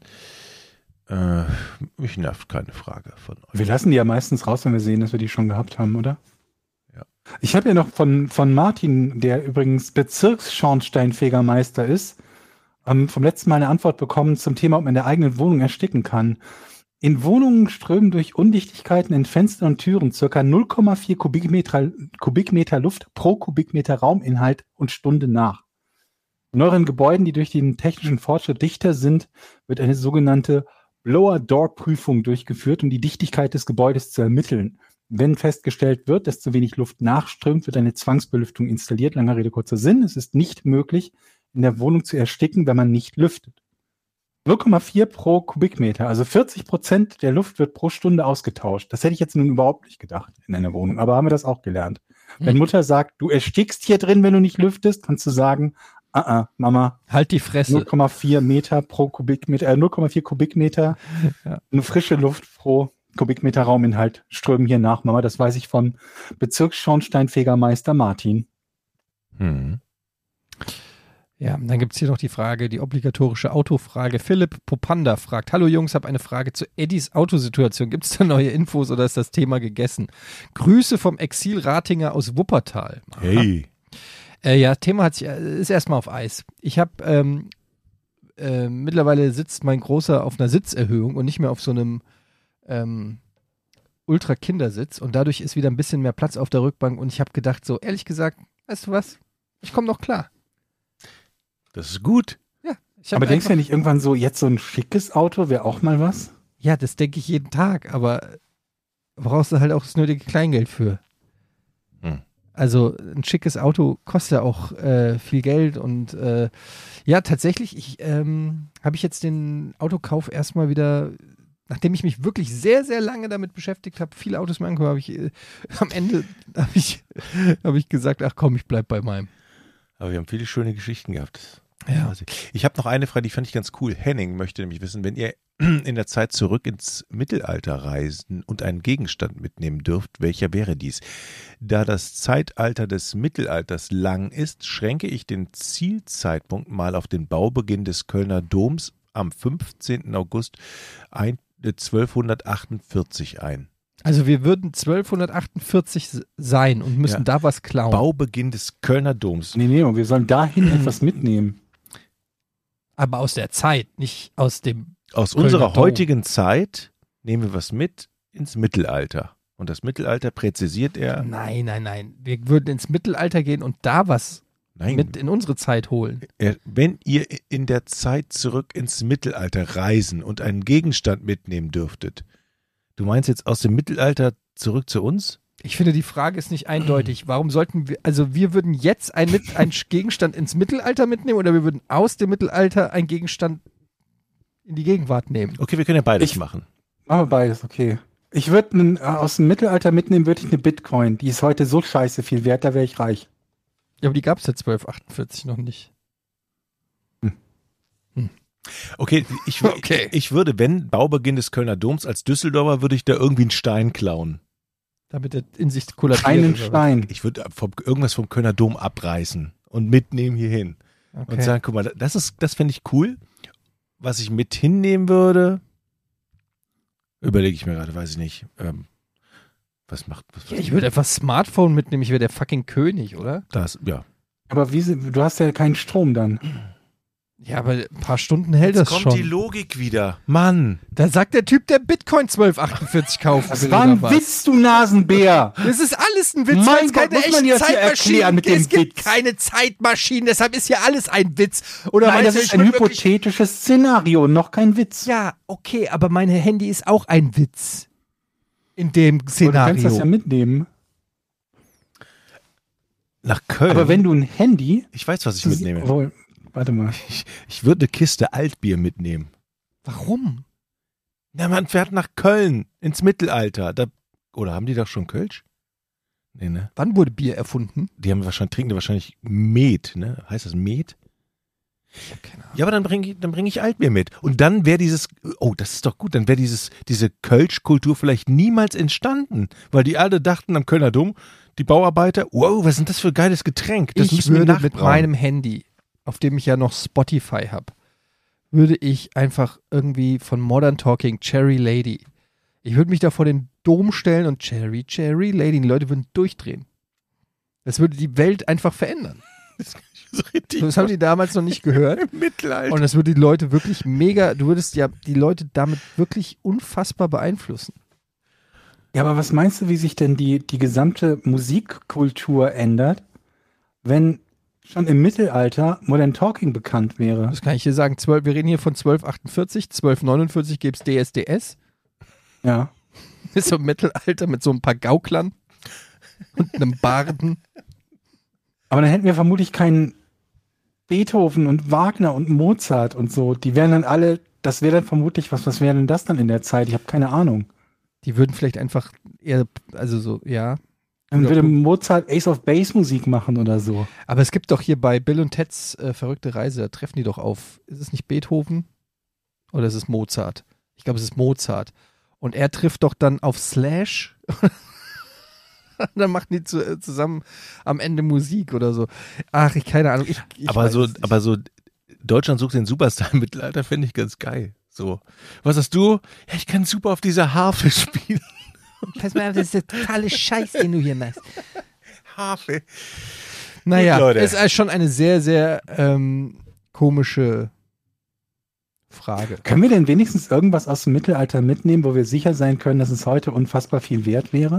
S1: Äh, mich nervt keine Frage von euch.
S5: Wir lassen die ja meistens raus, wenn wir sehen, dass wir die schon gehabt haben, oder?
S1: Ja.
S5: Ich habe ja noch von, von Martin, der übrigens Bezirksschornsteinfegermeister ist, ähm, vom letzten Mal eine Antwort bekommen zum Thema, ob man in der eigenen Wohnung ersticken kann. In Wohnungen strömen durch Undichtigkeiten in Fenstern und Türen ca. null Komma vier Kubikmeter, Kubikmeter Luft pro Kubikmeter Rauminhalt und Stunde nach. In neueren Gebäuden, die durch den technischen Fortschritt dichter sind, wird eine sogenannte Blower-Door-Prüfung durchgeführt, um die Dichtigkeit des Gebäudes zu ermitteln. Wenn festgestellt wird, dass zu wenig Luft nachströmt, wird eine Zwangsbelüftung installiert. Langer Rede, kurzer Sinn. Es ist nicht möglich, in der Wohnung zu ersticken, wenn man nicht lüftet. null Komma vier pro Kubikmeter, also vierzig Prozent der Luft wird pro Stunde ausgetauscht. Das hätte ich jetzt nun überhaupt nicht gedacht in einer Wohnung, aber haben wir das auch gelernt. Hm. Wenn Mutter sagt, du erstickst hier drin, wenn du nicht lüftest, kannst du sagen, ah, ah, Mama,
S3: halt die Fresse.
S5: null Komma vier Meter pro Kubikmeter, äh, null Komma vier Kubikmeter, ja. Eine frische Luft pro Kubikmeter Rauminhalt strömen hier nach, Mama. Das weiß ich von Bezirksschornsteinfegermeister Martin.
S1: Hm.
S3: Ja, dann gibt es hier noch die Frage, die obligatorische Autofrage. Philipp Popanda fragt, hallo Jungs, habe eine Frage zu Eddies Autosituation. Gibt es da neue Infos oder ist das Thema gegessen? Grüße vom Exil-Ratinger aus Wuppertal. Aha.
S1: Hey.
S3: Äh, ja, Thema hat sich, ist erstmal auf Eis. Ich habe, ähm, äh, mittlerweile sitzt mein Großer auf einer Sitzerhöhung und nicht mehr auf so einem ähm, Ultra-Kindersitz und dadurch ist wieder ein bisschen mehr Platz auf der Rückbank und ich habe gedacht, so ehrlich gesagt, weißt du was, ich komme noch klar.
S1: Das ist gut.
S3: Ja, ich
S5: aber denkst du ja nicht irgendwann so, jetzt so ein schickes Auto wäre auch mal was?
S3: Ja, das denke ich jeden Tag, aber brauchst du halt auch das nötige Kleingeld für. Hm. Also ein schickes Auto kostet ja auch äh, viel Geld und äh, ja, tatsächlich, ich ähm, habe ich jetzt den Autokauf erstmal wieder, nachdem ich mich wirklich sehr, sehr lange damit beschäftigt habe, viele Autos mir angeguckt, habe ich äh, am Ende habe ich, hab ich gesagt, ach komm, ich bleib bei meinem.
S1: Aber wir haben viele schöne Geschichten gehabt.
S3: Ja.
S1: Ich habe noch eine Frage, die fand ich ganz cool. Henning möchte nämlich wissen, wenn ihr in der Zeit zurück ins Mittelalter reisen und einen Gegenstand mitnehmen dürft, welcher wäre dies? Da das Zeitalter des Mittelalters lang ist, schränke ich den Zielzeitpunkt mal auf den Baubeginn des Kölner Doms am fünfzehnten August zwölfhundertachtundvierzig ein.
S3: Also wir würden zwölfhundertachtundvierzig sein und müssen ja. da was klauen.
S1: Baubeginn des Kölner Doms.
S5: Nee, nee, und wir sollen dahin etwas mitnehmen.
S3: Aber aus der Zeit, nicht aus dem
S1: Aus
S3: Kölner
S1: unserer
S3: Dom.
S1: heutigen Zeit nehmen wir was mit ins Mittelalter. Und das Mittelalter präzisiert er.
S3: Nein, nein, nein. Wir würden ins Mittelalter gehen und da was nein. mit in unsere Zeit holen.
S1: Er, wenn ihr in der Zeit zurück ins Mittelalter reisen und einen Gegenstand mitnehmen dürftet, du meinst jetzt aus dem Mittelalter zurück zu uns?
S3: Ich finde, die Frage ist nicht eindeutig. Warum sollten wir, also wir würden jetzt einen, einen Gegenstand ins Mittelalter mitnehmen oder wir würden aus dem Mittelalter einen Gegenstand in die Gegenwart nehmen?
S1: Okay, wir können ja beides
S5: ich,
S1: machen.
S5: Machen wir beides, okay. Ich würde aus dem Mittelalter mitnehmen, würde ich eine Bitcoin. Die ist heute so scheiße viel wert, da wäre ich reich.
S3: Ja, aber die gab es ja zwölfhundertachtundvierzig noch nicht.
S1: Hm. Hm. Okay, ich, okay. Ich, ich würde, wenn Baubeginn des Kölner Doms als Düsseldorfer, würde ich da irgendwie einen Stein klauen.
S3: Damit er in sich kollabiert.
S5: Einen Stein.
S1: Ich würde vom, irgendwas vom Kölner Dom abreißen und mitnehmen hierhin. Okay. Und sagen, guck mal, das ist, das fände ich cool. Was ich mit hinnehmen würde, überlege ich mir gerade, weiß ich nicht. Ähm, was macht was, was
S3: ja, ich würde einfach Smartphone mitnehmen, ich wäre der fucking König, oder?
S1: Das, ja.
S5: Aber wie, du hast ja keinen Strom dann.
S3: Ja, aber ein paar Stunden hält
S1: Jetzt
S3: das
S1: kommt
S3: schon.
S1: Die Logik wieder. Mann.
S3: Da sagt der Typ, der Bitcoin zwölfhundertachtundvierzig kauft.
S5: Das war ein Witz, du Nasenbär.
S3: Das ist alles ein Witz,
S5: weil
S3: es keine echten Zeitmaschinen gibt. Es gibt keine Zeitmaschinen, deshalb ist ja alles ein Witz. Oder
S5: Nein, das ist ein hypothetisches Szenario, noch kein Witz.
S3: Ja, okay, aber mein Handy ist auch ein Witz. In dem Szenario.
S5: Aber du kannst das ja mitnehmen.
S1: Nach Köln?
S5: Aber wenn du ein Handy...
S1: Ich weiß, was ich mitnehme.
S5: Wohl, warte mal.
S1: Ich, ich würde eine Kiste Altbier mitnehmen.
S3: Warum?
S1: Na, man fährt nach Köln, ins Mittelalter. Da, oder haben die doch schon Kölsch? Nee, ne?
S3: Wann wurde Bier erfunden?
S1: Die haben wahrscheinlich, trinken die wahrscheinlich Met, ne? Heißt das Met?
S3: Ich hab keine Ahnung.
S1: Ja, aber dann bringe ich, dann bring ich Altbier mit. Und dann wäre dieses, oh, das ist doch gut, dann wäre dieses, diese Kölsch-Kultur vielleicht niemals entstanden. Weil die alle dachten am Kölner Dom, die Bauarbeiter, wow, was ist denn das für ein geiles Getränk? Das
S3: ich
S1: müssen wir
S3: würde mit
S1: nachbrauen.
S3: meinem Handy, auf dem ich ja noch Spotify habe, würde ich einfach irgendwie von Modern Talking Cherry Lady, ich würde mich da vor den Dom stellen und Cherry, Cherry Lady, die Leute würden durchdrehen. Das würde die Welt einfach verändern.
S1: Das, so richtig
S3: das haben die damals noch nicht gehört.
S1: Im Mittelalter.
S3: Und das würde die Leute wirklich mega, du würdest ja die Leute damit wirklich unfassbar beeinflussen.
S5: Ja, aber was meinst du, wie sich denn die, die gesamte Musikkultur ändert, wenn schon im Mittelalter Modern Talking bekannt wäre.
S3: Das kann ich hier sagen. zwölf, wir reden hier von zwölf achtundvierzig, zwölf neunundvierzig gibt's D S D S.
S5: Ja.
S3: Ist so im Mittelalter mit so ein paar Gauklern und einem Barden.
S5: Aber dann hätten wir vermutlich keinen Beethoven und Wagner und Mozart und so. Die wären dann alle, das wäre dann vermutlich, was, was wäre denn das dann in der Zeit? Ich habe keine Ahnung.
S3: Die würden vielleicht einfach eher, also so, ja.
S5: Dann würde Mozart Ace of Base Musik machen oder so.
S3: Aber es gibt doch hier bei Bill und Teds äh, verrückte Reise, da treffen die doch auf, ist es nicht Beethoven? Oder ist es Mozart? Ich glaube, es ist Mozart. Und er trifft doch dann auf Slash. Dann machen die zu, zusammen am Ende Musik oder so. Ach, ich keine Ahnung. Ich, ich
S1: aber, so, aber so Deutschland sucht den Superstar im Mittelalter, finde ich ganz geil. So. Was hast du? Ja, ich kann super auf dieser Harfe spielen.
S3: Pass mal auf, das ist der totale Scheiß, den du hier machst.
S1: Harfe.
S3: Naja,
S1: Leute.
S3: ist also schon eine sehr, sehr ähm, komische Frage.
S5: Können wir denn wenigstens irgendwas aus dem Mittelalter mitnehmen, wo wir sicher sein können, dass es heute unfassbar viel wert wäre?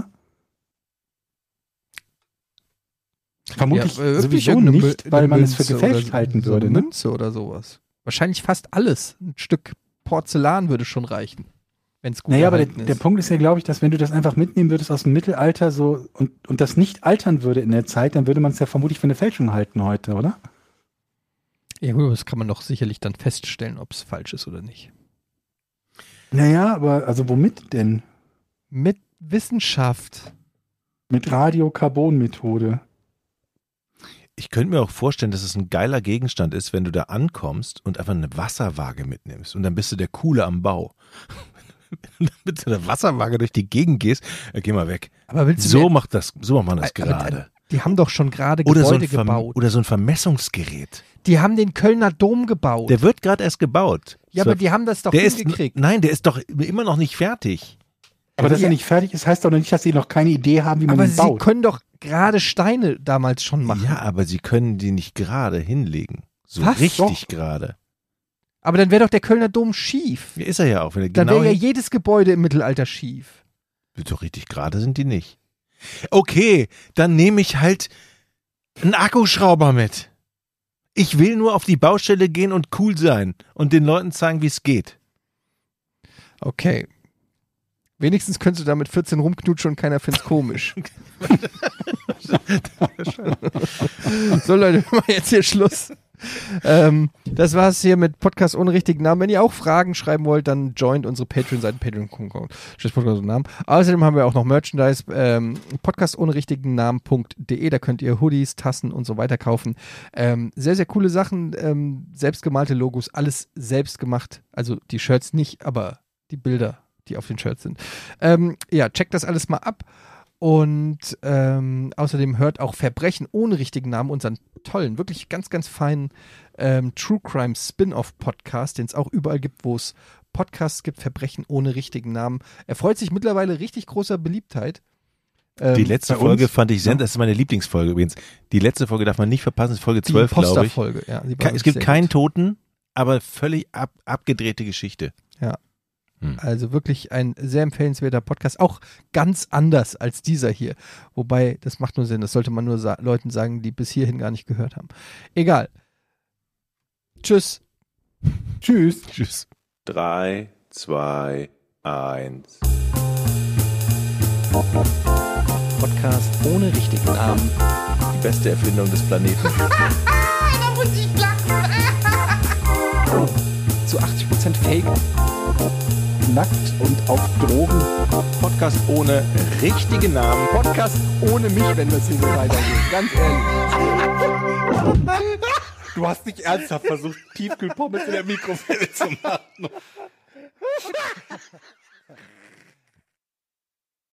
S5: Vermutlich
S3: ja, äh,
S5: sowieso nicht, weil man es für gefälscht halten
S3: so
S5: würde.
S3: Eine
S5: Ne?
S3: Münze oder sowas. Wahrscheinlich fast alles. Ein Stück Porzellan würde schon reichen, wenn es gut
S5: Naja, aber der,
S3: ist.
S5: der Punkt ist ja, glaube ich, dass wenn du das einfach mitnehmen würdest aus dem Mittelalter so und, und das nicht altern würde in der Zeit, dann würde man es ja vermutlich für eine Fälschung halten heute, oder?
S3: Ja gut, das kann man doch sicherlich dann feststellen, ob es falsch ist oder nicht.
S5: Naja, aber also womit denn?
S3: Mit Wissenschaft.
S5: Mit Radiokarbon-Methode.
S1: Ich könnte mir auch vorstellen, dass es ein geiler Gegenstand ist, wenn du da ankommst und einfach eine Wasserwaage mitnimmst und dann bist du der Coole am Bau. Wenn du mit so einer Wasserwaage durch die Gegend gehst, äh, geh mal weg.
S3: Aber willst du
S1: So
S3: mir-
S1: macht das, so macht man das
S3: Aber
S1: gerade.
S3: Die haben doch schon gerade
S1: Oder so, ein
S3: Gebäude
S1: Verm-
S3: gebaut.
S1: oder so ein Vermessungsgerät.
S3: Die haben den Kölner Dom gebaut.
S1: Der wird gerade erst gebaut.
S3: ja,
S1: So-
S3: aber die haben das doch
S1: der ist,
S3: hingekriegt.
S1: nein, der ist doch immer noch nicht fertig.
S5: Aber dass
S3: Ja.
S5: er nicht fertig ist, heißt doch noch nicht, dass sie noch keine Idee haben, wie man
S3: Aber
S5: ihn
S3: sie
S5: baut.
S3: können doch gerade Steine damals schon machen.
S1: Ja, aber sie können die nicht gerade hinlegen. So
S3: Was?
S1: richtig gerade.
S3: Aber dann wäre doch der Kölner Dom schief.
S1: Ja, ist er ja auch. Wenn er
S3: Dann
S1: genau
S3: wäre ja
S1: hin-
S3: jedes Gebäude im Mittelalter schief.
S1: so richtig gerade sind die nicht. Okay, dann nehme ich halt einen Akkuschrauber mit. Ich will nur auf die Baustelle gehen und cool sein und den Leuten zeigen, wie es geht.
S3: Okay. Wenigstens könntest du da mit vierzehn rumknutschen und keiner find's komisch. So Leute, wir machen jetzt hier Schluss. Ähm, das war's hier mit Podcast ohne richtigen Namen. Wenn ihr auch Fragen schreiben wollt, dann joint unsere Patreon-Seite patreon punkt com. Podcast ohne Namen. Außerdem haben wir auch noch Merchandise, ähm, podcast ohne richtigen Namen.de. Da könnt ihr Hoodies, Tassen und so weiter kaufen. Ähm, sehr, sehr coole Sachen, ähm, selbstgemalte Logos, alles selbst gemacht. Also die Shirts nicht, aber die Bilder, die auf den Shirts sind. Ähm, ja, checkt das alles mal ab. Und ähm, außerdem hört auch Verbrechen ohne richtigen Namen, unseren tollen, wirklich ganz, ganz feinen ähm, True Crime Spin-off Podcast, den es auch überall gibt, wo es Podcasts gibt, Verbrechen ohne richtigen Namen. Er freut sich mittlerweile richtig großer Beliebtheit. Ähm,
S1: Die letzte
S5: bei
S1: Folge
S5: uns?
S1: fand ich sehr, das ist meine Lieblingsfolge übrigens. Die letzte Folge darf man nicht verpassen, das ist Folge
S3: die
S1: zwölf, glaube ich.
S3: Posterfolge, ja. die war
S1: Ke- Es
S3: wirklich
S1: gibt
S3: sehr
S1: keinen
S3: gut.
S1: Toten, aber völlig ab, abgedrehte Geschichte.
S3: Also wirklich ein sehr empfehlenswerter Podcast, auch ganz anders als dieser hier. Wobei, das macht nur Sinn, das sollte man nur sa- Leuten sagen, die bis hierhin gar nicht gehört haben. Egal. Tschüss.
S5: Tschüss.
S1: Tschüss.
S6: Drei, zwei, eins.
S3: Podcast ohne richtigen Namen.
S1: Die beste Erfindung des Planeten.
S3: Zu achtzig Prozent Fake.
S5: Nackt und auf Drogen.
S1: Podcast ohne richtige Namen.
S3: Podcast ohne mich, wenn das hier so weitergeht. Ganz ehrlich.
S4: Du hast nicht ernsthaft versucht, Tiefkühlpommes in der Mikrowelle zu machen.